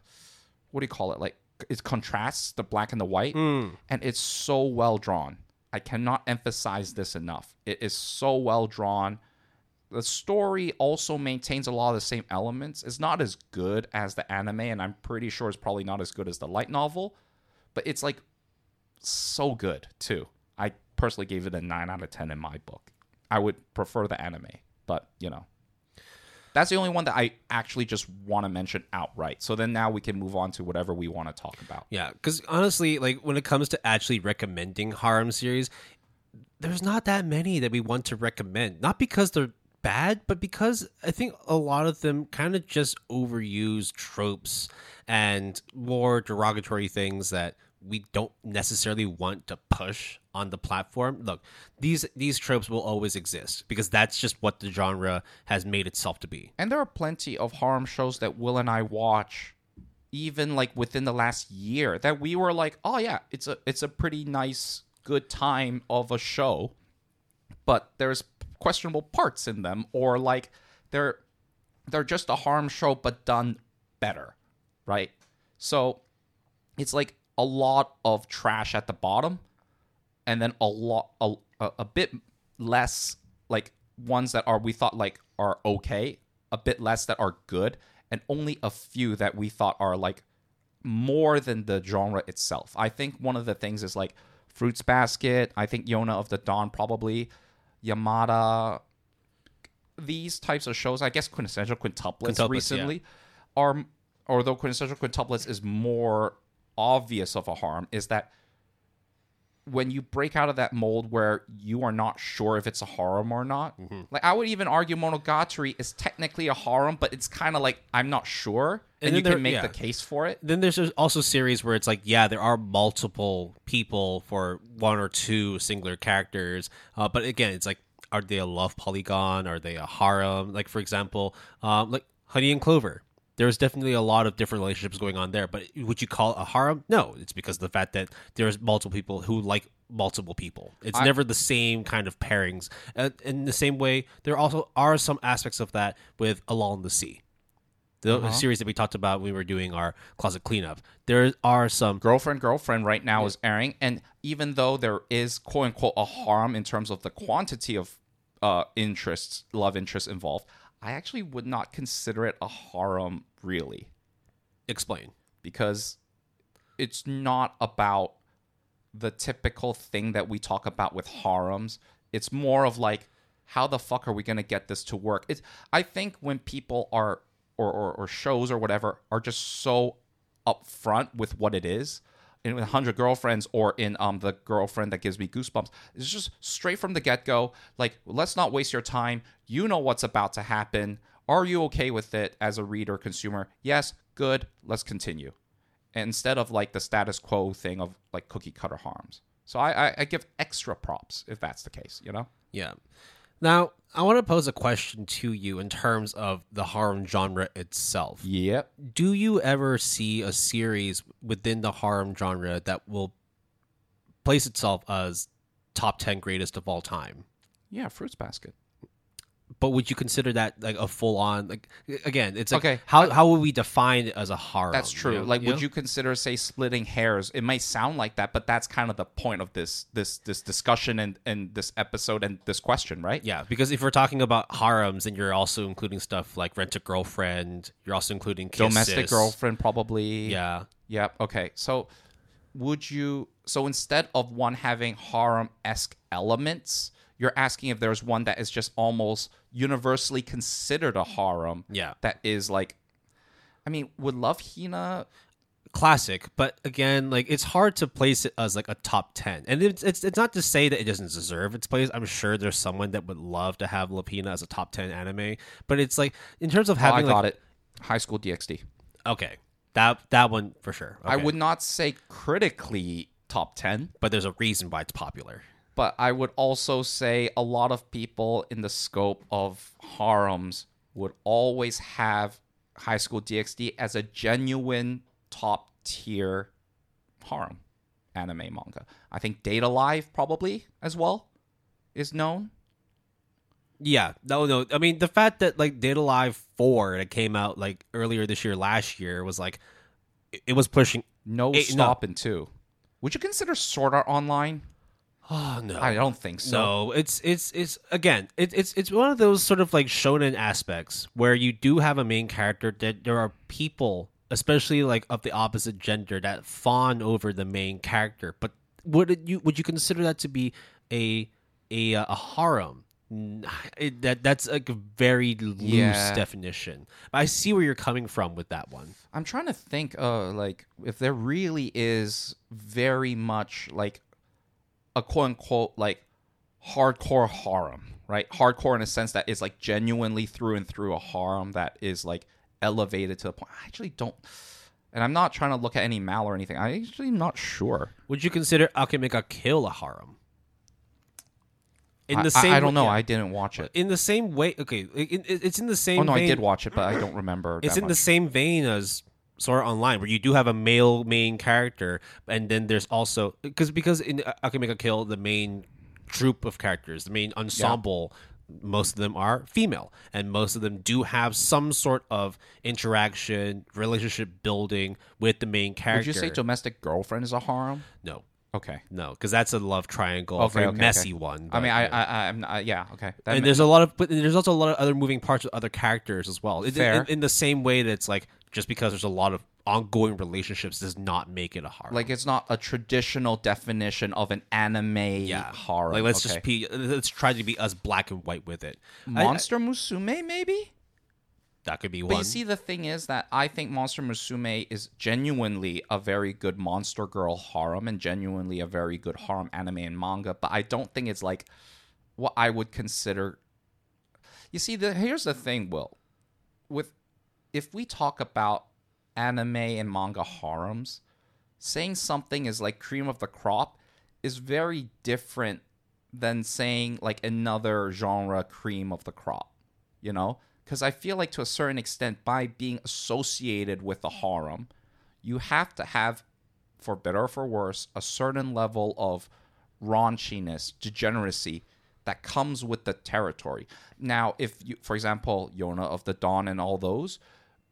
do you call it? Like, it contrasts the black and the white, and it's so well drawn. I cannot emphasize this enough. It is so well drawn. The story also maintains a lot of the same elements. It's not as good as the anime, and I'm pretty sure it's probably not as good as the light novel, but it's like so good too. I personally gave it a 9 out of 10 in my book. I would prefer the anime, but that's the only one that I actually just want to mention outright. So then now we can move on to whatever we want to talk about. Yeah, because honestly, like when it comes to actually recommending harem series, there's not that many that we want to recommend. Not because they're bad, but because I think a lot of them kind of just overuse tropes and more derogatory things that we don't necessarily want to push on the platform. Look, these tropes will always exist because that's just what the genre has made itself to be. And there are plenty of harem shows that Will and I watch, even like within the last year, that we were like, oh yeah, it's a pretty nice, good time of a show, but there's questionable parts in them, or like they're just a harem show but done better, right? So it's like a lot of trash at the bottom, and then a bit less like ones that we thought like are okay, a bit less that are good, and only a few that we thought are like more than the genre itself. I think one of the things is like Fruits Basket. I think Yona of the Dawn, probably Yamada. These types of shows, I guess Quintessential Quintuplets recently, are, or though quintessential quintuplets is more obvious of a harem, is that when you break out of that mold where you are not sure if it's a harem or not, like I would even argue Monogatari is technically a harem, but it's kind of like I'm not sure, and you can make the case for it. Then there's also series where it's like, yeah, there are multiple people for one or two singular characters, but again, it's like, are they a love polygon? Are they a harem? Like for example, like Honey and Clover. There's definitely a lot of different relationships going on there, but would you call it a harem? No, it's because of the fact that there's multiple people who like multiple people. It's never the same kind of pairings. In the same way, there also are some aspects of that with Along the Sea. The series that we talked about when we were doing our closet cleanup. There are some... Girlfriend right now is airing, and even though there is quote-unquote a harem in terms of the quantity of love interests involved, I actually would not consider it a harem, really. Explain. Because it's not about the typical thing that we talk about with harems. It's more of like, how the fuck are we going to get this to work? I think when people are, or shows or whatever, are just so upfront with what it is, in 100 Girlfriends or in The Girlfriend That Gives Me Goosebumps, it's just straight from the get-go, like, let's not waste your time. You know what's about to happen. Are you okay with it as a reader, consumer? Yes, good, let's continue. And instead of like the status quo thing of like cookie cutter harms. So I give extra props if that's the case, you know? Yeah. Now, I want to pose a question to you in terms of the harem genre itself. Yep. Do you ever see a series within the harem genre that will place itself as top 10 greatest of all time? Yeah, Fruits Basket. But would you consider that like a full-on, like, again, it's like, okay, how would we define it as a harem? That's true. You know? Like, would you consider, say, Splitting Hairs? It may sound like that, but that's kind of the point of this discussion and this episode and this question, right? Yeah, because if we're talking about harems, then you're also including stuff like Rent a Girlfriend. You're also including Kiss Domestic Sis. Girlfriend, probably. Yeah. Yep. Okay. So, so instead of one having harem-esque elements, you're asking if there's one that is just almost universally considered a harem. Yeah. That is like, I mean, would Love Hina... Classic, but again, like, it's hard to place it as like a top 10. And it's not to say that it doesn't deserve its place. I'm sure there's someone that would love to have Love Hina as a top 10 anime, but it's like, in terms of having... I got it. High School DxD. Okay. That one for sure. Okay. I would not say critically top 10. But there's a reason why it's popular. But I would also say a lot of people in the scope of harems would always have High School DxD as a genuine top tier harem anime manga. I think Date A Live probably as well is known. Yeah, no. I mean, the fact that like Date A Live 4 that came out like earlier this year, last year, was like, it was pushing stopping too. Would you consider Sword Art Online? Oh no, I don't think so. No, it's again, it's one of those sort of like shonen aspects where you do have a main character that there are people, especially like of the opposite gender, that fawn over the main character. But would you consider that to be a harem? That's like a very loose definition. But I see where you're coming from with that one. I'm trying to think, like if there really is very much like a quote-unquote like hardcore harem, right? Hardcore in a sense that is like genuinely through and through a harem that is like elevated to the point. I actually don't, and I'm not trying to look at any mal or anything. I'm actually not sure. Would you consider Akimeka Kill a harem? I don't know. Yeah. I didn't watch it. In the same way, okay, it's in the same vein. I did watch it, but I don't remember. It's in the same vein as Sword Art Online, where you do have a male main character, and then there's also because in Akimeka Kill, the main troupe of characters, the main ensemble, most of them are female, and most of them do have some sort of interaction, relationship building with the main character. Would you say Domestic Girlfriend is a harem? No. Okay. No, because that's a love triangle, a very messy one. But, I mean, okay. And there's also a lot of other moving parts with other characters as well. Fair. In the same way that it's like, just because there's a lot of ongoing relationships does not make it a harem. Like, it's not a traditional definition of an anime harem. Like, let's try to be as black and white with it. Monster Musume, maybe? That could be But one. you see, the thing is that I think Monster Musume is genuinely a very good monster girl harem and genuinely a very good harem anime and manga. But I don't think it's like what I would consider. You see, here's the thing, Will. If we talk about anime and manga harems, saying something is like cream of the crop is very different than saying like another genre cream of the crop, you know? Because I feel like to a certain extent, by being associated with a harem, you have to have, for better or for worse, a certain level of raunchiness, degeneracy that comes with the territory. Now, if you, for example, Yona of the Dawn and all those,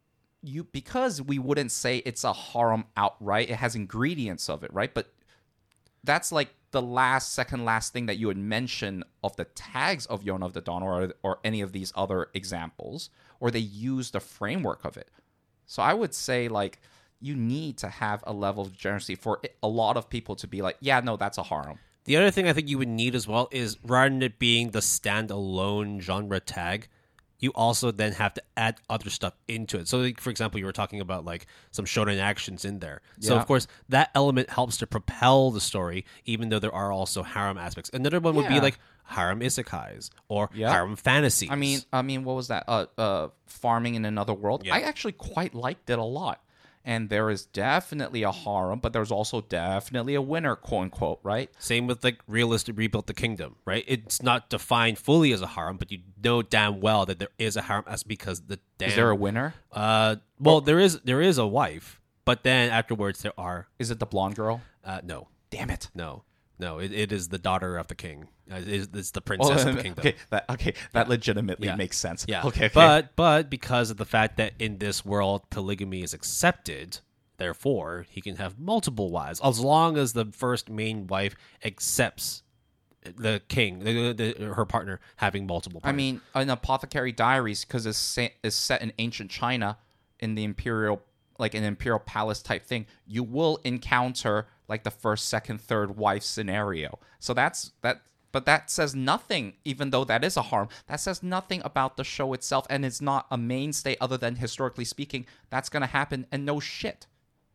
because we wouldn't say it's a harem outright, it has ingredients of it, right? But that's like the second last thing that you would mention of the tags of Yona of the Dawn or any of these other examples, or they use the framework of it. So I would say like you need to have a level of generosity for a lot of people to be like, yeah, no, that's a harem. The other thing I think you would need as well is rather than it being the standalone genre tag, you also then have to add other stuff into it. So, like, for example, you were talking about like some shonen actions in there. So, Yeah. of course, that element helps to propel the story, even though there are also harem aspects. Another one would be Yeah. like harem isekais or Yeah. harem fantasies. I mean, what was that? Farming in Another World. Yeah. I actually quite liked it a lot. And there is definitely a harem, but there's also definitely a winner, quote unquote, right? Same with like Realistic Rebuilt the Kingdom, right? It's not defined fully as a harem, but you know damn well that there is a harem as because the damn. Is there a winner? Well, there is a wife, but then afterwards there are Is it the blonde girl? no. Damn it. No, it is the daughter of the king. It's the princess of the kingdom. That legitimately Yeah. makes sense. Yeah. Okay. But because of the fact that in this world polygamy is accepted, therefore he can have multiple wives as long as the first main wife accepts the king, her partner having multiple I partners. mean, in Apothecary Diaries, because it's set in ancient China, in the imperial, like an imperial palace type thing, you will encounter like the first, second, third wife scenario. So that's that. But that says nothing, even though that is a harm. That says nothing about the show itself, and it's not a mainstay other than historically speaking. That's gonna happen, and no shit.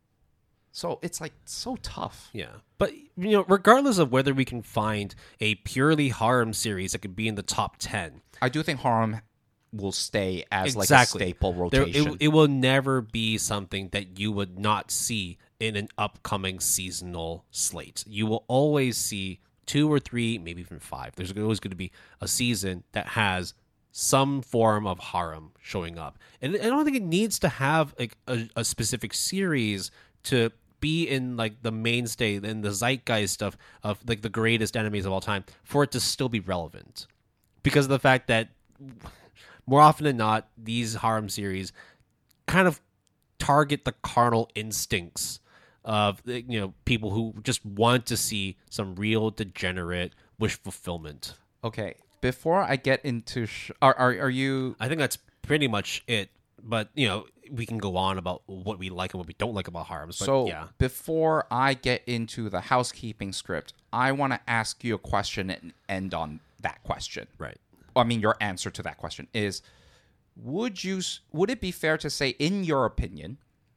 So it's like so tough. Yeah. But, regardless of whether we can find a purely harem series that could be in the top 10, I do think harem will stay as like a Exactly. staple there, rotation. it will never be something that you would not see in an upcoming seasonal slate. You will always see 2 or 3, maybe even 5. There's always going to be a season that has some form of harem showing up. And I don't think it needs to have like a specific series to be in like the mainstay and the zeitgeist of like the greatest enemies of all time for it to still be relevant. Because of the fact that more often than not, these harem series kind of target the carnal instincts of people who just want to see some real degenerate wish fulfillment. Okay, before I get into are you I think that's pretty much it. But we can go on about what we like and what we don't like about harems. But so yeah, before I get into the housekeeping script, I want to ask you a question and end on that question. right. I mean, your answer to that question is: would it be fair to say, in your opinion,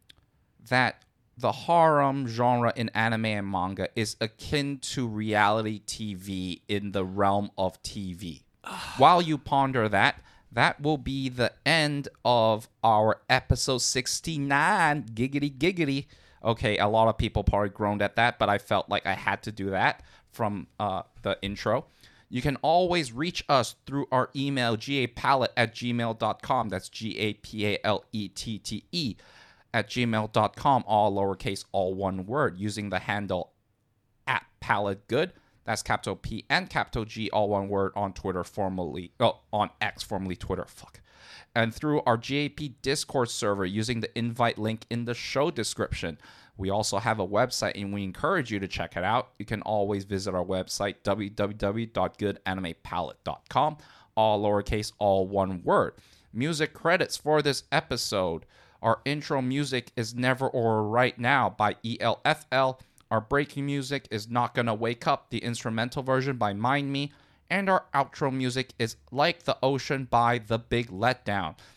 that the harem genre in anime and manga is akin to reality TV in the realm of TV? While you ponder that, that will be the end of our episode 69. Giggity, giggity. Okay, a lot of people probably groaned at that, but I felt like I had to do that from the intro. You can always reach us through our email, gapalette@gmail.com. That's GAPALETTE @gmail.com, all lowercase, all one word, using the handle @PaletteGood. That's capital P and capital G, all one word, on Twitter, on X, formerly Twitter. Fuck. And through our GAP Discord server using the invite link in the show description. We also have a website, and we encourage you to check it out. You can always visit our website, www.goodanimepalette.com, all lowercase, all one word. Music credits for this episode. Our intro music is Never or Right Now by ELFL. Our breaking music is Not Gonna Wake Up, the instrumental version by Mind Me. And our outro music is Like the Ocean by The Big Letdown.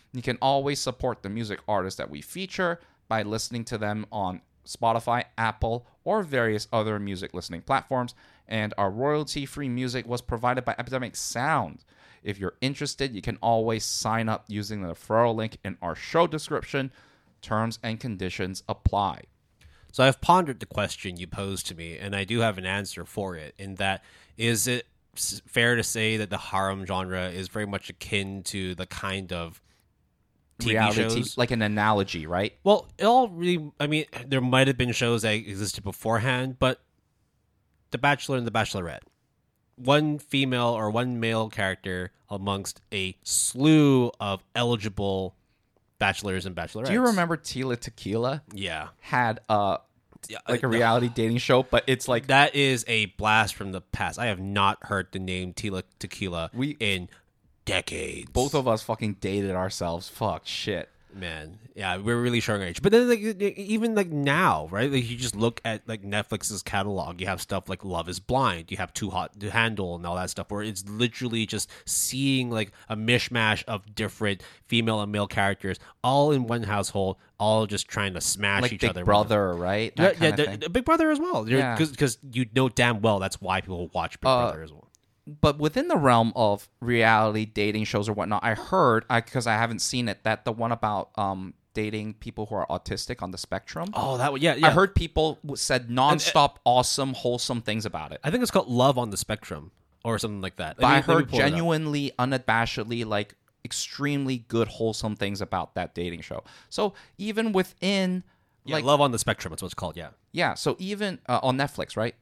You can always support the music artists that we feature by listening to them on Spotify, Apple, or various other music listening platforms. And our royalty-free music was provided by Epidemic Sound. If you're interested, you can always sign up using the referral link in our show description. Terms and conditions apply. So I've pondered the question you posed to me, and I do have an answer for it. In that, is it fair to say that the harem genre is very much akin to the kind of TV Reality, shows? like an analogy, right? Well, it all really, I mean, there might have been shows that existed beforehand, but The Bachelor and The Bachelorette, one female or one male character amongst a slew of eligible bachelors and bachelorettes. Do you remember Tila Tequila Yeah. had like a reality dating show, but it's like That is a blast from the past. I have not heard the name Tila Tequila in decades. both of us fucking dated ourselves. Fuck shit. Man, yeah, we're really showing our age. But then, like, even like now, right? Like, you just look at like Netflix's catalog. You have stuff like Love Is Blind. You have Too Hot to Handle and all that stuff, where it's literally just seeing like a mishmash of different female and male characters all in one household, all just trying to smash Like each Big other. Brother, right? That Yeah, kind of thing. the Big Brother as well. Yeah. Because you know damn well that's why people watch Big Brother as well. But within the realm of reality dating shows or whatnot, I heard, because I haven't seen it, that the one about dating people who are autistic on the spectrum. Oh, that one, yeah. I heard people said nonstop awesome, wholesome things about it. I think it's called Love on the Spectrum or something like that. But I Let me heard pull it up. genuinely, unabashedly, like extremely good, wholesome things about that dating show. So even within, Yeah, like, Love on the Spectrum. That's what it's called. Yeah. yeah. So even on Netflix, right?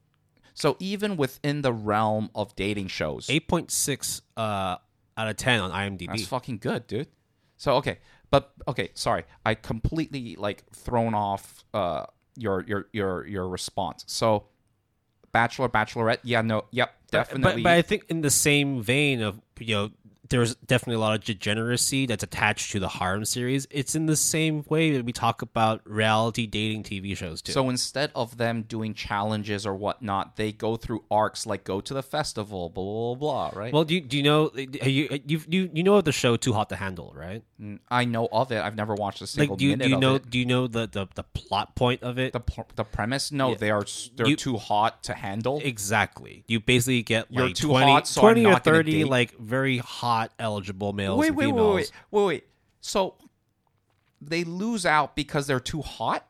So even within the realm of dating shows, 8.6 out of 10 on IMDb. that's fucking good, dude. So okay, sorry, I completely like thrown off your response. So Bachelor, Bachelorette, yeah, no, yep, definitely. But I think in the same vein of, there's definitely a lot of degeneracy that's attached to the harem series. It's in the same way that we talk about reality dating TV shows too. So instead of them doing challenges or whatnot, they go through arcs like go to the festival, blah blah blah, right? well, do you know you know of the show Too Hot to Handle, right? I know of it. I've never watched a single Like, do minute you of know it. do you know the plot point of it? The premise? No, they're You- too hot to handle. Exactly. You basically get You're like too 20, hot, so 20 I'm or not gonna 30 date. like very hot eligible males Wait, and wait, females. wait. So they lose out because they're too hot?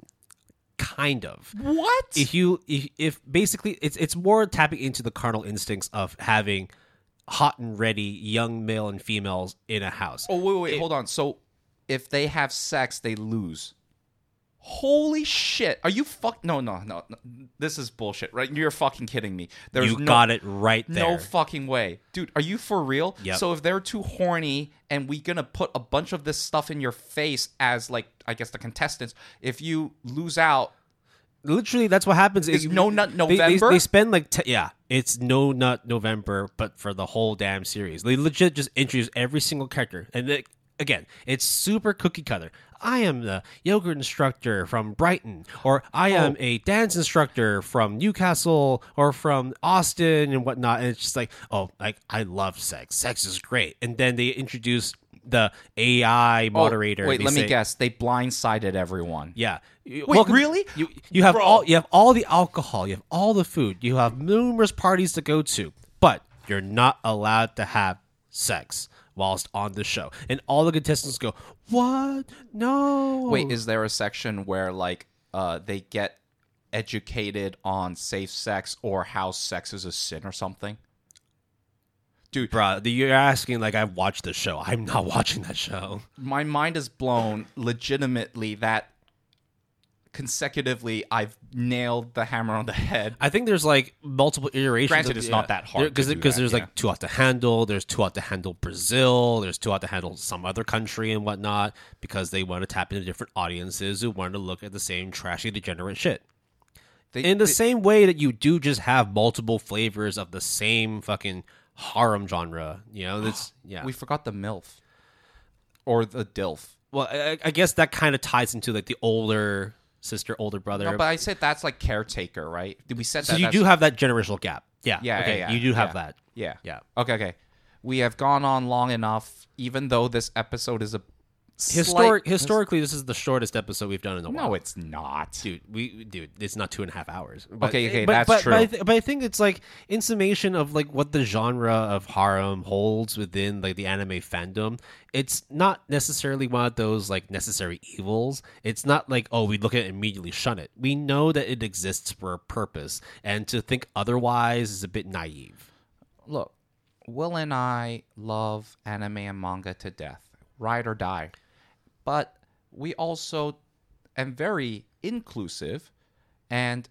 Kind of. What? If basically it's more tapping into the carnal instincts of having hot and ready young male and females in a house. Oh, wait, hold on. So if they have sex, they lose. Holy shit. Are you No. This is bullshit, right? You're fucking kidding me. There's You got it right there. No fucking way. Dude, are you for real? Yep. So if they're too horny and we gonna put a bunch of this stuff in your face as, like, I guess the contestants, if you lose out, Literally, that's what happens. Is No Nut They November? spend like it's No Nut November, but for the whole damn series. They legit just introduce every single character, and again, it's super cookie cutter. I am the yoga instructor from Brighton, or I am a dance instructor from Newcastle or from Austin and whatnot. And it's just like, I love sex. Sex is great. And then they introduce the AI moderator. Wait, They let me say- guess. They blindsided everyone. Yeah. Wait, really? You have Bro. you have all the alcohol, you have all the food, you have numerous parties to go to, but you're not allowed to have sex whilst on the show. And all the contestants go, "What? No." Wait, is there a section where, like, they get educated on safe sex or how sex is a sin or something? Dude, Bruh, you're asking like I've watched the show. I'm not watching that show. my mind is blown legitimately that consecutively I've nailed the hammer on the head. I think there's like multiple iterations. Granted, it's not that hard to because do there's that, like yeah. Too Hot to Handle. There's Too Hot to Handle Brazil. There's Too Hot to Handle some other country and whatnot because they want to tap into different audiences who want to look at the same trashy, degenerate shit. In the same way that you do just have multiple flavors of the same fucking harem genre, that's We forgot the MILF. Or the DILF. Well, I guess that kind of ties into like the older sister, older brother. No, but I said that's like caretaker, right? We said so that. you that's- do have that generational gap. Yeah. Yeah, Okay. yeah, You do have yeah. that. Yeah. Yeah. Okay. we have gone on long enough, even though this episode is a slight... Historically, this is the shortest episode we've done in a while. No, it's not. Dude, it's not 2.5 hours. But, Okay, but, that's but, true. But I think it's like in summation of like what the genre of harem holds within like the anime fandom. It's not necessarily one of those like necessary evils. It's not like, oh, we look at it and immediately shun it. We know that it exists for a purpose, and to think otherwise is a bit naive. Look, Will and I love anime and manga to death, ride or die. But we also am very inclusive, and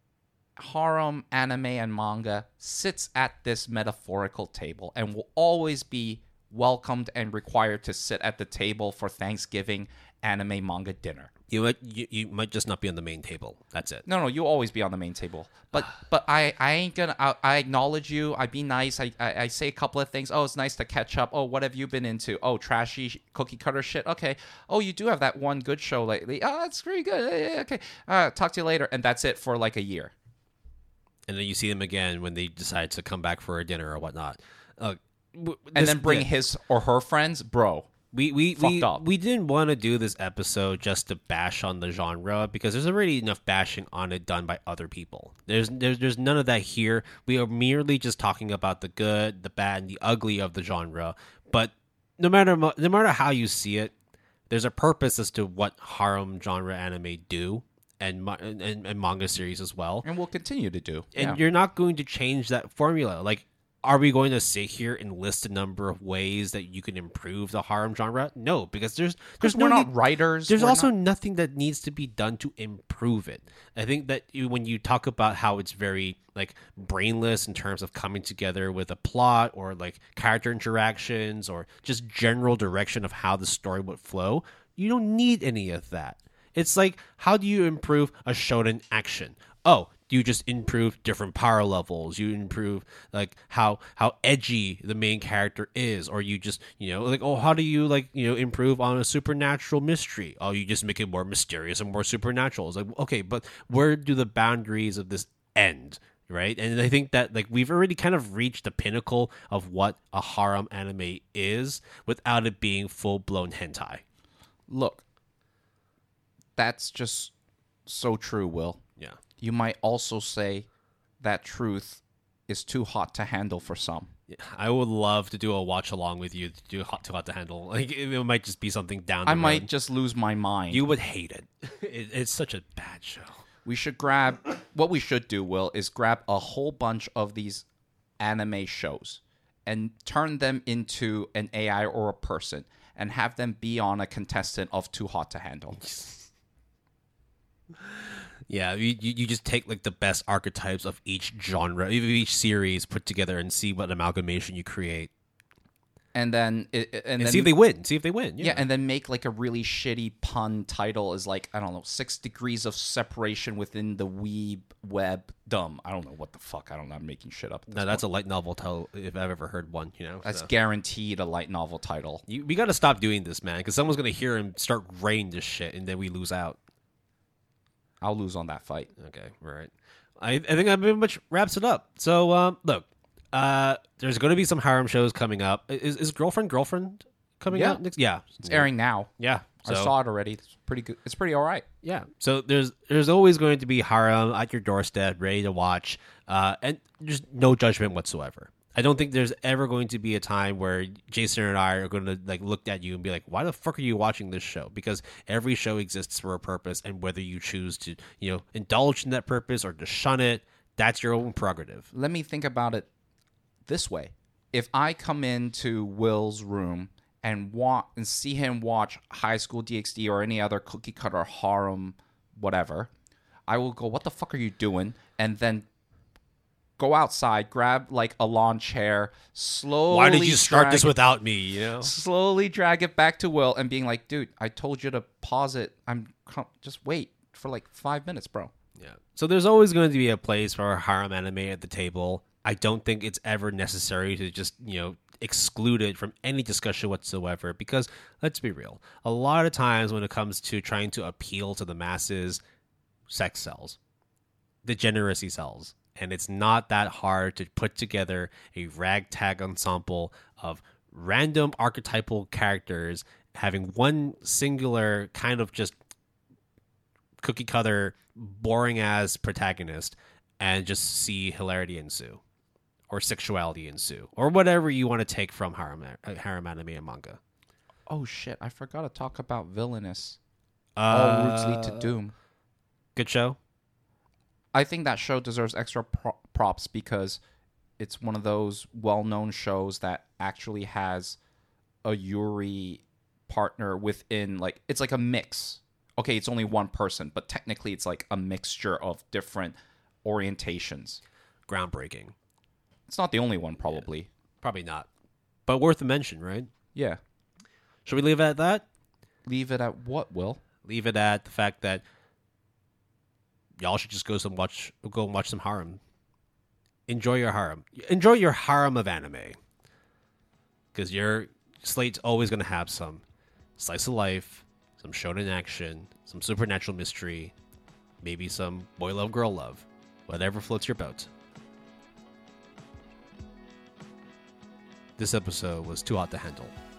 harem, anime, and manga sits at this metaphorical table and will always be welcomed and required to sit at the table for Thanksgiving anime manga dinner. You might just not be on the main table. That's it. No, you'll always be on the main table. But I ain't gonna. I acknowledge you. I be nice. I say a couple of things. Oh, it's nice to catch up. Oh, what have you been into? Oh, trashy cookie cutter shit. Okay. Oh, you do have that one good show lately. Oh, that's pretty good. Yeah, okay. Talk to you later. And that's it for like a year. And then you see them again when they decide to come back for a dinner or whatnot. And then bring his or her friends, bro. We fucked up. We didn't want to do this episode just to bash on the genre because there's already enough bashing on it done by other people. There's none of that here. We are merely just talking about the good, the bad, and the ugly of the genre. But no matter how you see it, there's a purpose as to what harem genre anime do. And manga series as well. And we'll continue to do. And you're not going to change that formula. Like, are we going to sit here and list a number of ways that you can improve the harem genre? No, because there's we're not writers. There's also nothing that needs to be done to improve it. I think that when you talk about how it's very like brainless in terms of coming together with a plot or like character interactions or just general direction of how the story would flow, you don't need any of that. It's like, how do you improve a shonen action? Oh, you just improve different power levels. You improve like how edgy the main character is, or you just like, oh, how do you like improve on a supernatural mystery? Oh, you just make it more mysterious and more supernatural. It's like, okay, but where do the boundaries of this end? Right? And I think that like we've already kind of reached the pinnacle of what a harem anime is without it being full blown hentai. Look. That's just so true, Will. Yeah. You might also say that truth is too hot to handle for some. Yeah, I would love to do a watch along with you to do too hot to handle. Like it might just be something down the road. I might just lose my mind. You would hate it. It's such a bad show. We should grab... What we should do, Will, is grab a whole bunch of these anime shows and turn them into an AI or a person and have them be on a contestant of Too Hot to Handle. Yeah, you just take like the best archetypes of each genre, of each series put together, and see what amalgamation you create, and then see if they win. Yeah, and then make like a really shitty pun title is like, I don't know, 6 degrees of separation within the weeb web dumb. I don't know what the fuck. I don't know. I'm making shit up. No, that's a light novel title if I've ever heard one. That's guaranteed a light novel title. We got to stop doing this, man, because someone's gonna hear and start writing this shit, and then we lose out. I'll lose on that fight. Okay, right. I think that pretty much wraps it up. So, look, there's going to be some harem shows coming up. Is Girlfriend coming out next? Yeah, it's airing now. Yeah, I saw it already. It's pretty good. It's pretty all right. Yeah. So there's always going to be harem at your doorstep, ready to watch, and just no judgment whatsoever. I don't think there's ever going to be a time where Jason and I are going to like look at you and be like, why the fuck are you watching this show? Because every show exists for a purpose, and whether you choose to, indulge in that purpose or to shun it, that's your own prerogative. Let me think about it this way. If I come into Will's room and see him watch High School DxD or any other cookie cutter harem, whatever, I will go, what the fuck are you doing? And then go outside, grab like a lawn chair, slowly. Why did you start this without me? Slowly drag it back to Will and being like, dude, I told you to pause it. Just wait for like 5 minutes, bro. Yeah. So there's always going to be a place for a harem anime at the table. I don't think it's ever necessary to just, exclude it from any discussion whatsoever, because let's be real. A lot of times when it comes to trying to appeal to the masses, sex sells. Degeneracy sells. And it's not that hard to put together a ragtag ensemble of random archetypal characters having one singular kind of just cookie cutter, boring ass protagonist, and just see hilarity ensue, or sexuality ensue, or whatever you want to take from harem anime and manga. Oh shit! I forgot to talk about Villainous. All routes lead to doom. Good show. I think that show deserves extra props because it's one of those well-known shows that actually has a Yuri partner within, like, it's like a mix. Okay, it's only one person, but technically it's like a mixture of different orientations. Groundbreaking. It's not the only one, probably. Yeah, probably not. But worth a mention, right? Yeah. Should we leave it at that? Leave it at what, Will? Leave it at the fact that y'all should just go and watch some harem. Enjoy your harem. Enjoy your harem of anime. Because your slate's always going to have some slice of life, some shonen action, some supernatural mystery, maybe some boy love, girl love. Whatever floats your boat. This episode was too hot to handle.